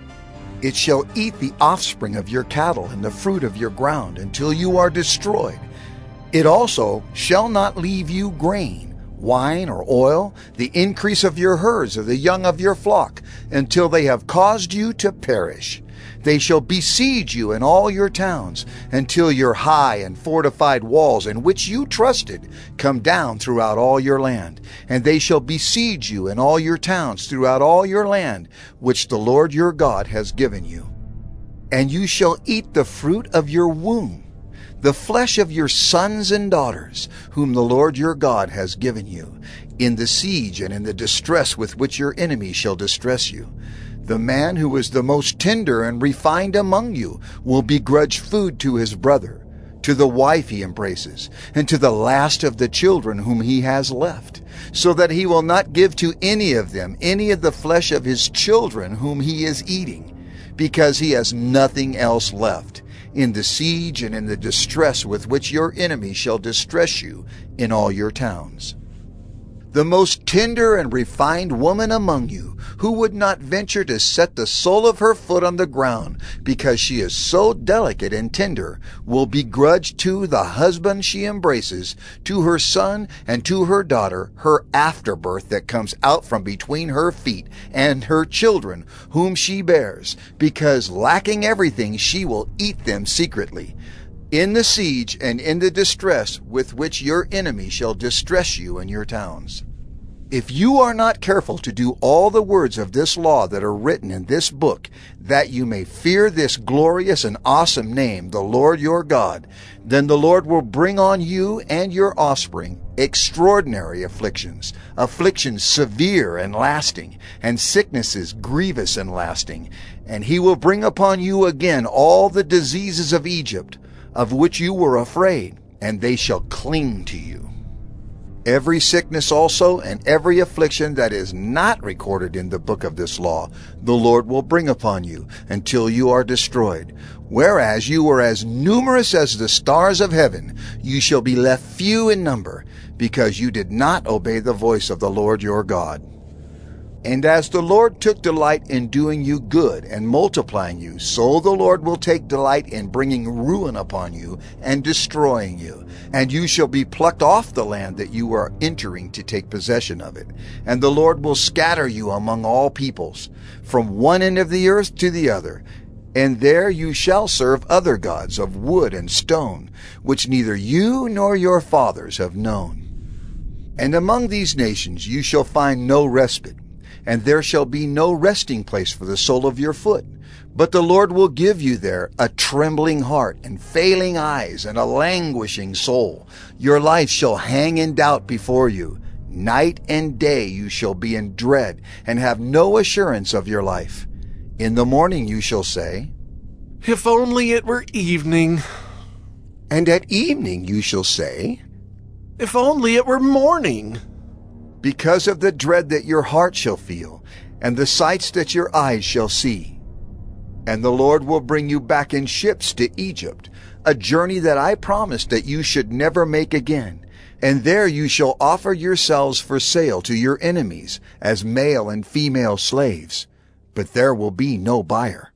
It shall eat the offspring of your cattle and the fruit of your ground until you are destroyed. It also shall not leave you grain, wine, or oil, the increase of your herds or the young of your flock, until they have caused you to perish. They shall besiege you in all your towns, until your high and fortified walls, in which you trusted, come down throughout all your land. And they shall besiege you in all your towns throughout all your land, which the Lord your God has given you. And you shall eat the fruit of your womb. the flesh of your sons and daughters, whom the Lord your God has given you, in the siege and in the distress with which your enemy shall distress you. The man who is the most tender and refined among you will begrudge food to his brother, to the wife he embraces, and to the last of the children whom he has left, so that he will not give to any of them any of the flesh of his children whom he is eating, because he has nothing else left, in the siege and in the distress with which your enemy shall distress you in all your towns. The most tender and refined woman among you, who would not venture to set the sole of her foot on the ground, because she is so delicate and tender, will begrudge to the husband she embraces, to her son and to her daughter, her afterbirth that comes out from between her feet, and her children, whom she bears, because lacking everything she will eat them secretly, in the siege and in the distress with which your enemy shall distress you in your towns. If you are not careful to do all the words of this law that are written in this book, that you may fear this glorious and awesome name, the Lord your God, then the Lord will bring on you and your offspring extraordinary afflictions, afflictions severe and lasting, and sicknesses grievous and lasting. And he will bring upon you again all the diseases of Egypt, of which you were afraid, and they shall cling to you. Every sickness also and every affliction that is not recorded in the book of this law, the Lord will bring upon you until you are destroyed. Whereas you were as numerous as the stars of heaven, you shall be left few in number, because you did not obey the voice of the Lord your God. And as the Lord took delight in doing you good and multiplying you, so the Lord will take delight in bringing ruin upon you and destroying you. And you shall be plucked off the land that you are entering to take possession of it. And the Lord will scatter you among all peoples, from one end of the earth to the other. And there you shall serve other gods of wood and stone, which neither you nor your fathers have known. And among these nations you shall find no respite, and there shall be no resting place for the sole of your foot. But the Lord will give you there a trembling heart, and failing eyes, and a languishing soul. Your life shall hang in doubt before you. Night and day you shall be in dread, and have no assurance of your life. In the morning you shall say, "If only it were evening." And at evening you shall say, "If only it were morning." Because of the dread that your heart shall feel, and the sights that your eyes shall see. And the Lord will bring you back in ships to Egypt, a journey that I promised that you should never make again. And there you shall offer yourselves for sale to your enemies as male and female slaves, but there will be no buyer.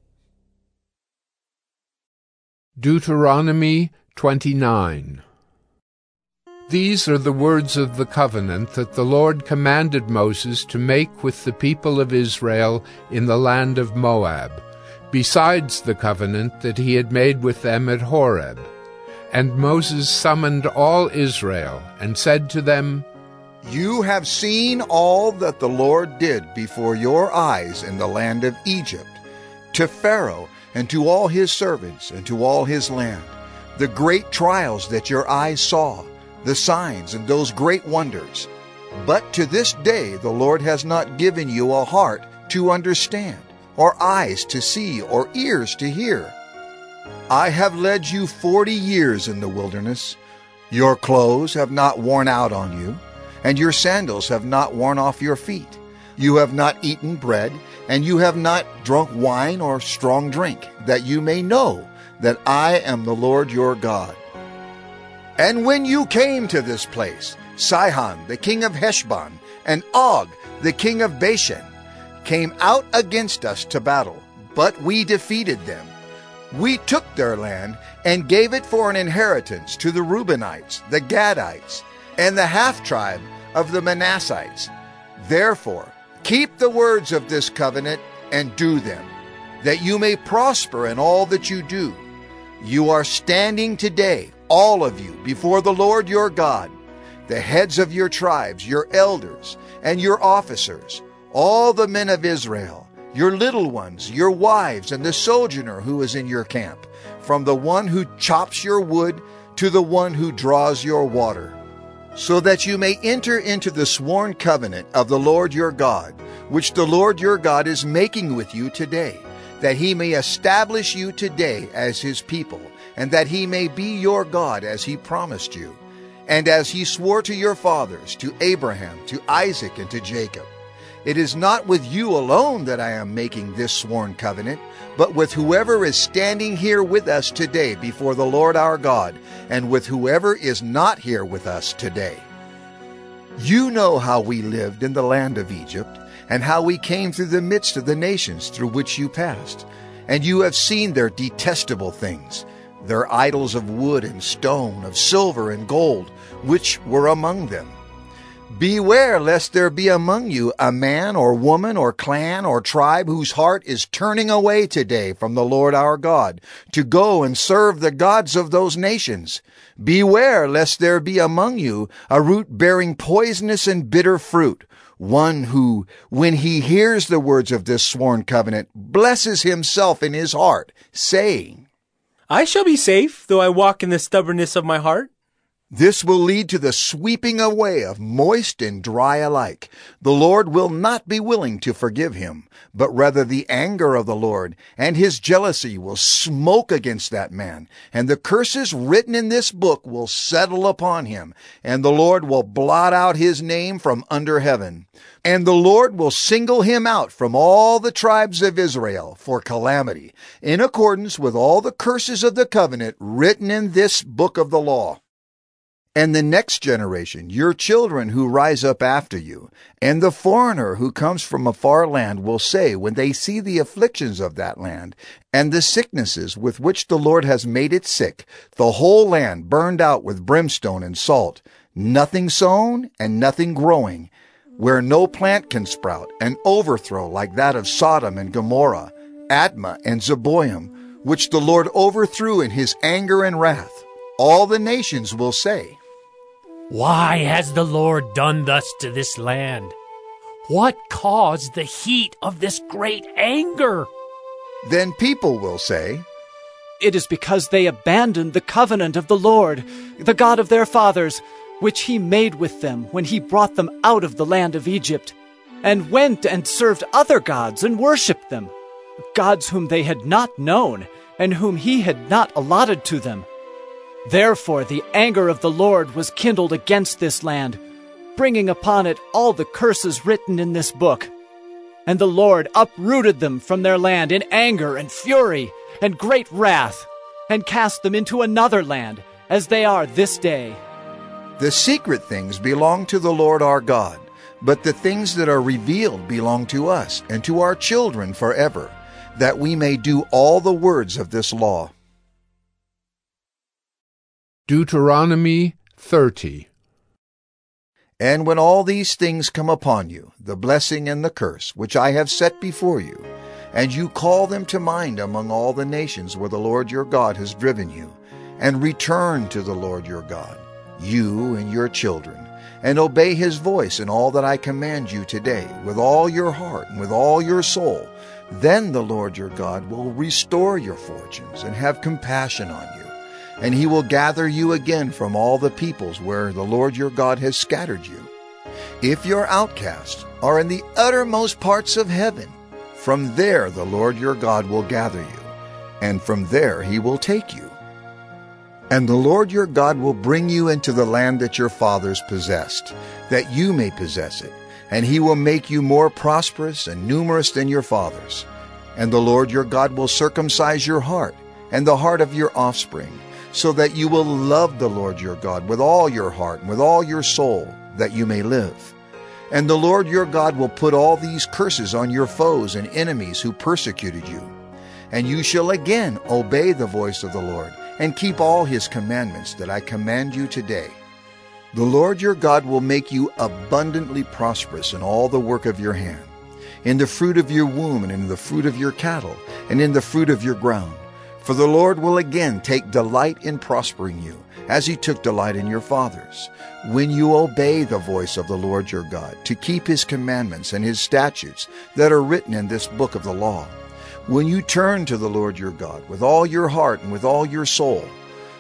Deuteronomy twenty-nine. These are the words of the covenant that the Lord commanded Moses to make with the people of Israel in the land of Moab, besides the covenant that he had made with them at Horeb. And Moses summoned all Israel, and said to them, You have seen all that the Lord did before your eyes in the land of Egypt, to Pharaoh and to all his servants and to all his land, the great trials that your eyes saw, the signs and those great wonders. But to this day the Lord has not given you a heart to understand, or eyes to see, or ears to hear. I have led you forty years in the wilderness. Your clothes have not worn out on you, and your sandals have not worn off your feet. You have not eaten bread, and you have not drunk wine or strong drink, that you may know that I am the Lord your God. And when you came to this place, Sihon, the king of Heshbon, and Og, the king of Bashan, came out against us to battle, but we defeated them. We took their land and gave it for an inheritance to the Reubenites, the Gadites, and the half-tribe of the Manassites. Therefore, keep the words of this covenant and do them, that you may prosper in all that you do. You are standing today, all of you, before the Lord your God, the heads of your tribes, your elders, and your officers, all the men of Israel, your little ones, your wives, and the sojourner who is in your camp, from the one who chops your wood to the one who draws your water, so that you may enter into the sworn covenant of the Lord your God, which the Lord your God is making with you today, that he may establish you today as his people, and that he may be your God as he promised you, and as he swore to your fathers, to Abraham, to Isaac, and to Jacob. It is not with you alone that I am making this sworn covenant, but with whoever is standing here with us today before the Lord our God, and with whoever is not here with us today. You know how we lived in the land of Egypt, and how we came through the midst of the nations through which you passed. And you have seen their detestable things, their idols of wood and stone, of silver and gold, which were among them. Beware lest there be among you a man or woman or clan or tribe whose heart is turning away today from the Lord our God, to go and serve the gods of those nations. Beware lest there be among you a root bearing poisonous and bitter fruit, one who, when he hears the words of this sworn covenant, blesses himself in his heart, saying, I shall be safe, though I walk in the stubbornness of my heart. This will lead to the sweeping away of moist and dry alike. The Lord will not be willing to forgive him, but rather the anger of the Lord and his jealousy will smoke against that man, and the curses written in this book will settle upon him, and the Lord will blot out his name from under heaven. And the Lord will single him out from all the tribes of Israel for calamity, in accordance with all the curses of the covenant written in this book of the law. And the next generation, your children who rise up after you, and the foreigner who comes from a far land will say, when they see the afflictions of that land, and the sicknesses with which the Lord has made it sick, the whole land burned out with brimstone and salt, nothing sown and nothing growing, where no plant can sprout, an overthrow like that of Sodom and Gomorrah, Admah and Zeboim, which the Lord overthrew in his anger and wrath. All the nations will say, Why has the Lord done thus to this land? What caused the heat of this great anger? Then people will say, It is because they abandoned the covenant of the Lord, the God of their fathers, which he made with them when he brought them out of the land of Egypt, and went and served other gods and worshipped them, gods whom they had not known, and whom he had not allotted to them. Therefore the anger of the Lord was kindled against this land, bringing upon it all the curses written in this book. And the Lord uprooted them from their land in anger and fury and great wrath, and cast them into another land, as they are this day. The secret things belong to the Lord our God, but the things that are revealed belong to us and to our children forever, that we may do all the words of this law. Deuteronomy thirty. And when all these things come upon you, the blessing and the curse, which I have set before you, and you call them to mind among all the nations where the Lord your God has driven you, and return to the Lord your God, you and your children, and obey his voice in all that I command you today, with all your heart and with all your soul, then the Lord your God will restore your fortunes and have compassion on you. And he will gather you again from all the peoples where the Lord your God has scattered you. If your outcasts are in the uttermost parts of heaven, from there the Lord your God will gather you, and from there he will take you. And the Lord your God will bring you into the land that your fathers possessed, that you may possess it, and he will make you more prosperous and numerous than your fathers. And the Lord your God will circumcise your heart and the heart of your offspring, so that you will love the Lord your God with all your heart and with all your soul, that you may live. And the Lord your God will put all these curses on your foes and enemies who persecuted you. And you shall again obey the voice of the Lord, and keep all his commandments that I command you today. The Lord your God will make you abundantly prosperous in all the work of your hand, in the fruit of your womb, and in the fruit of your cattle, and in the fruit of your ground. For the Lord will again take delight in prospering you, as he took delight in your fathers, when you obey the voice of the Lord your God, to keep his commandments and his statutes that are written in this book of the law. When you turn to the Lord your God with all your heart and with all your soul,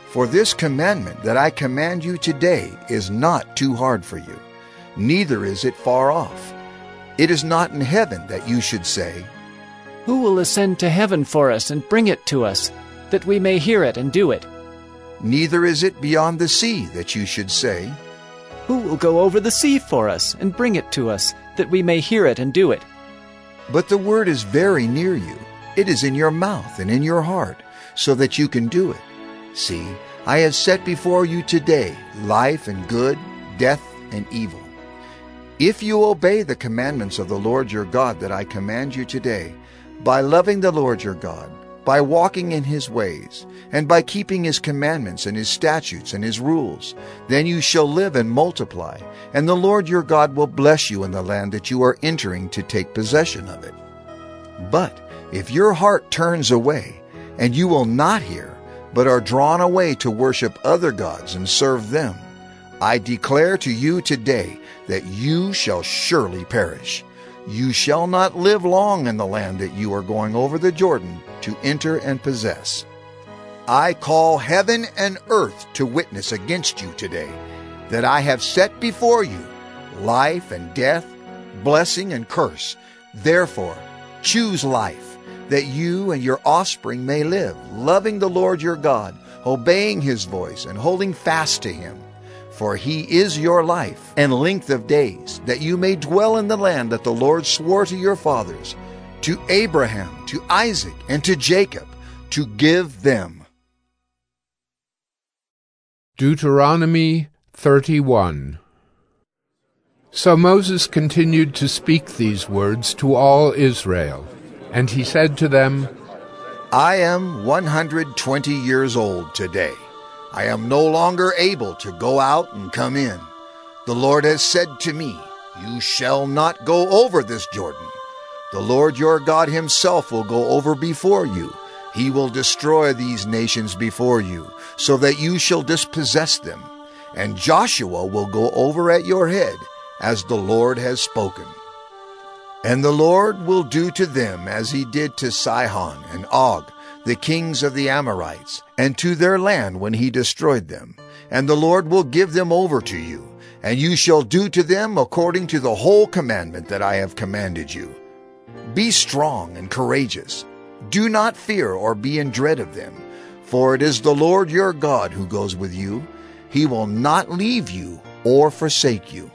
For this commandment that I command you today is not too hard for you, neither is it far off. It is not in heaven that you should say, Who will ascend to heaven for us and bring it to us, that we may hear it and do it? Neither is it beyond the sea that you should say, Who will go over the sea for us and bring it to us, that we may hear it and do it? But the word is very near you. It is in your mouth and in your heart, so that you can do it. See, I have set before you today life and good, death and evil. If you obey the commandments of the Lord your God that I command you today, by loving the Lord your God, by walking in his ways, and by keeping his commandments and his statutes and his rules, then you shall live and multiply, and the Lord your God will bless you in the land that you are entering to take possession of it. But if your heart turns away, and you will not hear, but are drawn away to worship other gods and serve them, I declare to you today that you shall surely perish. You shall not live long in the land that you are going over the Jordan to enter and possess. I call heaven and earth to witness against you today, that I have set before you life and death, blessing and curse. Therefore, choose life, that you and your offspring may live, loving the Lord your God, obeying his voice, and holding fast to him. For he is your life and length of days, that you may dwell in the land that the Lord swore to your fathers, to Abraham, to Isaac, and to Jacob, to give them. Deuteronomy thirty-one. So Moses continued to speak these words to all Israel, and he said to them, I am one hundred twenty years old today. I am no longer able to go out and come in. The Lord has said to me, You shall not go over this Jordan. The Lord your God himself will go over before you. He will destroy these nations before you, so that you shall dispossess them. And Joshua will go over at your head, as the Lord has spoken. And the Lord will do to them as he did to Sihon and Og, the kings of the Amorites, and to their land when he destroyed them. And the Lord will give them over to you, and you shall do to them according to the whole commandment that I have commanded you. Be strong and courageous. Do not fear or be in dread of them, for it is the Lord your God who goes with you. He will not leave you or forsake you.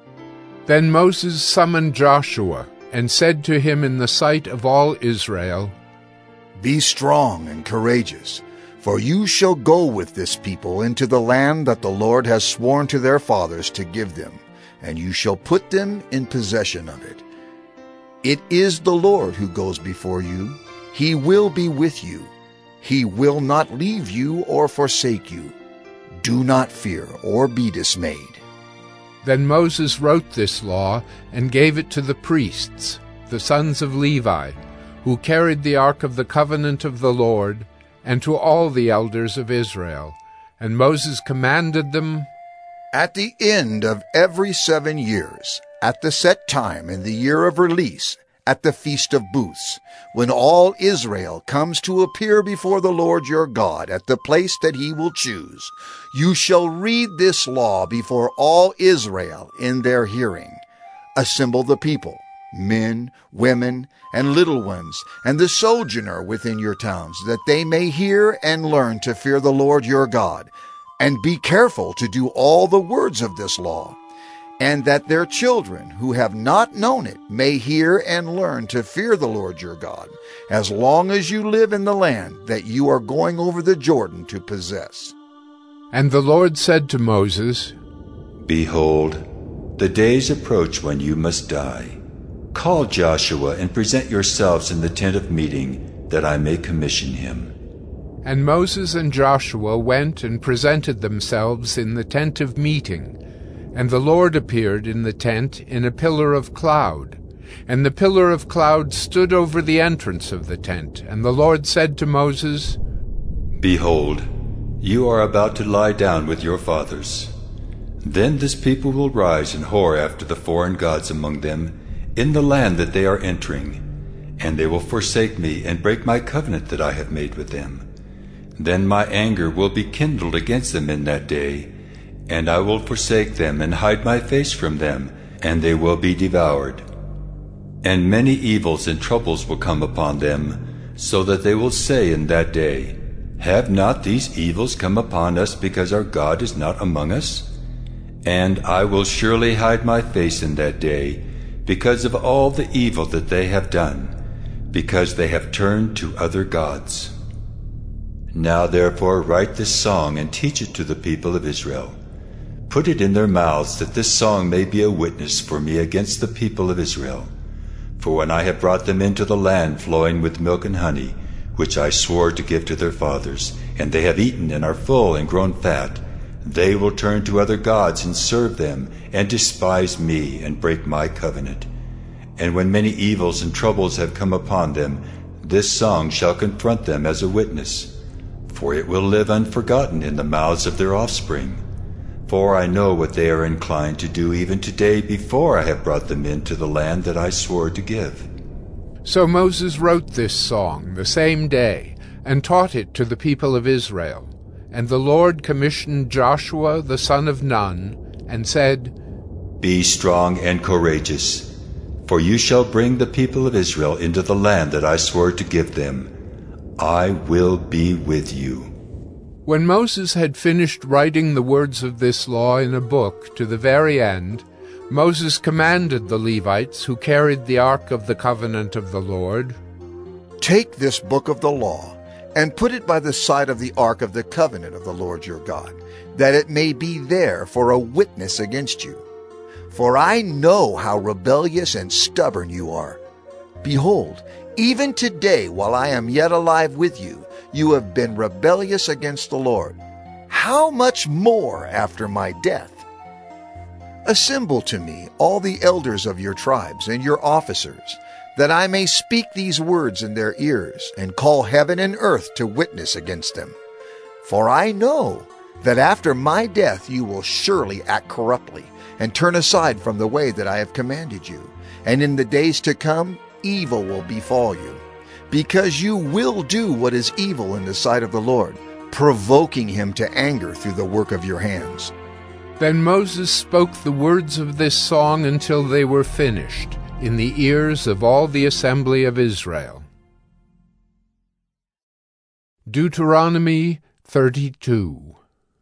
Then Moses summoned Joshua, and said to him in the sight of all Israel, Be strong and courageous, for you shall go with this people into the land that the Lord has sworn to their fathers to give them, and you shall put them in possession of it. It is the Lord who goes before you. He will be with you. He will not leave you or forsake you. Do not fear or be dismayed. Then Moses wrote this law and gave it to the priests, the sons of Levi, who carried the ark of the covenant of the Lord, and to all the elders of Israel. And Moses commanded them, At the end of every seven years, at the set time in the year of release, at the Feast of Booths, when all Israel comes to appear before the Lord your God at the place that he will choose, you shall read this law before all Israel in their hearing. Assemble the people, men, women, and little ones, and the sojourner within your towns, that they may hear and learn to fear the Lord your God, and be careful to do all the words of this law, and that their children who have not known it may hear and learn to fear the Lord your God, as long as you live in the land that you are going over the Jordan to possess. And the Lord said to Moses, Behold, the days approach when you must die. Call Joshua and present yourselves in the tent of meeting, that I may commission him. And Moses and Joshua went and presented themselves in the tent of meeting. And the Lord appeared in the tent in a pillar of cloud. And the pillar of cloud stood over the entrance of the tent. And the Lord said to Moses, Behold, you are about to lie down with your fathers. Then this people will rise and whore after the foreign gods among them, in the land that they are entering. And they will forsake me and break my covenant that I have made with them. Then my anger will be kindled against them in that day, and I will forsake them and hide my face from them, and they will be devoured. And many evils and troubles will come upon them, so that they will say in that day, Have not these evils come upon us because our God is not among us? And I will surely hide my face in that day, because of all the evil that they have done, because they have turned to other gods. Now therefore write this song and teach it to the people of Israel. Put it in their mouths, that this song may be a witness for me against the people of Israel. For when I have brought them into the land flowing with milk and honey, which I swore to give to their fathers, and they have eaten and are full and grown fat, they will turn to other gods and serve them, and despise me and break my covenant. And when many evils and troubles have come upon them, this song shall confront them as a witness, for it will live unforgotten in the mouths of their offspring. For I know what they are inclined to do even today, before I have brought them into the land that I swore to give. So Moses wrote this song the same day, and taught it to the people of Israel. And the Lord commissioned Joshua the son of Nun, and said, Be strong and courageous, for you shall bring the people of Israel into the land that I swore to give them. I will be with you. When Moses had finished writing the words of this law in a book to the very end, Moses commanded the Levites who carried the ark of the covenant of the Lord, Take this book of the law, and put it by the side of the ark of the covenant of the Lord your God, that it may be there for a witness against you. For I know how rebellious and stubborn you are. Behold, even today, while I am yet alive with you, you have been rebellious against the Lord. How much more after my death? Assemble to me all the elders of your tribes and your officers, that I may speak these words in their ears, and call heaven and earth to witness against them. For I know that after my death you will surely act corruptly, and turn aside from the way that I have commanded you. And in the days to come, evil will befall you, because you will do what is evil in the sight of the Lord, provoking him to anger through the work of your hands. Then Moses spoke the words of this song until they were finished, in the ears of all the assembly of Israel. Deuteronomy thirty-two.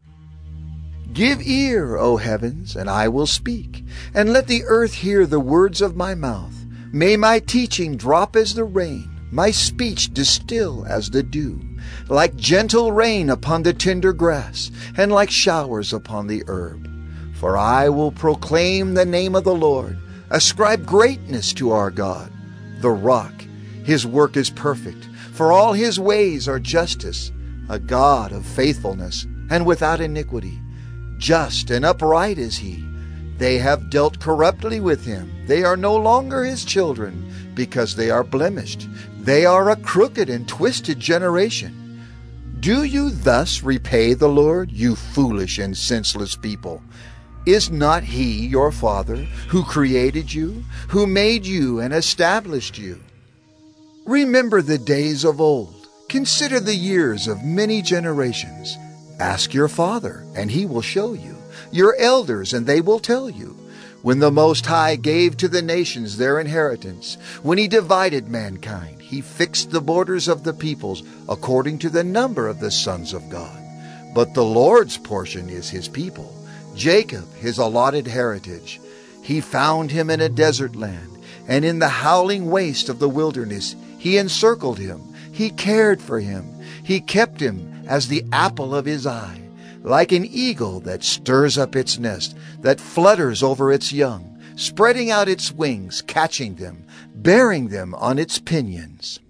Give ear, O heavens, and I will speak, and let the earth hear the words of my mouth. May my teaching drop as the rain, my speech distill as the dew, like gentle rain upon the tender grass, and like showers upon the herb. For I will proclaim the name of the Lord, ascribe greatness to our God, the rock. His work is perfect, for all his ways are justice, a God of faithfulness and without iniquity. Just and upright is he. They have dealt corruptly with him. They are no longer his children, because they are blemished. They are a crooked and twisted generation. Do you thus repay the Lord, you foolish and senseless people? Is not he your father, who created you, who made you and established you? Remember the days of old. Consider the years of many generations. Ask your father, and he will show you, your elders, and they will tell you. When the Most High gave to the nations their inheritance, when he divided mankind, he fixed the borders of the peoples according to the number of the sons of God. But the Lord's portion is his people, Jacob his allotted heritage. He found him in a desert land, and in the howling waste of the wilderness he encircled him. He cared for him. He kept him as the apple of his eye, like an eagle that stirs up its nest, that flutters over its young, spreading out its wings, catching them, bearing them on its pinions.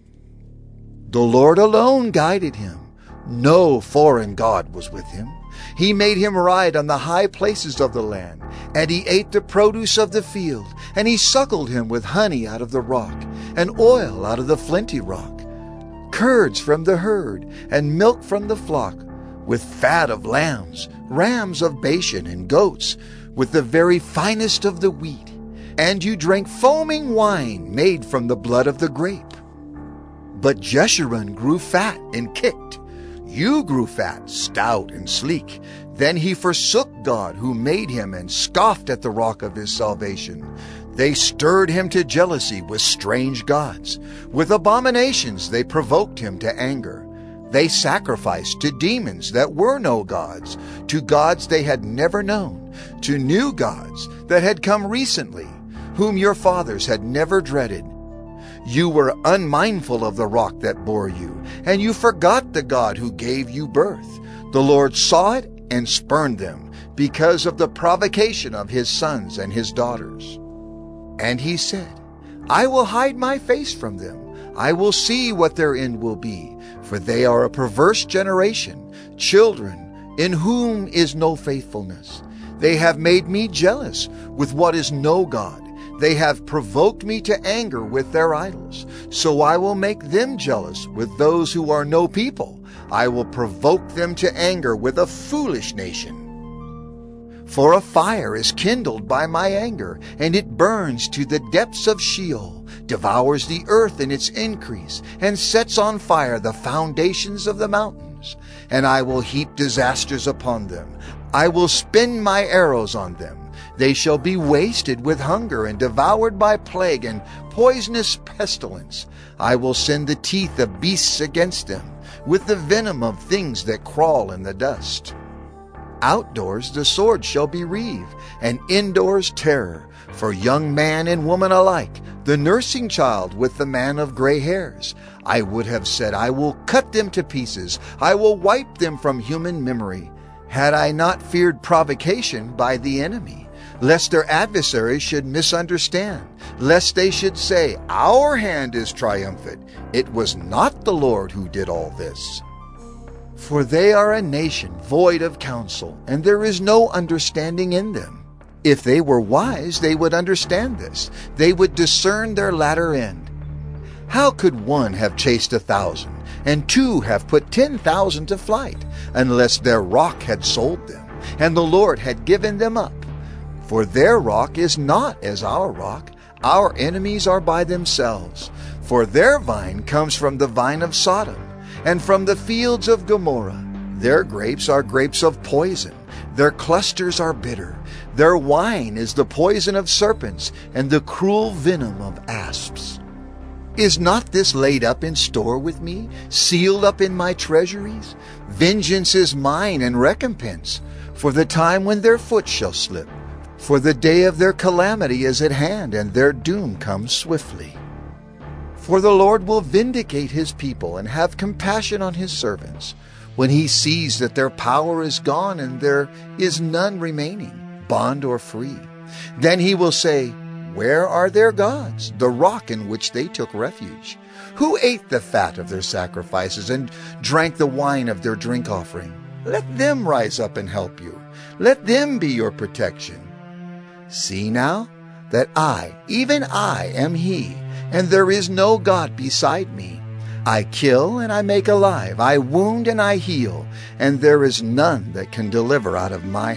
The Lord alone guided him. No foreign god was with him. He made him ride on the high places of the land, and he ate the produce of the field, and he suckled him with honey out of the rock, and oil out of the flinty rock, curds from the herd, and milk from the flock, with fat of lambs, rams of Bashan, and goats, with the very finest of the wheat. And you drank foaming wine made from the blood of the grape. But Jeshurun grew fat and kicked. You grew fat, stout, and sleek. Then he forsook God who made him and scoffed at the rock of his salvation. They stirred him to jealousy with strange gods. With abominations they provoked him to anger. They sacrificed to demons that were no gods, to gods they had never known, to new gods that had come recently, whom your fathers had never dreaded. You were unmindful of the rock that bore you, and you forgot the God who gave you birth. The Lord saw it and spurned them, because of the provocation of his sons and his daughters. And he said, I will hide my face from them. I will see what their end will be, for they are a perverse generation, children in whom is no faithfulness. They have made me jealous with what is no God. They have provoked me to anger with their idols. So I will make them jealous with those who are no people. I will provoke them to anger with a foolish nation. For a fire is kindled by my anger, and it burns to the depths of Sheol, devours the earth in its increase, and sets on fire the foundations of the mountains. And I will heap disasters upon them. I will spin my arrows on them. They shall be wasted with hunger and devoured by plague and poisonous pestilence. I will send the teeth of beasts against them, with the venom of things that crawl in the dust. Outdoors the sword shall be reaved, and indoors terror, for young man and woman alike, the nursing child with the man of gray hairs. I would have said, I will cut them to pieces, I will wipe them from human memory, had I not feared provocation by the enemy, lest their adversaries should misunderstand, lest they should say, Our hand is triumphant. It was not the Lord who did all this. For they are a nation void of counsel, and there is no understanding in them. If they were wise, they would understand this. They would discern their latter end. How could one have chased a thousand, and two have put ten thousand to flight, unless their rock had sold them, and the Lord had given them up? For their rock is not as our rock. Our enemies are by themselves. For their vine comes from the vine of Sodom, and from the fields of Gomorrah. Their grapes are grapes of poison. Their clusters are bitter. Their wine is the poison of serpents, and the cruel venom of asps. Is not this laid up in store with me, sealed up in my treasuries? Vengeance is mine and recompense, for the time when their foot shall slip. For the day of their calamity is at hand, and their doom comes swiftly. For the Lord will vindicate his people and have compassion on his servants, when he sees that their power is gone and there is none remaining, bond or free. Then he will say, Where are their gods, the rock in which they took refuge? Who ate the fat of their sacrifices and drank the wine of their drink offering? Let them rise up and help you. Let them be your protection. See now that I, even I, am he, and there is no God beside me. I kill and I make alive, I wound and I heal, and there is none that can deliver out of my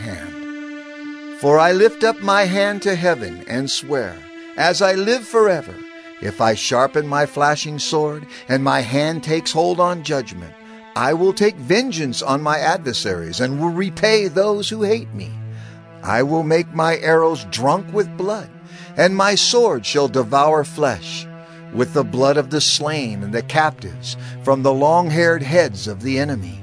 hand. For I lift up my hand to heaven and swear, as I live forever, if I sharpen my flashing sword, and my hand takes hold on judgment, I will take vengeance on my adversaries, and will repay those who hate me. I will make my arrows drunk with blood, and my sword shall devour flesh, with the blood of the slain and the captives, from the long-haired heads of the enemy.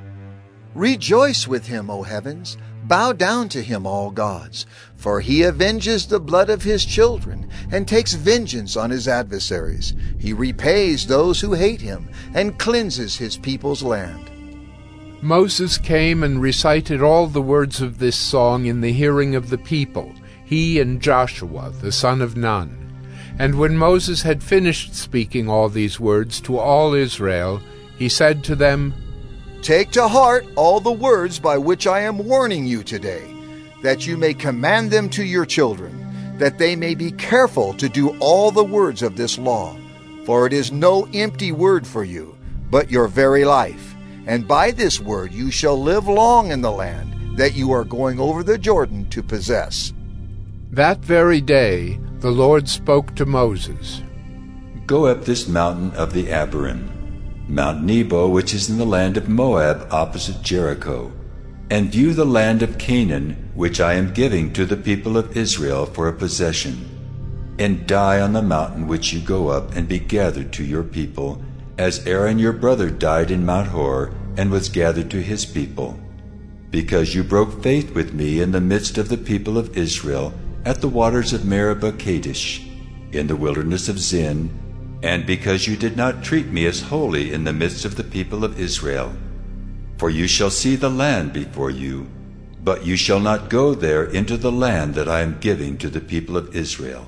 Rejoice with him, O heavens, bow down to him, all gods, for he avenges the blood of his children, and takes vengeance on his adversaries. He repays those who hate him, and cleanses his people's land. Moses came and recited all the words of this song in the hearing of the people, he and Joshua, the son of Nun. And when Moses had finished speaking all these words to all Israel, he said to them, Take to heart all the words by which I am warning you today, that you may command them to your children, that they may be careful to do all the words of this law. For it is no empty word for you, but your very life. And by this word you shall live long in the land that you are going over the Jordan to possess. That very day the Lord spoke to Moses. Go up this mountain of the Abarim. Mount Nebo, which is in the land of Moab opposite Jericho, and view the land of Canaan, which I am giving to the people of Israel for a possession, and die on the mountain which you go up, and be gathered to your people, as Aaron your brother died in Mount Hor, and was gathered to his people, because you broke faith with me in the midst of the people of Israel, at the waters of Meribah Kadesh, in the wilderness of Zin, and because you did not treat me as holy in the midst of the people of Israel. For you shall see the land before you, but you shall not go there into the land that I am giving to the people of Israel.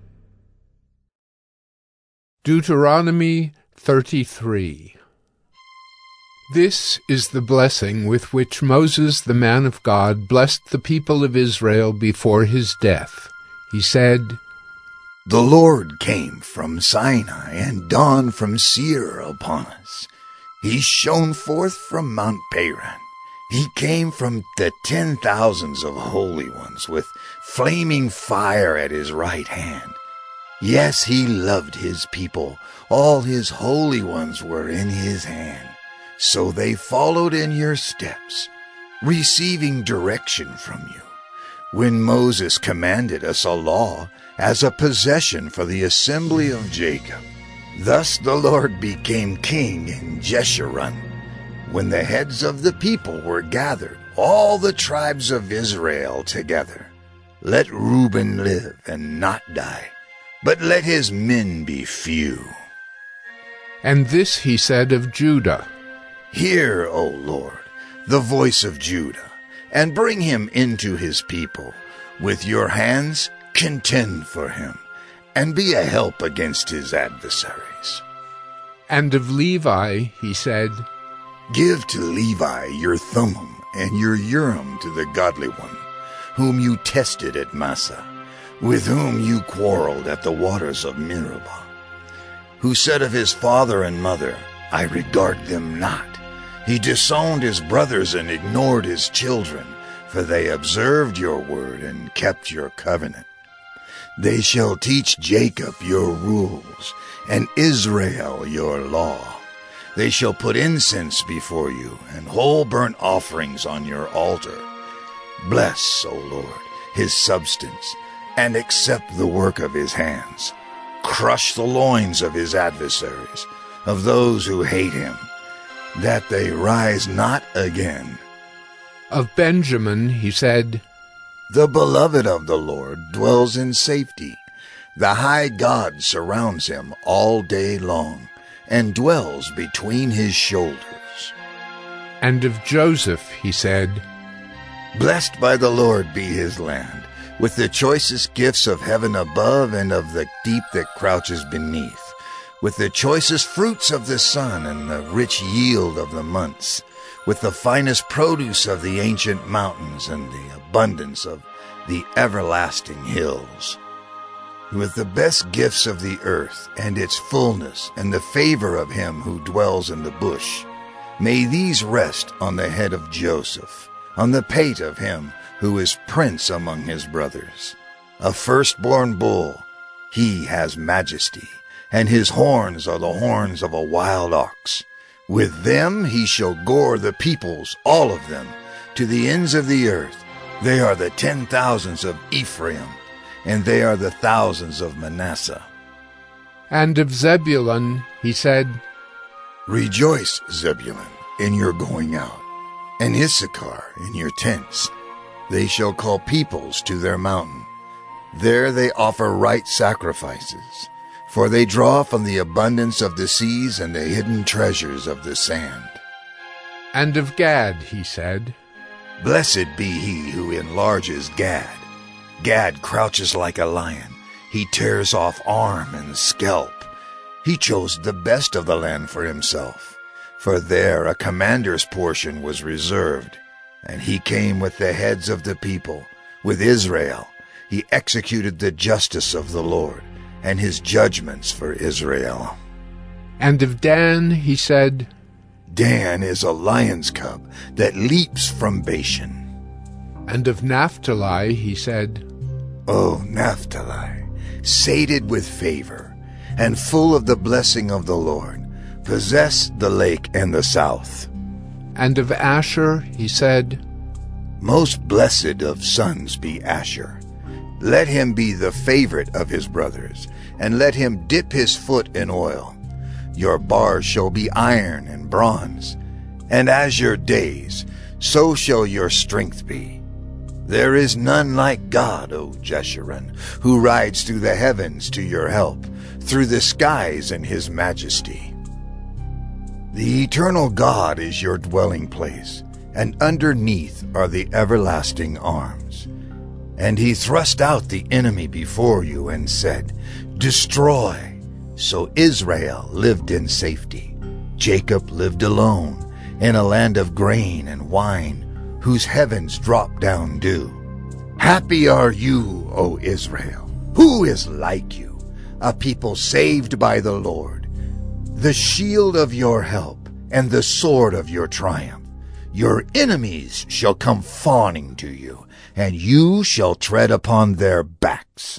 Deuteronomy thirty-three. This is the blessing with which Moses the man of God blessed the people of Israel before his death. He said, The Lord came from Sinai and dawned from Seir upon us. He shone forth from Mount Paran. He came from the ten thousands of holy ones with flaming fire at his right hand. Yes, he loved his people. All his holy ones were in his hand. So they followed in your steps, receiving direction from you. When Moses commanded us a law as a possession for the assembly of Jacob, thus the Lord became king in Jeshurun. When the heads of the people were gathered, all the tribes of Israel together, let Reuben live and not die, but let his men be few. And this he said of Judah, Hear, O Lord, the voice of Judah, and bring him into his people. With your hands contend for him, and be a help against his adversaries. And of Levi he said, Give to Levi your Thummim and your Urim to the godly one, whom you tested at Massah, with whom you quarreled at the waters of Meribah, who said of his father and mother, I regard them not. He disowned his brothers and ignored his children, for they observed your word and kept your covenant. They shall teach Jacob your rules, and Israel your law. They shall put incense before you, and whole burnt offerings on your altar. Bless, O Lord, his substance, and accept the work of his hands. Crush the loins of his adversaries, of those who hate him, that they rise not again. Of Benjamin he said, The beloved of the Lord dwells in safety. The high God surrounds him all day long, and dwells between his shoulders. And of Joseph he said, Blessed by the Lord be his land, with the choicest gifts of heaven above and of the deep that crouches beneath, with the choicest fruits of the sun and the rich yield of the months, with the finest produce of the ancient mountains and the abundance of the everlasting hills, with the best gifts of the earth and its fullness and the favor of him who dwells in the bush. May these rest on the head of Joseph, on the pate of him who is prince among his brothers. A firstborn bull, he has majesty, and his horns are the horns of a wild ox. With them he shall gore the peoples, all of them, to the ends of the earth. They are the ten thousands of Ephraim, and they are the thousands of Manasseh. And of Zebulun he said, Rejoice, Zebulun, in your going out, and Issachar in your tents. They shall call peoples to their mountain. There they offer right sacrifices, for they draw from the abundance of the seas and the hidden treasures of the sand. And of Gad he said, Blessed be he who enlarges Gad. Gad crouches like a lion. He tears off arm and scalp. He chose the best of the land for himself, for there a commander's portion was reserved. And he came with the heads of the people, with Israel. He executed the justice of the Lord, and his judgments for Israel. And of Dan he said, Dan is a lion's cub that leaps from Bashan. And of Naphtali he said, O Naphtali, sated with favor, and full of the blessing of the Lord, Possess the lake and the south. And of Asher he said, Most blessed of sons be Asher. Let him be the favorite of his brothers, and let him dip his foot in oil. Your bars shall be iron and bronze, and as your days, so shall your strength be. There is none like God, O Jeshurun, who rides through the heavens to your help, through the skies in his majesty. The eternal God is your dwelling place, and underneath are the everlasting arms. And he thrust out the enemy before you and said, Destroy. So Israel lived in safety. Jacob lived alone in a land of grain and wine, whose heavens drop down dew. Happy are you, O Israel. Who is like you, a people saved by the Lord? The shield of your help and the sword of your triumph. Your enemies shall come fawning to you, and you shall tread upon their backs.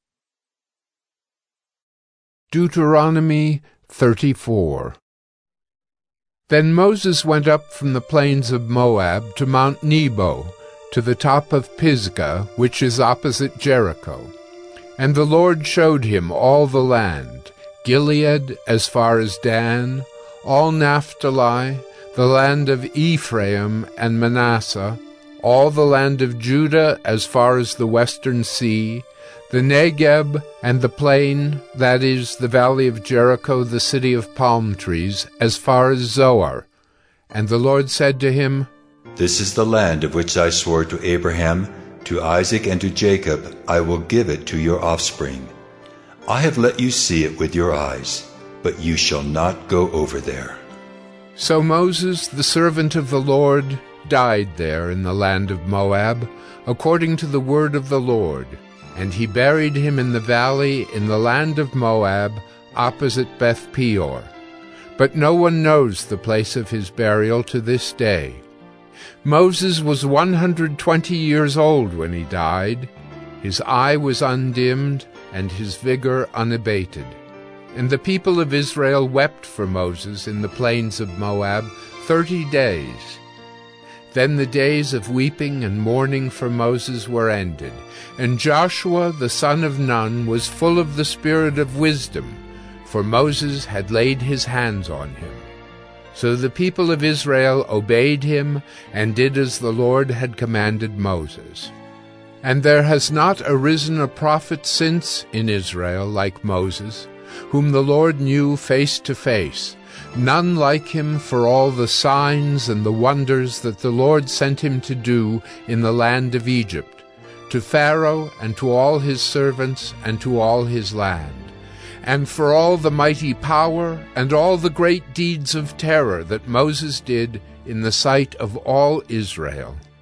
Deuteronomy thirty-four. Then Moses went up from the plains of Moab to Mount Nebo, to the top of Pisgah, which is opposite Jericho. And the Lord showed him all the land, Gilead as far as Dan, all Naphtali, the land of Ephraim and Manasseh, all the land of Judah as far as the western sea, the Negeb and the plain, that is, the valley of Jericho, the city of palm trees, as far as Zoar. And the Lord said to him, This is the land of which I swore to Abraham, to Isaac, and to Jacob. I will give it to your offspring. I have let you see it with your eyes, but you shall not go over there. So Moses, the servant of the Lord, died there in the land of Moab, according to the word of the Lord. And he buried him in the valley in the land of Moab, opposite Beth Peor. But no one knows the place of his burial to this day. Moses was one hundred twenty years old when he died. His eye was undimmed, and his vigor unabated. And the people of Israel wept for Moses in the plains of Moab thirty days. Then the days of weeping and mourning for Moses were ended, and Joshua the son of Nun was full of the spirit of wisdom, for Moses had laid his hands on him. So the people of Israel obeyed him, and did as the Lord had commanded Moses. And there has not arisen a prophet since in Israel like Moses, whom the Lord knew face to face, none like him for all the signs and the wonders that the Lord sent him to do in the land of Egypt, to Pharaoh and to all his servants and to all his land, and for all the mighty power and all the great deeds of terror that Moses did in the sight of all Israel.